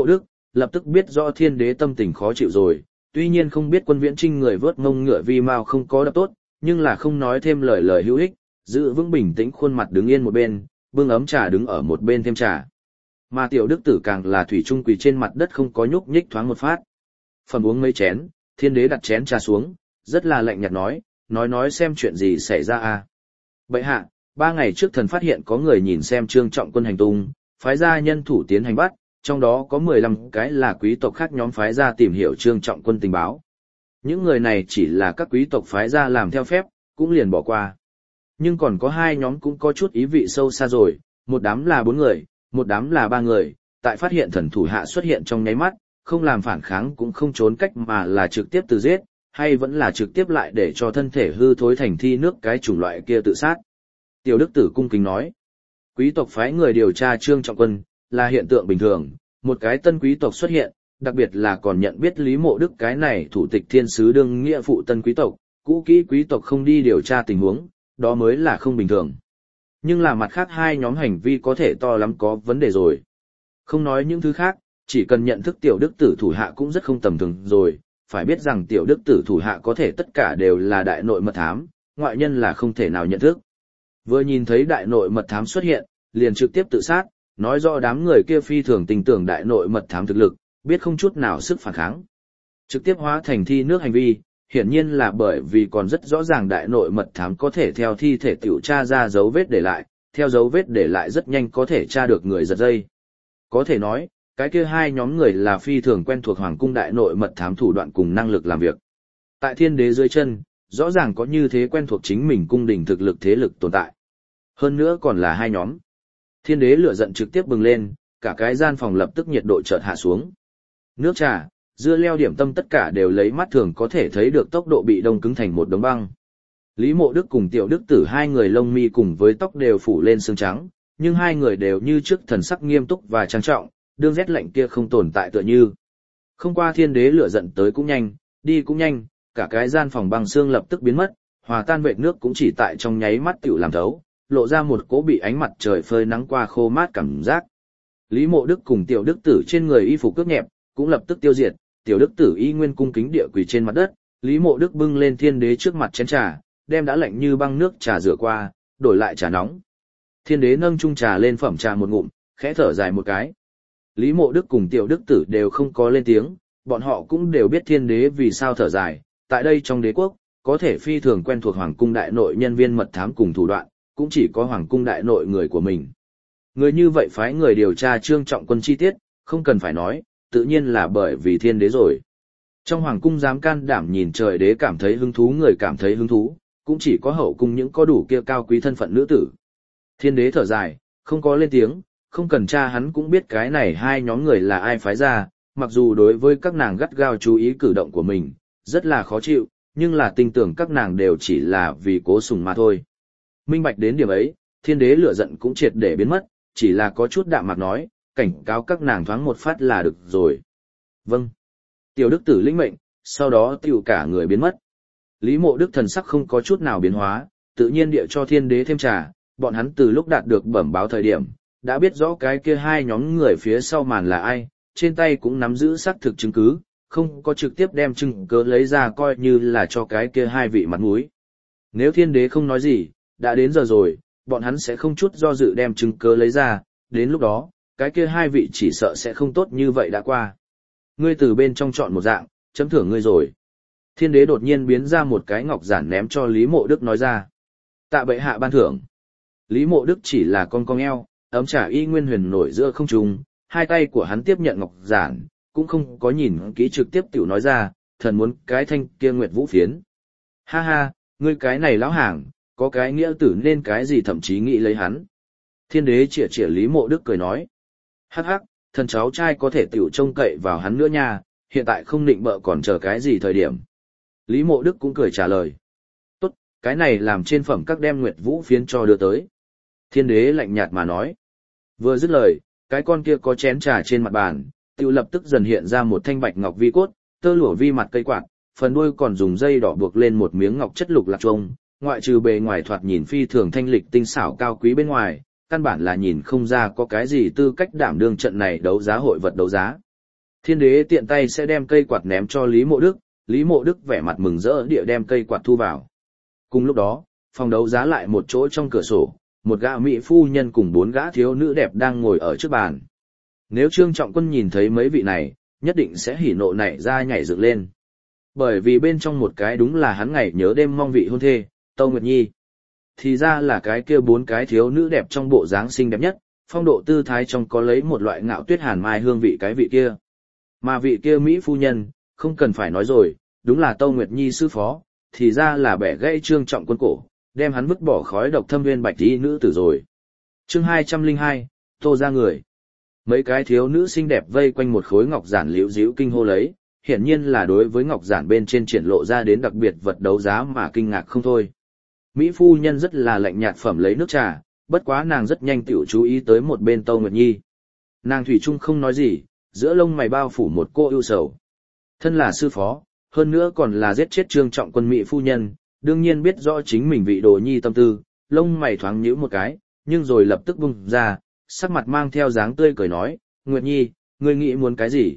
lập tức biết rõ thiên đế tâm tình khó chịu rồi, tuy nhiên không biết Quân Viễn Trinh người vớt ngông ngựa vi mao không có đập tốt, nhưng là không nói thêm lời lời hữu ích, giữ vững bình tĩnh khuôn mặt đứng yên một bên, bưng ấm trà đứng ở một bên thêm trà. Mà tiểu đức tử càng là thủy chung quỳ trên mặt đất không có nhúc nhích thoáng một phát. Phần uống mấy chén, thiên đế đặt chén trà xuống, rất là lạnh nhạt nói xem chuyện gì xảy ra à. Bệ hạ, 3 ngày trước thần phát hiện có người nhìn xem Trương Trọng Quân hành tung, phái ra nhân thủ tiến hành bắt, trong đó có 15 cái là quý tộc khác nhóm phái ra tìm hiểu Trương Trọng Quân tình báo. Những người này chỉ là các quý tộc phái ra làm theo phép, cũng liền bỏ qua. Nhưng còn có 2 nhóm cũng có chút ý vị sâu xa rồi, một đám là 4 người, một đám là 3 người, tại phát hiện thần thủ hạ xuất hiện trong nháy mắt, không làm phản kháng cũng không trốn cách mà là trực tiếp từ giết, hay vẫn là trực tiếp lại để cho thân thể hư thối thành thi nước cái chủng loại kia tự sát. Tiểu Đức Tử cung kính nói, quý tộc phái người điều tra Trương Trọng Quân, là hiện tượng bình thường, một cái tân quý tộc xuất hiện, đặc biệt là còn nhận biết Lý Mộ Đức cái này thủ tịch thiên sứ đương nghĩa phụ tân quý tộc, cũ kỹ quý tộc không đi điều tra tình huống, đó mới là không bình thường. Nhưng là mặt khác 2 nhóm hành vi có thể to lắm có vấn đề rồi. Không nói những thứ khác, chỉ cần nhận thức tiểu đức tử thủ hạ cũng rất không tầm thường rồi, phải biết rằng tiểu đức tử thủ hạ có thể tất cả đều là đại nội mật thám, ngoại nhân là không thể nào nhận thức. Vừa nhìn thấy đại nội mật thám xuất hiện, liền trực tiếp tự sát, nói rõ đám người kia phi thường tin tưởng đại nội mật thám thực lực, biết không chút nào sức phản kháng. Trực tiếp hóa thành thi nước hành vi, hiển nhiên là bởi vì còn rất rõ ràng đại nội mật thám có thể theo thi thể tiểu tra ra dấu vết để lại, theo dấu vết để lại rất nhanh có thể tra được người giật dây. Có thể nói, cái kia 2 nhóm người là phi thường quen thuộc hoàng cung đại nội mật thám thủ đoạn cùng năng lực làm việc. Tại thiên đế dưới chân, rõ ràng có như thế quen thuộc chính mình cung đình thực lực thế lực tồn tại. Hơn nữa còn là 2 nhóm. Thiên đế lửa giận trực tiếp bừng lên, cả cái gian phòng lập tức nhiệt độ chợt hạ xuống. Nước trà, dưa leo điểm tâm tất cả đều lấy mắt thường có thể thấy được tốc độ bị đông cứng thành một đống băng. Lý Mộ Đức cùng Tiểu Đức Tử 2 người lông mi cùng với tóc đều phủ lên xương trắng, nhưng 2 người đều như trước thần sắc nghiêm túc và trang trọng, đương rét lạnh kia không tồn tại tựa như. Không qua thiên đế lửa giận tới cũng nhanh, đi cũng nhanh, cả cái gian phòng băng xương lập tức biến mất, hòa tan vệt nước cũng chỉ tại trong nháy mắt tiểu làm thấu, lộ ra một cỗ bị ánh mặt trời phơi nắng qua khô mát cảm giác. Lý Mộ Đức cùng Tiểu Đức Tử trên người y phục cướp nhẹp, cũng lập tức tiêu diệt, Tiểu Đức Tử y nguyên cung kính địa quỳ trên mặt đất, Lý Mộ Đức bưng lên thiên đế trước mặt chén trà, đem đã lạnh như băng nước trà rửa qua, đổi lại trà nóng. Thiên đế nâng chung trà lên phẩm trà một ngụm, khẽ thở dài một cái. Lý Mộ Đức cùng Tiểu Đức Tử đều không có lên tiếng, bọn họ cũng đều biết thiên đế vì sao thở dài, tại đây trong đế quốc, có thể phi thường quen thuộc hoàng cung đại nội nhân viên mật thám cùng thủ đoạn, cũng chỉ có hoàng cung đại nội người của mình. Người như vậy phái người điều tra Trương Trọng Quân chi tiết, không cần phải nói, tự nhiên là bởi vì thiên đế rồi. Trong hoàng cung dám can đảm nhìn trời đế cảm thấy hứng thú người cảm thấy hứng thú, cũng chỉ có hậu cung những có đủ kia cao quý thân phận nữ tử. Thiên đế thở dài, không có lên tiếng, không cần tra hắn cũng biết cái này 2 nhóm người là ai phái ra, mặc dù đối với các nàng gắt gao chú ý cử động của mình, rất là khó chịu, nhưng là tin tưởng các nàng đều chỉ là vì cố sùng mà thôi. Minh bạch đến điểm ấy, thiên đế lửa giận cũng triệt để biến mất, chỉ là có chút đạm mạc nói, cảnh cáo các nàng thoáng một phát là được rồi. Vâng. Tiểu Đức Tử lĩnh mệnh, sau đó tiểu cả người biến mất. Lý Mộ Đức thần sắc không có chút nào biến hóa, tự nhiên địa cho thiên đế thêm trà, bọn hắn từ lúc đạt được bẩm báo thời điểm, đã biết rõ cái kia 2 nhóm người phía sau màn là ai, trên tay cũng nắm giữ xác thực chứng cứ, không có trực tiếp đem chứng cứ lấy ra coi như là cho cái kia 2 vị mặt mũi. Nếu thiên đế không nói gì, đã đến giờ rồi, bọn hắn sẽ không chút do dự đem chứng cứ lấy ra, đến lúc đó, cái kia 2 vị chỉ sợ sẽ không tốt như vậy đã qua. Ngươi từ bên trong chọn một dạng, chấm thưởng ngươi rồi. Thiên đế đột nhiên biến ra một cái ngọc giản ném cho Lý Mộ Đức nói ra. Tạ bệ hạ ban thưởng. Lý Mộ Đức chỉ là con cong eo, ấm trà y nguyên huyền nổi giữa không trung, 2 tay của hắn tiếp nhận ngọc giản, cũng không có nhìn kỹ trực tiếp tiểu nói ra, thần muốn cái thanh kia nguyệt vũ phiến. Ha ha, ngươi cái này lão hàng, có cái nghĩa tử nên cái gì thậm chí nghĩ lấy hắn. Thiên đế chĩa chĩa Lý Mộ Đức cười nói. Hắc hắc, thần cháu trai có thể tiểu trông cậy vào hắn nữa nha, hiện tại không định bợ còn chờ cái gì thời điểm. Lý Mộ Đức cũng cười trả lời. Tốt, cái này làm trên phẩm các đem nguyệt vũ phiến cho đưa tới. Thiên đế lạnh nhạt mà nói. Vừa dứt lời, cái con kia có chén trà trên mặt bàn, tiểu lập tức dần hiện ra một thanh bạch ngọc vi cốt, tơ lụa vi mặt cây quạt, phần đuôi còn dùng dây đỏ buộc lên một miếng ngọc chất lục lạc trông, ngoại trừ bề ngoài thoạt nhìn phi thường thanh lịch tinh xảo cao quý bên ngoài, căn bản là nhìn không ra có cái gì tư cách đảm đương trận này đấu giá hội vật đấu giá. Thiên đế tiện tay sẽ đem cây quạt ném cho Lý Mộ Đức, Lý Mộ Đức vẻ mặt mừng rỡ địa đem cây quạt thu vào. Cùng lúc đó, phòng đấu giá lại một chỗ trong cửa sổ, một gã mỹ phu nhân cùng 4 gã thiếu nữ đẹp đang ngồi ở trước bàn. Nếu Trương Trọng Quân nhìn thấy mấy vị này, nhất định sẽ hỉ nộ nảy ra nhảy dựng lên. Bởi vì bên trong một cái đúng là hắn ngày nhớ đêm mong vị hôn thê, Tâu Nguyệt Nhi. Thì ra là cái kia 4 cái thiếu nữ đẹp trong bộ dáng xinh đẹp nhất, phong độ tư thái trong có lấy một loại ngạo tuyết hàn mai hương vị cái vị kia. Mà vị kia mỹ phu nhân, không cần phải nói rồi, đúng là Tâu Nguyệt Nhi sư phó, thì ra là bẻ gãy Trương Trọng Quân cổ, đem hắn vứt bỏ khói độc thâm viên bạch y nữ tử rồi. Chương 202, Tô ra người. Mấy cái thiếu nữ xinh đẹp vây quanh một khối ngọc giản liễu díu kinh hô lấy, hiển nhiên là đối với ngọc giản bên trên triển lộ ra đến đặc biệt vật đấu giá mà kinh ngạc không thôi. Mỹ phu nhân rất là lạnh nhạt phẩm lấy nước trà, bất quá nàng rất nhanh tiểu chú ý tới một bên Tâu Nguyệt Nhi. Nàng thủy chung không nói gì, giữa lông mày bao phủ một cô ưu sầu. Thân là sư phó, hơn nữa còn là giết chết Trương Trọng Quân Mỹ phu nhân, đương nhiên biết rõ chính mình vị đồ nhi tâm tư, lông mày thoáng nhíu một cái, nhưng rồi lập tức bung ra, sắc mặt mang theo dáng tươi cười nói, Nguyệt Nhi, ngươi nghĩ muốn cái gì?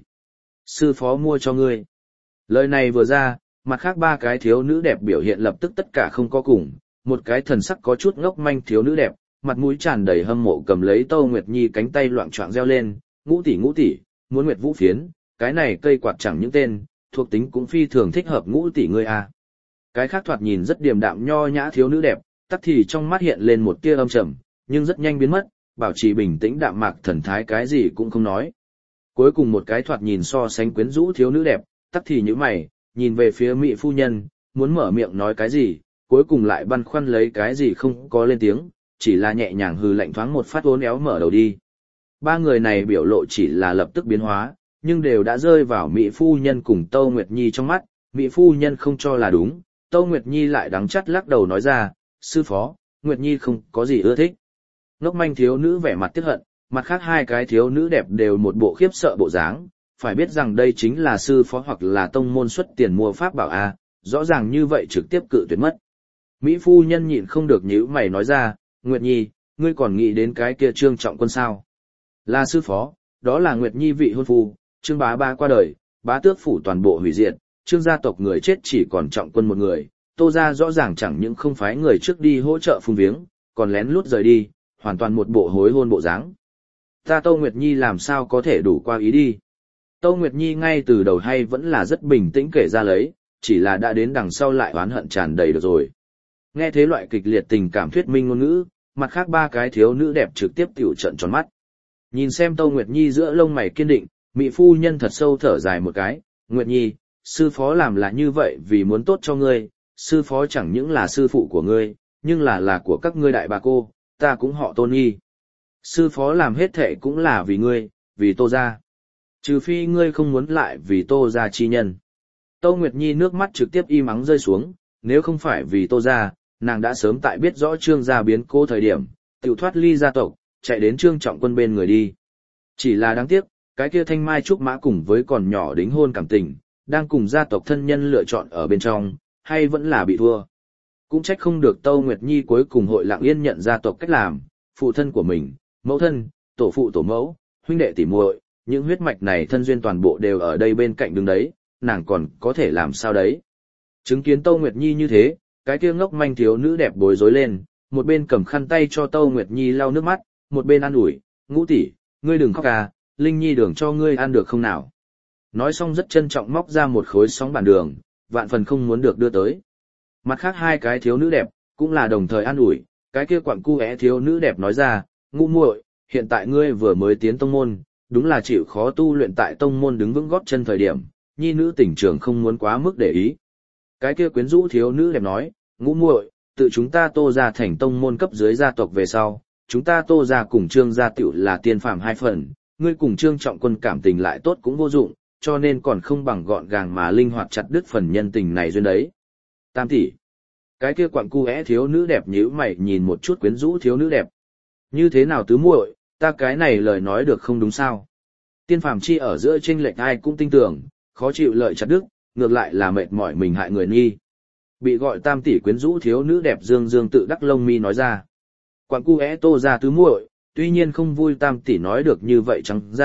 Sư phó mua cho ngươi. Lời này vừa ra, mặt khác 3 cái thiếu nữ đẹp biểu hiện lập tức tất cả không có cùng, một cái thần sắc có chút ngốc manh thiếu nữ đẹp, mặt mũi tràn đầy hâm mộ cầm lấy Tâu Nguyệt Nhi cánh tay loạng choạng reo lên, ngũ tỷ, muốn Nguyệt Vũ phiến, cái này cây quạt chẳng những tên, thuộc tính cũng phi thường thích hợp ngũ tỷ ngươi à. Cái khác thoạt nhìn rất điềm đạm nho nhã thiếu nữ đẹp, tắc thì trong mắt hiện lên một tia âm trầm, nhưng rất nhanh biến mất, bảo trì bình tĩnh đạm mạc thần thái cái gì cũng không nói. Cuối cùng một cái thoạt nhìn so sánh quyến rũ thiếu nữ đẹp, tắc thì như mày, nhìn về phía mỹ phu nhân, muốn mở miệng nói cái gì, cuối cùng lại băn khoăn lấy cái gì không có lên tiếng, chỉ là nhẹ nhàng hừ lạnh thoáng một phát uốn éo mở đầu đi. 3 người này biểu lộ chỉ là lập tức biến hóa, nhưng đều đã rơi vào mỹ phu nhân cùng Tâu Nguyệt Nhi trong mắt, mỹ phu nhân không cho là đúng, Tâu Nguyệt Nhi lại đắng chắt lắc đầu nói ra, sư phó, Nguyệt Nhi không có gì ưa thích. Ngốc manh thiếu nữ vẻ mặt tiếc hận, mặt khác 2 cái thiếu nữ đẹp đều một bộ khiếp sợ bộ dáng, phải biết rằng đây chính là sư phó hoặc là tông môn xuất tiền mua pháp bảo a, rõ ràng như vậy trực tiếp cự tuyệt mất. Mỹ phu nhân nhịn không được nhíu mày nói ra, Nguyệt Nhi, ngươi còn nghĩ đến cái kia Trương Trọng Quân sao? Là sư phó, đó là Nguyệt Nhi vị hôn phu, Trương bá ba qua đời, bá tước phủ toàn bộ hủy diệt, Trương gia tộc người chết chỉ còn Trọng Quân một người, Tô gia rõ ràng chẳng những không phái người trước đi hỗ trợ phung viếng, còn lén lút rời đi, hoàn toàn một bộ hối hôn bộ dáng. Ta Tô Nguyệt Nhi làm sao có thể đủ qua ý đi? Tô Nguyệt Nhi ngay từ đầu hay vẫn là rất bình tĩnh kể ra lấy, chỉ là đã đến đằng sau lại oán hận tràn đầy được rồi. Nghe thế loại kịch liệt tình cảm thuyết minh ngôn ngữ, mặt khác 3 cái thiếu nữ đẹp trực tiếp tiểu trận tròn mắt. Nhìn xem Tô Nguyệt Nhi giữa lông mày kiên định, mỹ phu nhân thật sâu thở dài một cái, Nguyệt Nhi, sư phó làm là như vậy vì muốn tốt cho ngươi, sư phó chẳng những là sư phụ của ngươi, nhưng là của các ngươi đại bà cô, ta cũng họ Tôn Nhi. Sư phó làm hết thệ cũng là vì ngươi, vì Tô gia. Trừ phi ngươi không muốn lại vì Tô gia chi nhân. Tô Nguyệt Nhi nước mắt trực tiếp im ắng rơi xuống, nếu không phải vì Tô gia, nàng đã sớm tại biết rõ Trương gia biến cố thời điểm, tiểu thoát ly gia tộc, chạy đến Trương Trọng Quân bên người đi. Chỉ là đáng tiếc, cái kia thanh mai trúc mã cùng với còn nhỏ đính hôn cảm tình, đang cùng gia tộc thân nhân lựa chọn ở bên trong, hay vẫn là bị thua. Cũng trách không được Tô Nguyệt Nhi cuối cùng hội lặng yên nhận gia tộc cách làm, phụ thân của mình, mẫu thân, tổ phụ tổ mẫu, huynh đệ tỷ muội, những huyết mạch này thân duyên toàn bộ đều ở đây bên cạnh đứng đấy, nàng còn có thể làm sao đấy. Chứng kiến Tô Nguyệt Nhi như thế, cái kia ngốc manh thiếu nữ đẹp bối rối lên, một bên cầm khăn tay cho Tô Nguyệt Nhi lau nước mắt, một bên an ủi, ngũ tỷ, ngươi đừng khóc à, Linh Nhi đường cho ngươi ăn được không nào. Nói xong rất trân trọng móc ra một khối sóng bản đường, vạn phần không muốn được đưa tới. Mặt khác 2 cái thiếu nữ đẹp, cũng là đồng thời an ủi, cái kia quặng cu é thiếu nữ đẹp nói ra, ngũ muội, hiện tại ngươi vừa mới tiến tông môn, đúng là chịu khó tu luyện tại tông môn đứng vững gót chân thời điểm, nhi nữ tỉnh trường không muốn quá mức để ý. Cái kia quyến rũ thiếu nữ đẹp nói, ngũ muội, tự chúng ta Tô gia thành tông môn cấp dưới gia tộc về sau, chúng ta Tô gia cùng Trương gia tiểu là tiên phàm 2 phần, ngươi cùng Trương Trọng Quân cảm tình lại tốt cũng vô dụng, cho nên còn không bằng gọn gàng mà linh hoạt chặt đứt phần nhân tình này duyên đấy. Tam tỷ. Cái kia quặng cu é thiếu nữ đẹp nhíu mày nhìn một chút quyến rũ thiếu nữ đẹp. Như thế nào tứ muội, ta cái này lời nói được không đúng sao? Tiên phàm chi ở giữa chênh lệch ai cũng tin tưởng, khó chịu lợi chặt đứt, ngược lại là mệt mỏi mình hại người nghi. Bị gọi tam tỷ quyến rũ thiếu nữ đẹp dương dương tự đắc lông mi nói ra. Quặng cu é Tô gia tứ muội, tuy nhiên không vui tam tỷ nói được như vậy trắng ra,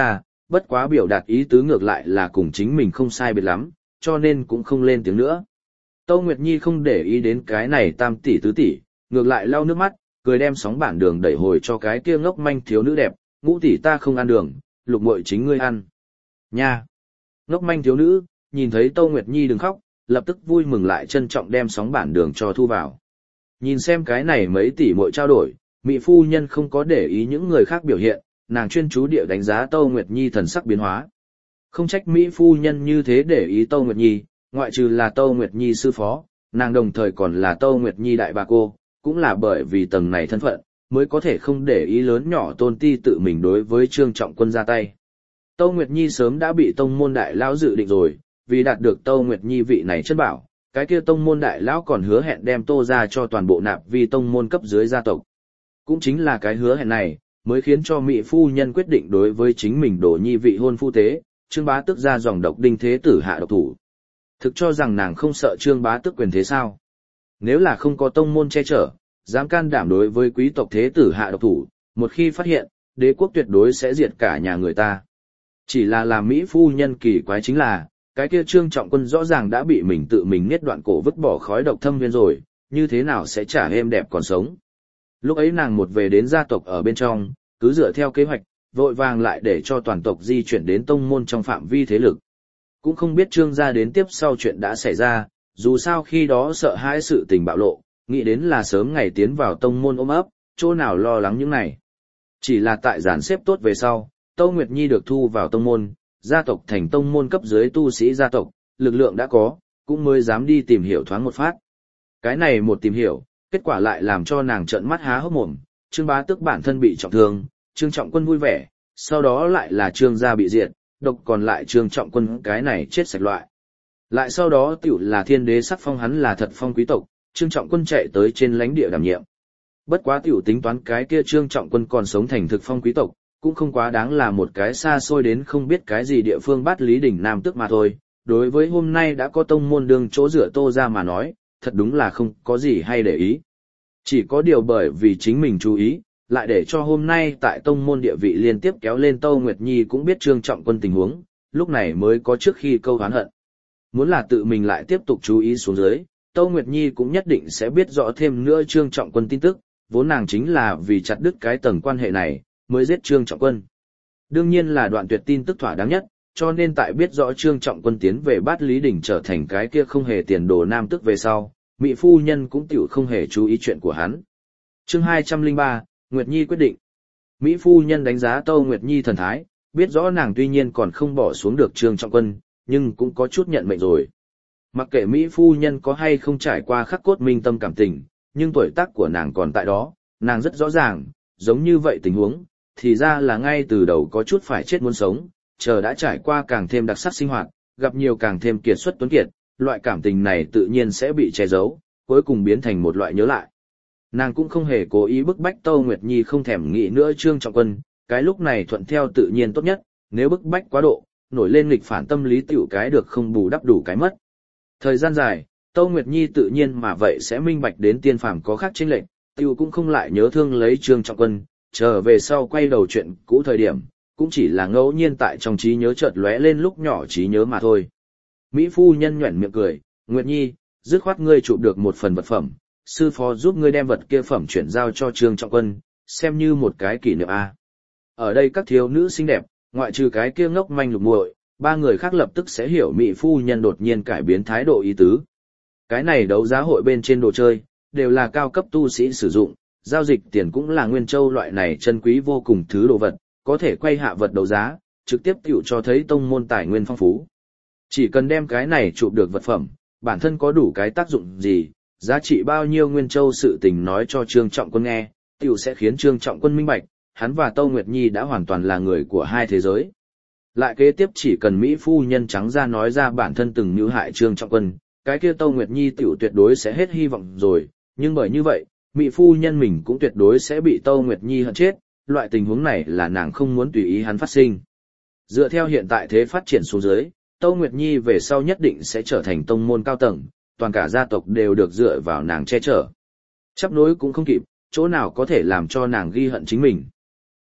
bất quá biểu đạt ý tứ ngược lại là cùng chính mình không sai biệt lắm, cho nên cũng không lên tiếng nữa. Tâu Nguyệt Nhi không để ý đến cái này tam tỷ tứ tỷ, ngược lại lau nước mắt, cười đem sóng bản đường đẩy hồi cho cái kia ngốc manh thiếu nữ đẹp, ngũ tỷ ta không ăn đường, lục muội chính ngươi ăn. Nha! Ngốc manh thiếu nữ, nhìn thấy Tâu Nguyệt Nhi đừng khóc, lập tức vui mừng lại trân trọng đem sóng bản đường cho thu vào. Nhìn xem cái này mấy tỷ muội trao đổi, Mỹ phu nhân không có để ý những người khác biểu hiện, nàng chuyên chú địa đánh giá Tâu Nguyệt Nhi thần sắc biến hóa. Không trách Mỹ phu nhân như thế để ý Tâu Nguyệt Nhi, ngoại trừ là Tâu Nguyệt Nhi sư phó, nàng đồng thời còn là Tâu Nguyệt Nhi đại bà cô, cũng là bởi vì tầng này thân phận, mới có thể không để ý lớn nhỏ tôn ti tự mình đối với Trương Trọng Quân ra tay. Tâu Nguyệt Nhi sớm đã bị tông môn đại lão dự định rồi, vì đạt được Tâu Nguyệt Nhi vị này chân bảo, cái kia tông môn đại lão còn hứa hẹn đem Tô ra cho toàn bộ nạp vi tông môn cấp dưới gia tộc. Cũng chính là cái hứa hẹn này, mới khiến cho Mỹ phu nhân quyết định đối với chính mình đổ nhi vị hôn phu tế, Trương Bá Tước ra dòng độc đinh thế tử hạ độc thủ. Thực cho rằng nàng không sợ Trương Bá Tước quyền thế sao? Nếu là không có tông môn che chở, dám can đảm đối với quý tộc thế tử hạ độc thủ, một khi phát hiện, đế quốc tuyệt đối sẽ diệt cả nhà người ta. Chỉ là làm Mỹ phu nhân kỳ quái chính là, cái kia Trương Trọng Quân rõ ràng đã bị mình tự mình niết đoạn cổ vứt bỏ khói độc thâm viên rồi, như thế nào sẽ trả êm đẹp còn sống. Lúc ấy nàng một về đến gia tộc ở bên trong, cứ dựa theo kế hoạch, vội vàng lại để cho toàn tộc di chuyển đến tông môn trong phạm vi thế lực. Cũng không biết Trương gia đến tiếp sau chuyện đã xảy ra, dù sao khi đó sợ hãi sự tình bạo lộ, nghĩ đến là sớm ngày tiến vào tông môn ôm ấp, chỗ nào lo lắng những này. Chỉ là tại dàn xếp tốt về sau, Tâu Nguyệt Nhi được thu vào tông môn, gia tộc thành tông môn cấp dưới tu sĩ gia tộc, lực lượng đã có, cũng mới dám đi tìm hiểu thoáng một phát. Cái này một tìm hiểu, kết quả lại làm cho nàng trợn mắt há hốc mồm, Trương Bá Tước bản thân bị trọng thương, Trương Trọng Quân vui vẻ, sau đó lại là Trương gia bị diệt, độc còn lại Trương Trọng Quân cái này chết sạch loại. Lại sau đó tiểu là thiên đế sắc phong hắn là thật phong quý tộc, Trương Trọng Quân chạy tới trên lãnh địa đảm nhiệm. Bất quá tiểu tính toán cái kia Trương Trọng Quân còn sống thành thực phong quý tộc, cũng không quá đáng là một cái xa xôi đến không biết cái gì địa phương Bát Lý đỉnh Nam Tước mà thôi. Đối với hôm nay đã có tông môn đường chỗ rửa Tô ra mà nói, thật đúng là không có gì hay để ý. Chỉ có điều bởi vì chính mình chú ý, lại để cho hôm nay tại tông môn địa vị liên tiếp kéo lên Tâu Nguyệt Nhi cũng biết Trương Trọng Quân tình huống, lúc này mới có trước khi câu oán hận. Muốn là tự mình lại tiếp tục chú ý xuống dưới, Tâu Nguyệt Nhi cũng nhất định sẽ biết rõ thêm nữa Trương Trọng Quân tin tức, vốn nàng chính là vì chặt đứt cái tầng quan hệ này, mới giết Trương Trọng Quân. Đương nhiên là đoạn tuyệt tin tức thỏa đáng nhất, cho nên tại biết rõ Trương Trọng Quân tiến về Bát Lý Đỉnh trở thành cái kia không hề tiền đồ nam tức về sau, Mỹ phu nhân cũng tiểu không hề chú ý chuyện của hắn. Chương 203, Nguyệt Nhi quyết định. Mỹ phu nhân đánh giá Tâu Nguyệt Nhi thần thái, biết rõ nàng tuy nhiên còn không bỏ xuống được Trương Trọng Quân, nhưng cũng có chút nhận mệnh rồi. Mặc kệ Mỹ phu nhân có hay không trải qua khắc cốt minh tâm cảm tình, nhưng tuổi tác của nàng còn tại đó, nàng rất rõ ràng, giống như vậy tình huống, thì ra là ngay từ đầu có chút phải chết muốn sống, chờ đã trải qua càng thêm đặc sắc sinh hoạt, gặp nhiều càng thêm kiệt xuất tuấn kiệt, loại cảm tình này tự nhiên sẽ bị che giấu, cuối cùng biến thành một loại nhớ lại. Nàng cũng không hề cố ý bức bách Tâu Nguyệt Nhi không thèm nghĩ nữa Trương Trọng Quân, cái lúc này thuận theo tự nhiên tốt nhất, nếu bức bách quá độ, nổi lên nghịch phản tâm lý tiểu cái được không bù đắp đủ cái mất. Thời gian dài, Tâu Nguyệt Nhi tự nhiên mà vậy sẽ minh bạch đến tiên phàm có khác chênh lệch, tiểu cũng không lại nhớ thương lấy Trương Trọng Quân, trở về sau quay đầu chuyện cũ thời điểm, cũng chỉ là ngẫu nhiên tại trong trí nhớ chợt lóe lên lúc nhỏ trí nhớ mà thôi. Mỹ phu nhân nhoẻn miệng cười, Nguyệt Nhi, dứt khoát ngươi chụp được một phần vật phẩm, sư phó giúp ngươi đem vật kia phẩm chuyển giao cho Trương Trọng Quân, xem như một cái kỷ niệm a. Ở đây các thiếu nữ xinh đẹp, ngoại trừ cái kia ngốc manh lục muội, ba người khác lập tức sẽ hiểu Mỹ phu nhân đột nhiên cải biến thái độ ý tứ. Cái này đấu giá hội bên trên đồ chơi, đều là cao cấp tu sĩ sử dụng, giao dịch tiền cũng là nguyên châu loại này chân quý vô cùng thứ đồ vật, có thể quay hạ vật đấu giá, trực tiếp tiểu cho thấy tông môn tài nguyên phong phú. Chỉ cần đem cái này chụp được vật phẩm, bản thân có đủ cái tác dụng gì, giá trị bao nhiêu nguyên châu sự tình nói cho Trương Trọng Quân nghe, tiểu sẽ khiến Trương Trọng Quân minh bạch, hắn và Tâu Nguyệt Nhi đã hoàn toàn là người của hai thế giới. Lại kế tiếp chỉ cần Mỹ phu nhân trắng ra nói ra bản thân từng mưu hại Trương Trọng Quân, cái kia Tâu Nguyệt Nhi tiểu tuyệt đối sẽ hết hy vọng rồi, nhưng bởi như vậy, Mỹ phu nhân mình cũng tuyệt đối sẽ bị Tâu Nguyệt Nhi hận chết, loại tình huống này là nàng không muốn tùy ý hắn phát sinh. Dựa theo hiện tại thế phát triển xuống dưới, Tâu Nguyệt Nhi về sau nhất định sẽ trở thành tông môn cao tầng, toàn cả gia tộc đều được dựa vào nàng che chở. Chấp nối cũng không kịp, chỗ nào có thể làm cho nàng ghi hận chính mình.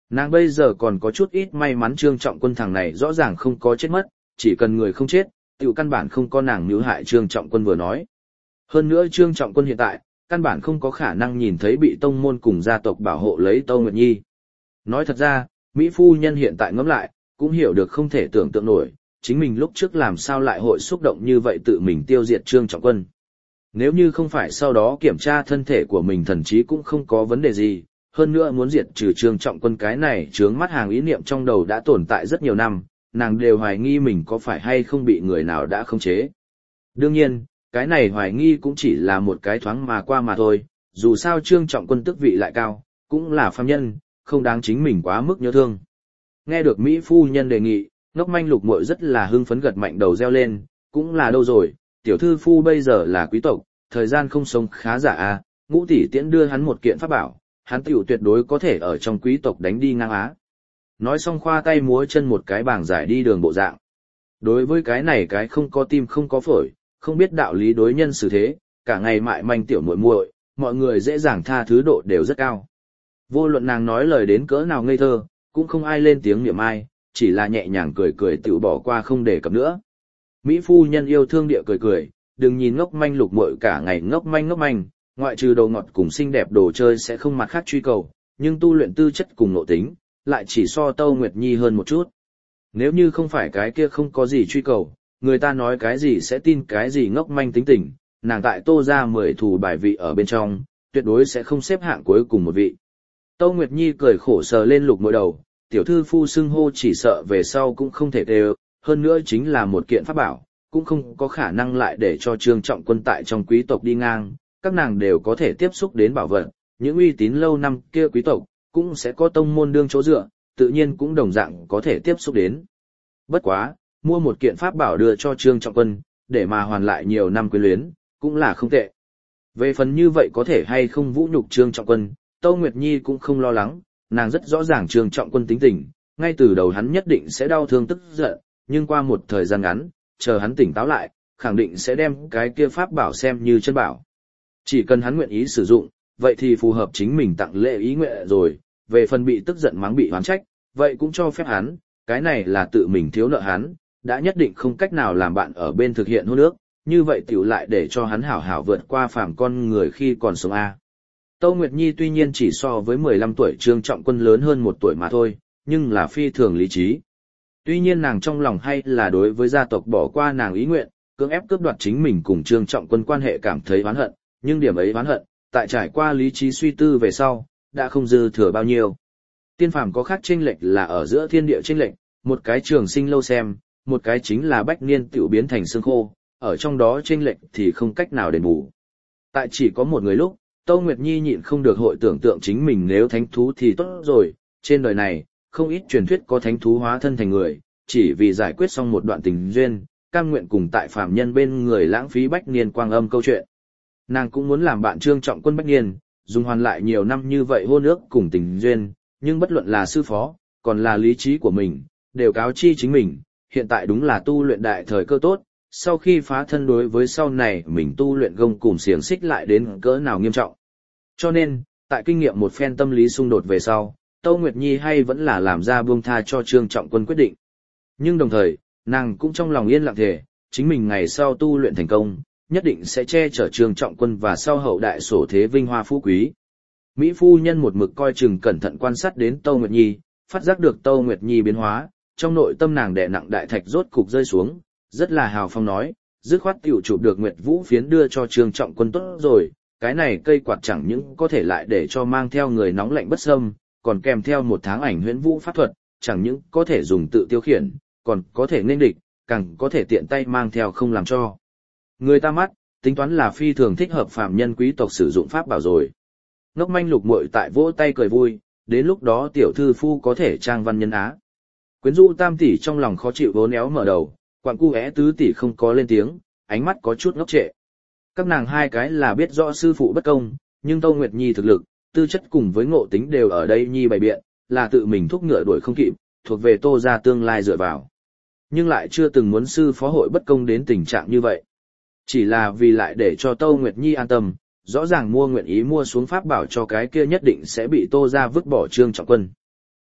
Nàng bây giờ còn có chút ít may mắn Trương Trọng Quân thằng này rõ ràng không có chết mất, chỉ cần người không chết, tiểu căn bản không có nàng níu hại Trương Trọng Quân vừa nói. Hơn nữa Trương Trọng Quân hiện tại, căn bản không có khả năng nhìn thấy bị tông môn cùng gia tộc bảo hộ lấy Tâu Nguyệt Nhi. Nói thật ra, Mỹ phu nhân hiện tại ngẫm lại, cũng hiểu được không thể tưởng tượng nổi, chính mình lúc trước làm sao lại hội xúc động như vậy tự mình tiêu diệt Trương Trọng Quân. Nếu như không phải sau đó kiểm tra thân thể của mình thần chí cũng không có vấn đề gì, hơn nữa muốn diệt trừ Trương Trọng Quân cái này chướng mắt hàng ý niệm trong đầu đã tồn tại rất nhiều năm, nàng đều hoài nghi mình có phải hay không bị người nào đã khống chế. Đương nhiên, cái này hoài nghi cũng chỉ là một cái thoáng mà qua mà thôi, dù sao Trương Trọng Quân tước vị lại cao, cũng là phàm nhân, không đáng chính mình quá mức nhớ thương. Nghe được Mỹ phu nhân đề nghị, ngốc manh Lục Muội rất là hưng phấn gật mạnh đầu reo lên, cũng là đâu rồi, tiểu thư phu bây giờ là quý tộc, thời gian không sống khá giả à, Ngũ tỷ tiễn đưa hắn một kiện pháp bảo, hắn tiểu tuyệt đối có thể ở trong quý tộc đánh đi ngang á. Nói xong khoa tay múa chân một cái bảng giải đi đường bộ dạng. Đối với cái này cái không có tim không có phổi, không biết đạo lý đối nhân xử thế, cả ngày mại manh tiểu muội muội, mọi người dễ dàng tha thứ độ đều rất cao. Vô luận nàng nói lời đến cỡ nào ngây thơ, cũng không ai lên tiếng niệm ai, chỉ là nhẹ nhàng cười cười tiểu bỏ qua không để cập nữa. Mỹ phu nhân yêu thương địa cười cười, đừng nhìn ngốc manh Lục Muội cả ngày ngốc manh, ngoại trừ đầu ngọt cùng xinh đẹp đồ chơi sẽ không mặt khác truy cầu, nhưng tu luyện tư chất cùng nội tính, lại chỉ so Tâu Nguyệt Nhi hơn một chút. Nếu như không phải cái kia không có gì truy cầu, người ta nói cái gì sẽ tin cái gì ngốc manh tính tình, nàng tại Tô ra 10 thủ bài vị ở bên trong, tuyệt đối sẽ không xếp hạng cuối cùng một vị. Tâu Nguyệt Nhi cười khổ sờ lên Lục Muội đầu, tiểu thư phu xưng hô chỉ sợ về sau cũng không thể đều, hơn nữa chính là một kiện pháp bảo, cũng không có khả năng lại để cho Trương Trọng Quân tại trong quý tộc đi ngang, các nàng đều có thể tiếp xúc đến bảo vật, những uy tín lâu năm kia quý tộc, cũng sẽ có tông môn đương chỗ dựa, tự nhiên cũng đồng dạng có thể tiếp xúc đến. Bất quá, mua một kiện pháp bảo đưa cho Trương Trọng Quân, để mà hoàn lại nhiều năm quyến luyến, cũng là không tệ. Về phần như vậy có thể hay không vũ nhục Trương Trọng Quân, Tâu Nguyệt Nhi cũng không lo lắng, nàng rất rõ ràng Trương Trọng Quân tính tình, ngay từ đầu hắn nhất định sẽ đau thương tức giận, nhưng qua một thời gian ngắn, chờ hắn tỉnh táo lại, khẳng định sẽ đem cái kia pháp bảo xem như chân bảo. Chỉ cần hắn nguyện ý sử dụng, vậy thì phù hợp chính mình tặng lễ ý nguyện rồi, về phần bị tức giận mắng bị oán trách, vậy cũng cho phép hắn, cái này là tự mình thiếu nợ hắn, đã nhất định không cách nào làm bạn ở bên thực hiện hôn ước, như vậy tiểu lại để cho hắn hảo hảo vượt qua phàm con người khi còn sống A. Tâu Nguyệt Nhi tuy nhiên chỉ so với 15 tuổi Trương Trọng Quân lớn hơn 1 tuổi mà thôi, nhưng là phi thường lý trí. Tuy nhiên nàng trong lòng hay là đối với gia tộc bỏ qua nàng ý nguyện, cưỡng ép cướp đoạt chính mình cùng Trương Trọng Quân quan hệ cảm thấy oán hận, nhưng điểm ấy oán hận, tại trải qua lý trí suy tư về sau, đã không dư thừa bao nhiêu. Tiên phàm có khác chênh lệch là ở giữa thiên địa chênh lệch, một cái trường sinh lâu xem, một cái chính là bách niên tiểu biến thành xương khô, ở trong đó chênh lệch thì không cách nào đền bù. Tại chỉ có một người lúc, Tâu Nguyệt Nhi nhịn không được hội tưởng tượng chính mình nếu thánh thú thì tốt rồi, trên đời này, không ít truyền thuyết có thánh thú hóa thân thành người, chỉ vì giải quyết xong một đoạn tình duyên, cam nguyện cùng tại phàm nhân bên người lãng phí bách niên quang âm câu chuyện. Nàng cũng muốn làm bạn Trương Trọng Quân bách niên, dùng hoàn lại nhiều năm như vậy hôn ước cùng tình duyên, nhưng bất luận là sư phó, còn là lý trí của mình, đều cáo chi chính mình, hiện tại đúng là tu luyện đại thời cơ tốt, sau khi phá thân đối với sau này mình tu luyện gông cùng xiềng xích lại đến cỡ nào nghiêm trọng. Cho nên, tại kinh nghiệm một phen tâm lý xung đột về sau, Tâu Nguyệt Nhi hay vẫn là làm ra buông tha cho Trương Trọng Quân quyết định. Nhưng đồng thời, nàng cũng trong lòng yên lặng thề, chính mình ngày sau tu luyện thành công, nhất định sẽ che chở Trương Trọng Quân và sau hậu đại sổ thế vinh hoa phú quý. Mỹ phu nhân một mực coi chừng cẩn thận quan sát đến Tâu Nguyệt Nhi, phát giác được Tâu Nguyệt Nhi biến hóa, trong nội tâm nàng đè nặng đại thạch rốt cục rơi xuống, rất là hào phong nói, dứt khoát tiểu chụp được Nguyệt Vũ phiến đưa cho Trương Trọng Quân tốt rồi, cái này cây quạt chẳng những có thể lại để cho mang theo người nóng lạnh bất xâm, còn kèm theo một tháng ảnh huyễn vũ pháp thuật, chẳng những có thể dùng tự tiêu khiển, còn có thể nên địch, càng có thể tiện tay mang theo không làm cho người ta mắt, tính toán là phi thường thích hợp phàm nhân quý tộc sử dụng pháp bảo rồi. Ngốc manh Lục Muội tại vỗ tay cười vui, đến lúc đó tiểu thư phu có thể trang văn nhân á. Quyến rũ tam tỷ trong lòng khó chịu vốn éo mở đầu, quặng cu é tứ tỷ không có lên tiếng, ánh mắt có chút ngốc trệ. Các nàng hai cái là biết rõ sư phụ bất công, nhưng Tâu Nguyệt Nhi thực lực, tư chất cùng với ngộ tính đều ở đây Nhi bày biện, là tự mình thúc ngựa đuổi không kịp, thuộc về Tô gia tương lai dựa vào. Nhưng lại chưa từng muốn sư phó hội bất công đến tình trạng như vậy. Chỉ là vì lại để cho Tâu Nguyệt Nhi an tâm, rõ ràng nguyện ý mua xuống pháp bảo cho cái kia nhất định sẽ bị Tô gia vứt bỏ Trương Trọng Quân.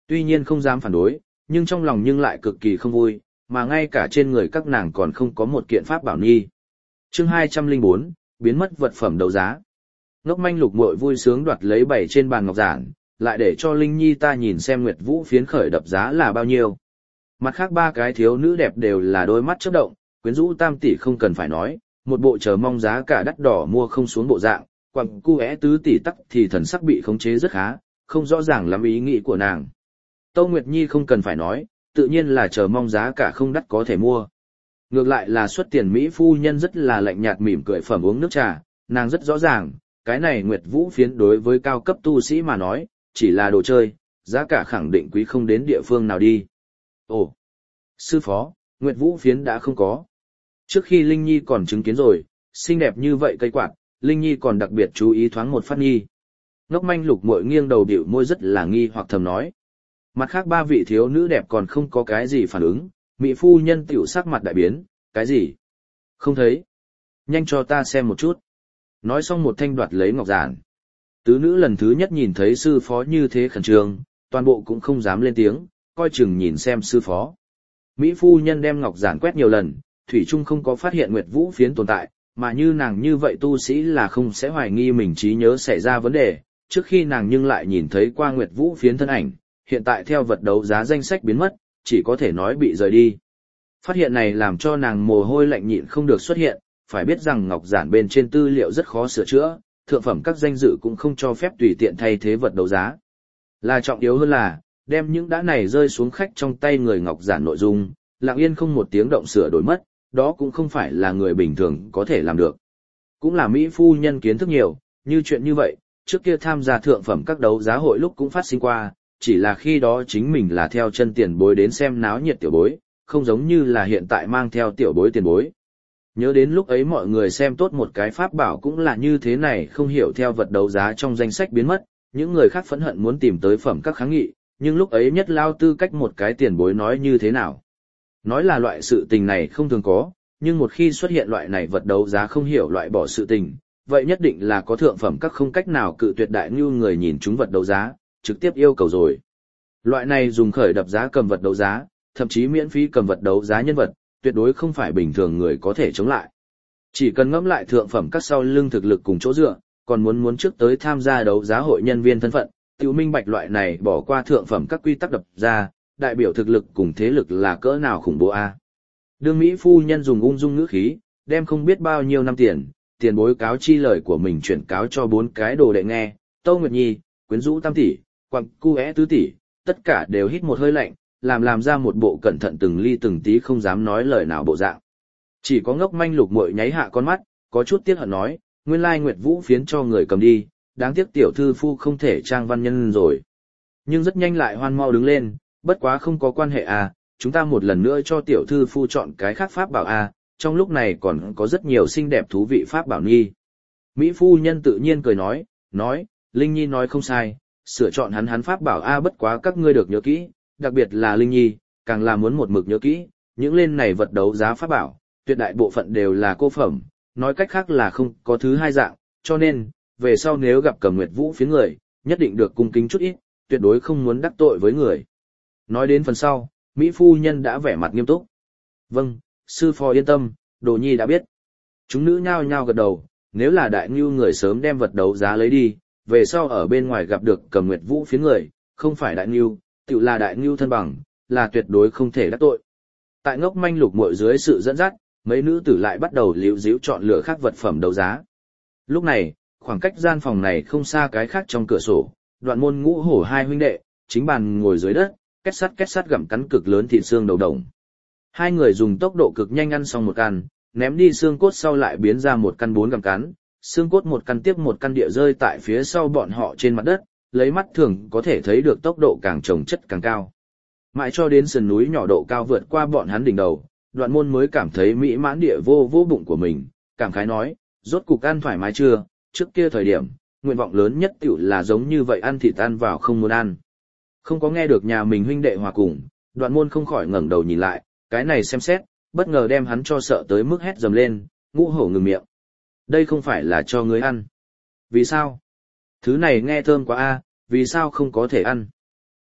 Tuy nhiên không dám phản đối, nhưng trong lòng nhưng lại cực kỳ không vui, mà ngay cả trên người các nàng còn không có một kiện pháp bảo nhi. Chương 204, biến mất vật phẩm đấu giá. Ngốc Manh Lục Muội vui sướng đoạt lấy bảy trên bàn ngọc giản, lại để cho Linh Nhi ta nhìn xem Nguyệt Vũ phiến khởi đập giá là bao nhiêu. Mặt khác ba cái thiếu nữ đẹp đều là đôi mắt chớp động, quyến rũ tam tỷ không cần phải nói, một bộ chờ mong giá cả đắt đỏ mua không xuống bộ dạng, quặng cu é tứ tỷ tắc thì thần sắc bị khống chế rất khá, không rõ ràng lắm ý nghĩ của nàng. Tâu Nguyệt Nhi không cần phải nói, tự nhiên là chờ mong giá cả không đắt có thể mua. Ngược lại là xuất tiền Mỹ phu nhân rất là lạnh nhạt mỉm cười phẩm uống nước trà, nàng rất rõ ràng, cái này Nguyệt Vũ phiến đối với cao cấp tu sĩ mà nói, chỉ là đồ chơi, giá cả khẳng định quý không đến địa phương nào đi. Ồ, sư phó, Nguyệt Vũ phiến đã không có. Trước khi Linh Nhi còn chứng kiến rồi, xinh đẹp như vậy cây quạt, Linh Nhi còn đặc biệt chú ý thoáng một phát nhi. Ngốc Manh Lục Muội nghiêng đầu điệu môi rất là nghi hoặc thầm nói. Mặt khác ba vị thiếu nữ đẹp còn không có cái gì phản ứng, mỹ phu nhân tiểu sắc mặt đại biến, cái gì? Không thấy. Nhanh cho ta xem một chút. Nói xong một thanh đoạt lấy ngọc giản. Tứ nữ lần thứ nhất nhìn thấy sư phó như thế khẩn trương, toàn bộ cũng không dám lên tiếng, coi chừng nhìn xem sư phó. Mỹ phu nhân đem ngọc giản quét nhiều lần, thủy chung không có phát hiện Nguyệt Vũ phiến tồn tại, mà như nàng như vậy tu sĩ là không sẽ hoài nghi mình trí nhớ xảy ra vấn đề, trước khi nàng nhưng lại nhìn thấy qua Nguyệt Vũ phiến thân ảnh, hiện tại theo vật đấu giá danh sách biến mất, chỉ có thể nói bị rời đi. Phát hiện này làm cho nàng mồ hôi lạnh nhịn không được xuất hiện, phải biết rằng ngọc giản bên trên tư liệu rất khó sửa chữa, thượng phẩm các danh dự cũng không cho phép tùy tiện thay thế vật đấu giá. Là trọng yếu hơn là, đem những đã này rơi xuống khách trong tay người ngọc giản nội dung, lặng yên không một tiếng động sửa đổi mất, đó cũng không phải là người bình thường có thể làm được. Cũng là Mỹ phu nhân kiến thức nhiều, như chuyện như vậy, trước kia tham gia thượng phẩm các đấu giá hội lúc cũng phát sinh qua, chỉ là khi đó chính mình là theo chân tiền bối đến xem náo nhiệt tiểu bối, không giống như là hiện tại mang theo tiểu bối tiền bối. Nhớ đến lúc ấy mọi người xem tốt một cái pháp bảo cũng là như thế này, không hiểu theo vật đấu giá trong danh sách biến mất, những người khác phẫn hận muốn tìm tới phẩm các kháng nghị, nhưng lúc ấy nhất lao tư cách một cái tiền bối nói như thế nào. Nói là loại sự tình này không thường có, nhưng một khi xuất hiện loại này vật đấu giá không hiểu loại bỏ sự tình, vậy nhất định là có thượng phẩm các không cách nào cự tuyệt đại như người nhìn chúng vật đấu giá, trực tiếp yêu cầu rồi. Loại này dùng khởi đập giá cầm vật đấu giá, thậm chí miễn phí cầm vật đấu giá nhân vật, tuyệt đối không phải bình thường người có thể chống lại. Chỉ cần ngẫm lại thượng phẩm các sau lưng thực lực cùng chỗ dựa, còn muốn trước tới tham gia đấu giá hội nhân viên thân phận, tiểu minh bạch loại này bỏ qua thượng phẩm các quy tắc đập ra, đại biểu thực lực cùng thế lực là cỡ nào khủng bố a. Đương Mỹ phu nhân dùng ung dung ngữ khí, đem không biết bao nhiêu năm tiền bối cáo chi lời của mình chuyển cáo cho 4 cái đồ đệ nghe, Tâu Nguyệt Nhi, quyến rũ tam tỷ, quặng cu é tứ tỷ, tất cả đều hít một hơi lạnh, làm ra một bộ cẩn thận từng ly từng tí không dám nói lời nào bộ dạng. Chỉ có Ngốc Manh Lục Muội nháy hạ con mắt, có chút tiếc hận nói, nguyên lai Nguyệt Vũ phiến cho người cầm đi, đáng tiếc tiểu thư phu không thể trang văn nhân rồi. Nhưng rất nhanh lại hoan mau đứng lên, bất quá không có quan hệ à, chúng ta một lần nữa cho tiểu thư phu chọn cái khác pháp bảo à, trong lúc này còn có rất nhiều xinh đẹp thú vị pháp bảo nghi. Mỹ phu nhân tự nhiên cười nói, Linh Nhi nói không sai, sửa chọn hắn pháp bảo a, bất quá các ngươi được nhớ kỹ, đặc biệt là Linh Nhi, càng là muốn một mực nhớ kỹ, những lên này vật đấu giá pháp bảo, tuyệt đại bộ phận đều là cô phẩm, nói cách khác là không có thứ hai dạng, cho nên, về sau nếu gặp Cầm Nguyệt Vũ phiến người, nhất định được cung kính chút ít, tuyệt đối không muốn đắc tội với người. Nói đến phần sau, Mỹ phu nhân đã vẻ mặt nghiêm túc. Vâng, sư phó yên tâm, Đồ Nhi đã biết. Chúng nữ nhao nhao gật đầu, nếu là đại ngưu người sớm đem vật đấu giá lấy đi, về sau ở bên ngoài gặp được Cầm Nguyệt Vũ phiến người, không phải đại ngưu, tự là đại ngưu thân bằng, là tuyệt đối không thể đắc tội. Tại Ngốc Manh Lục Muội dưới sự dẫn dắt, mấy nữ tử lại bắt đầu líu díu chọn lựa các vật phẩm đấu giá. Lúc này, khoảng cách gian phòng này không xa cái khác trong cửa sổ, Đoạn Môn Ngũ Hổ hai huynh đệ, chính bàn ngồi dưới đất, két sắt gặm cắn cực lớn thịt xương đầu đồng. Hai người dùng tốc độ cực nhanh ăn xong một căn, ném đi xương cốt sau lại biến ra một căn 4 gặm cắn, xương cốt một căn tiếp một căn địa rơi tại phía sau bọn họ trên mặt đất, lấy mắt thường có thể thấy được tốc độ càng chồng chất càng cao. Mãi cho đến sườn núi nhỏ độ cao vượt qua bọn hắn đỉnh đầu, Đoạn Môn mới cảm thấy mỹ mãn địa vô bụng của mình, cảm khái nói, rốt cục ăn thoải mái chưa, trước kia thời điểm, nguyện vọng lớn nhất tiểu là giống như vậy ăn thịt ăn vào không muốn ăn. Không có nghe được nhà mình huynh đệ hòa cùng, Đoạn Môn không khỏi ngẩng đầu nhìn lại, cái này xem xét, bất ngờ đem hắn cho sợ tới mức hét dầm lên, Ngũ Hổ ngừng miệng. Đây không phải là cho ngươi ăn. Vì sao? Thứ này nghe thơm quá a, vì sao không có thể ăn?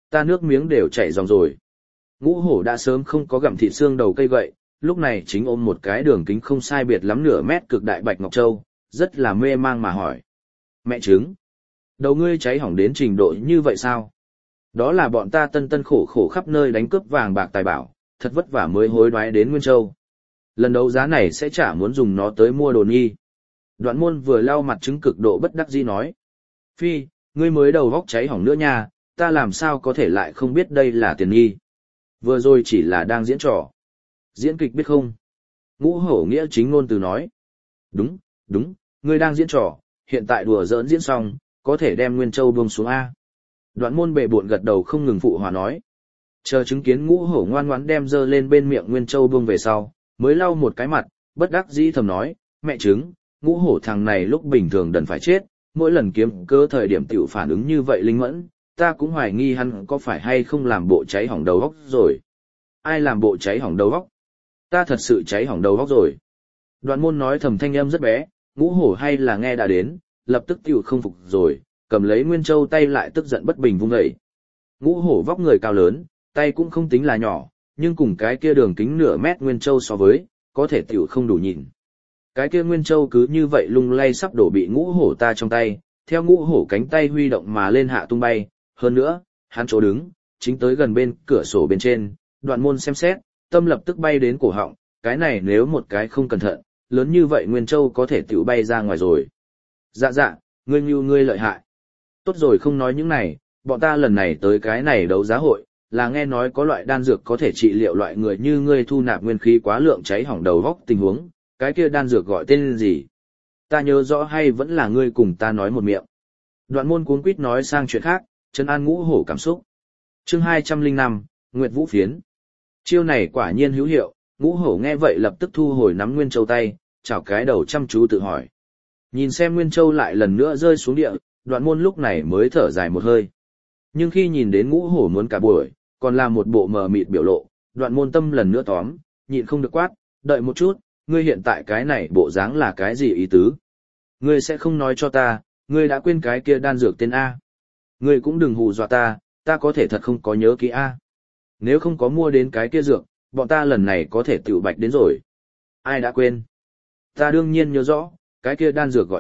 Ta nước miếng đều chảy ròng rồi. Ngũ hổ đã sớm không có gặm thịt xương đầu cây gậy, lúc này chính ôm một cái đường kính không sai biệt lắm nửa mét cực đại bạch ngọc châu, rất là mê mang mà hỏi. Mẹ trứng, đầu ngươi cháy hỏng đến trình độ như vậy sao? Đó là bọn ta tân tân khổ khổ khắp nơi đánh cướp vàng bạc tài bảo, thật vất vả mới hối đoái đến Nguyên Châu. Lần đấu giá này sẽ chả muốn dùng nó tới mua đồ nghi. Đoạn môn vừa lau mặt trứng cực độ bất đắc dĩ nói. Phi, ngươi mới đầu vóc cháy hỏng nữa nha, ta làm sao có thể lại không biết đây là tiền nghi. Vừa rồi chỉ là đang diễn trò. Diễn kịch biết không? Ngũ hổ nghĩa chính ngôn từ nói. Đúng, đúng, ngươi đang diễn trò, hiện tại đùa giỡn diễn xong, có thể đem Nguyên Châu buông xuống A. Đoạn môn bệ bộn gật đầu không ngừng phụ hòa nói. Chờ chứng kiến ngũ hổ ngoan ngoãn đem dơ lên bên miệng Nguyên Châu buông về sau, mới lau một cái mặt, bất đắc dĩ thầm nói, mẹ trứng, ngũ hổ thằng này lúc bình thường đần phải chết, mỗi lần kiếm cơ thời điểm tiểu phản ứng như vậy linh mẫn, ta cũng hoài nghi hắn có phải hay không làm bộ cháy hỏng đầu óc rồi. Ai làm bộ cháy hỏng đầu óc? Ta thật sự cháy hỏng đầu óc rồi. Đoạn môn nói thầm thanh âm rất bé, ngũ hổ hay là nghe đã đến, lập tức tiểu không phục rồi, cầm lấy Nguyên Châu tay lại tức giận bất bình vung dậy. Ngũ hổ vóc người cao lớn, tay cũng không tính là nhỏ, nhưng cùng cái kia đường kính nửa mét Nguyên Châu so với, có thể tiểu không đủ nhìn. Cái kia Nguyên Châu cứ như vậy lung lay sắp đổ bị ngũ hổ ta trong tay, theo ngũ hổ cánh tay huy động mà lên hạ tung bay, hơn nữa, hắn chỗ đứng, chính tới gần bên cửa sổ bên trên, đoạn môn xem xét, tâm lập tức bay đến cổ họng, cái này nếu một cái không cẩn thận, lớn như vậy Nguyên Châu có thể tiểu bay ra ngoài rồi. Dạ dạ, ngươi lợi hại. Tốt rồi không nói những này, bọn ta lần này tới cái này đấu giá hội, là nghe nói có loại đan dược có thể trị liệu loại người như ngươi thu nạp nguyên khí quá lượng cháy hỏng đầu góc tình huống, cái kia đan dược gọi tên gì? Ta nhớ rõ hay vẫn là ngươi cùng ta nói một miệng. Đoạn môn cuống quýt nói sang chuyện khác, trấn an ngũ hổ cảm xúc. Chương 205, Nguyệt Vũ Phiến. Chiêu này quả nhiên hữu hiệu, ngũ hổ nghe vậy lập tức thu hồi nắm Nguyên Châu tay, chảo cái đầu chăm chú tự hỏi. Nhìn xem Nguyên Châu lại lần nữa rơi xuống địa, đoạn môn lúc này mới thở dài một hơi. Nhưng khi nhìn đến ngũ hổ muốn cả buổi, còn là một bộ mờ mịt biểu lộ, đoạn môn tâm lần nữa tóm, nhịn không được quát, đợi một chút, ngươi hiện tại cái này bộ dáng là cái gì ý tứ? Ngươi sẽ không nói cho ta, ngươi đã quên cái kia đan dược tên A. Ngươi cũng đừng hù dọa ta có thể thật không có nhớ kỹ A. Nếu không có mua đến cái kia dược, bọn ta lần này có thể tiểu bạch đến rồi. Ai đã quên? Ta đương nhiên nhớ rõ, cái kia đan dược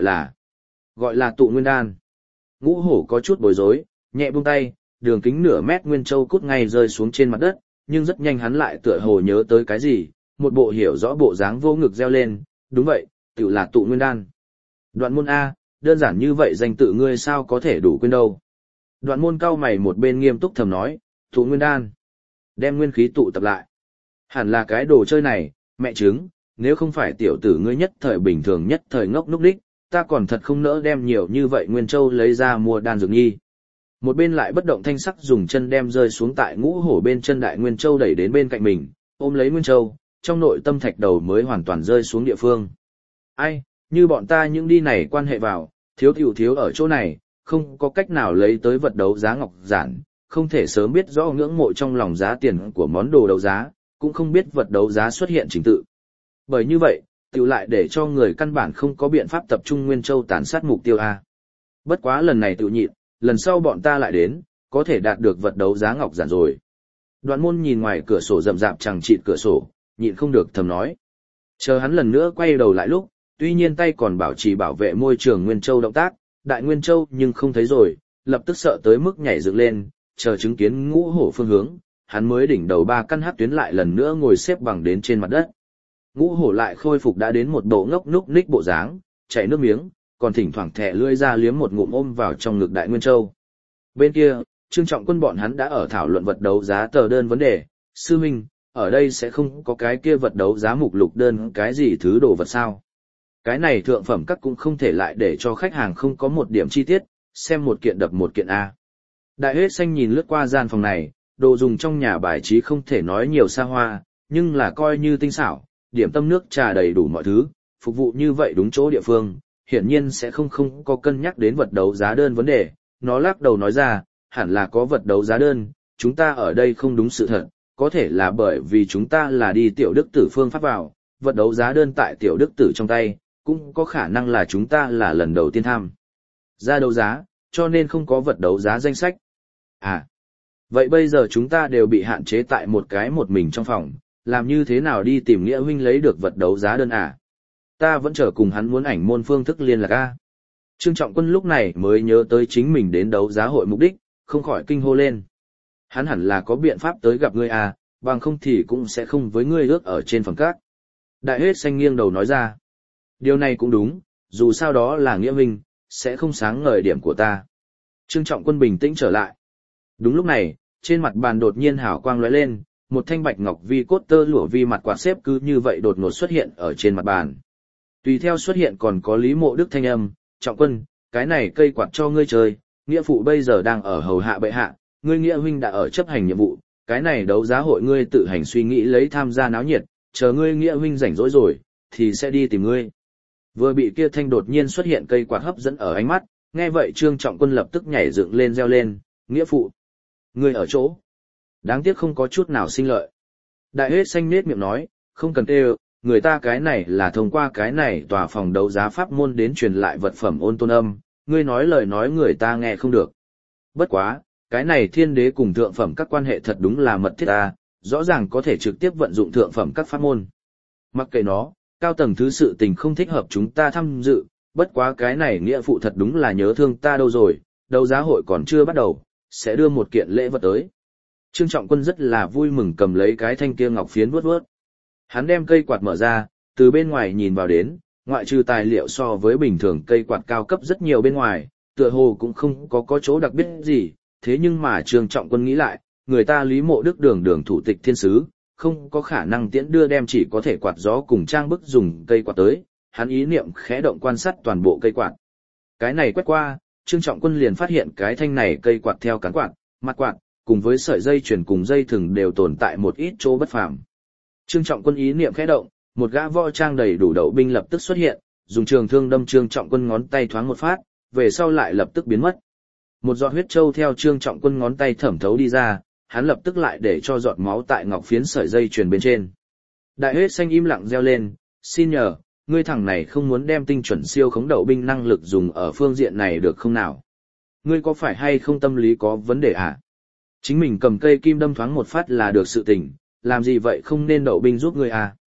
gọi là tụ nguyên đan. Ngũ hổ có chút bối rối, nhẹ buông tay, đường kính nửa mét Nguyên Châu cút ngay rơi xuống trên mặt đất, nhưng rất nhanh hắn lại tựa hồ nhớ tới cái gì, một bộ hiểu rõ bộ dáng vô ngực reo lên, đúng vậy, tiểu là tụ nguyên đan. Đoạn môn A, đơn giản như vậy danh tự ngươi sao có thể đủ quên đâu. Đoạn môn cao mày một bên nghiêm túc thầm nói, tụ nguyên đan. Đem nguyên khí tụ tập lại. Hẳn là cái đồ chơi này, mẹ trứng, nếu không phải tiểu tử ngươi nhất thời bình thường nhất thời ngốc núc đích, ta còn thật không nỡ đem nhiều như vậy Nguyên Châu lấy ra mua đan dược nhi. Một bên lại bất động thanh sắc dùng chân đem rơi xuống tại ngũ hổ bên chân đại Nguyên Châu đẩy đến bên cạnh mình, ôm lấy Nguyên Châu, trong nội tâm thạch đầu mới hoàn toàn rơi xuống địa phương. Ai, như bọn ta những đi này quan hệ vào, thiếu tiểu thiếu ở chỗ này, không có cách nào lấy tới vật đấu giá ngọc giản, không thể sớm biết rõ ngưỡng mộ trong lòng giá tiền của món đồ đấu giá, cũng không biết vật đấu giá xuất hiện trình tự. Bởi như vậy, tiểu lại để cho người căn bản không có biện pháp tập trung Nguyên Châu tàn sát mục tiêu A. Bất quá lần này tiểu nhịn, lần sau bọn ta lại đến, có thể đạt được vật đấu giá ngọc giản rồi. Đoạn môn nhìn ngoài cửa sổ rậm rạp chẳng chịt cửa sổ, nhịn không được thầm nói. Chờ hắn lần nữa quay đầu lại lúc, tuy nhiên tay còn bảo trì bảo vệ môi trường Nguyên Châu động tác, đại Nguyên Châu nhưng không thấy rồi, lập tức sợ tới mức nhảy dựng lên, chờ chứng kiến ngũ hổ phương hướng, hắn mới đỉnh đầu ba căn hắc tuyến lại lần nữa ngồi xếp bằng đến trên mặt đất. Ngũ hổ lại khôi phục đã đến một bộ ngốc núc ních bộ dáng, chảy nước miếng, còn thỉnh thoảng thẻ lưỡi ra liếm một ngụm ôm vào trong ngực đại Nguyên Châu. Bên kia, Trương Trọng Quân bọn hắn đã ở thảo luận vật đấu giá tờ đơn vấn đề, sư huynh, ở đây sẽ không có cái kia vật đấu giá mục lục đơn cái gì thứ đồ vật sao. Cái này thượng phẩm các cũng không thể lại để cho khách hàng không có một điểm chi tiết, xem một kiện đập một kiện A. Đại hết xanh nhìn lướt qua gian phòng này, đồ dùng trong nhà bài trí không thể nói nhiều xa hoa, nhưng là coi như tinh xảo, điểm tâm nước trà đầy đủ mọi thứ, phục vụ như vậy đúng chỗ địa phương, hiển nhiên sẽ không có cân nhắc đến vật đấu giá đơn vấn đề. Nó lắc đầu nói ra, hẳn là có vật đấu giá đơn, chúng ta ở đây không đúng sự thật, có thể là bởi vì chúng ta là đi tiểu đức tử phương pháp vào, vật đấu giá đơn tại tiểu đức tử trong tay, cũng có khả năng là chúng ta là lần đầu tiên tham gia đấu giá, cho nên không có vật đấu giá danh sách. À, Vậy bây giờ chúng ta đều bị hạn chế tại một mình trong phòng, làm như thế nào đi tìm Nghĩa huynh lấy được vật đấu giá đơn à? Ta vẫn chờ cùng hắn muốn ảnh môn phương thức liên lạc a. Trương Trọng Quân lúc này mới nhớ tới chính mình đến đấu giá hội mục đích, không khỏi kinh hô lên. Hắn hẳn là có biện pháp tới gặp ngươi à, bằng không thì cũng sẽ không với ngươi ước ở trên phòng các. Đại Hết Xanh nghiêng đầu nói ra. Điều này cũng đúng, dù sao đó là Nghĩa huynh, sẽ không sáng ngời điểm của ta. Trương Trọng Quân bình tĩnh trở lại. Đúng lúc này, trên mặt bàn đột nhiên hào quang lóe lên, một thanh bạch ngọc vi cốt tơ lụa vi mặt quạt xếp cứ như vậy đột ngột xuất hiện ở trên mặt bàn. Tùy theo xuất hiện còn có Lý Mộ Đức thanh âm, Trọng Quân, cái này cây quạt cho ngươi chơi, nghĩa phụ bây giờ đang ở hầu hạ bệ hạ, ngươi nghĩa huynh đã ở chấp hành nhiệm vụ, cái này đấu giá hội ngươi tự hành suy nghĩ lấy tham gia náo nhiệt, chờ ngươi nghĩa huynh rảnh rỗi rồi, thì sẽ đi tìm ngươi. Vừa bị kia thanh đột nhiên xuất hiện cây quạt hấp dẫn ở ánh mắt, nghe vậy Trương Trọng Quân lập tức nhảy dựng lên reo lên, nghĩa phụ, ngươi ở chỗ. Đáng tiếc không có chút nào sinh lợi. Đại Hết Xanh nết miệng nói, không cần kêu, người ta cái này là thông qua cái này tòa phòng đấu giá pháp môn đến truyền lại vật phẩm ôn tôn âm, ngươi nói lời nói người ta nghe không được. Bất quá, cái này thiên đế cùng thượng phẩm các quan hệ thật đúng là mật thiết ta, rõ ràng có thể trực tiếp vận dụng thượng phẩm các pháp môn. Mặc kệ nó, cao tầng thứ sự tình không thích hợp chúng ta tham dự, bất quá cái này nghĩa phụ thật đúng là nhớ thương ta đâu rồi, đấu giá hội còn chưa bắt đầu, sẽ đưa một kiện lễ vật tới. Trương Trọng Quân rất là vui mừng cầm lấy cái thanh kia ngọc phiến vuốt vuốt. Hắn đem cây quạt mở ra, từ bên ngoài nhìn vào đến, ngoại trừ tài liệu so với bình thường cây quạt cao cấp rất nhiều bên ngoài, tựa hồ cũng không có chỗ đặc biệt gì, thế nhưng mà Trương Trọng Quân nghĩ lại, người ta Lý Mộ Đức đường thủ tịch thiên sứ, không có khả năng tiễn đưa đem chỉ có thể quạt gió cùng trang bức dùng cây quạt tới, hắn ý niệm khẽ động quan sát toàn bộ cây quạt. Cái này quét qua, Trương Trọng Quân liền phát hiện cái thanh này cây quạt theo cán quạt, mặt quạt, cùng với sợi dây chuyền cùng dây thừng đều tồn tại một ít chỗ bất phàm. Trương Trọng Quân ý niệm khẽ động, một gã võ trang đầy đủ đậu binh lập tức xuất hiện, dùng trường thương đâm Trương Trọng Quân ngón tay thoáng một phát, về sau lại lập tức biến mất. Một giọt huyết châu theo Trương Trọng Quân ngón tay thẩm thấu đi ra, hắn lập tức lại để cho giọt máu tại ngọc phiến sợi dây chuyền bên trên. Đại Hết Xanh im lặng reo lên, xin nhờ, ngươi thằng này không muốn đem tinh chuẩn siêu khống đậu binh năng lực dùng ở phương diện này được không nào? Ngươi có phải hay không tâm lý có vấn đề à? Chính mình cầm cây kim đâm thoáng một phát là được sự tình, làm gì vậy không nên đậu binh giúp ngươi à?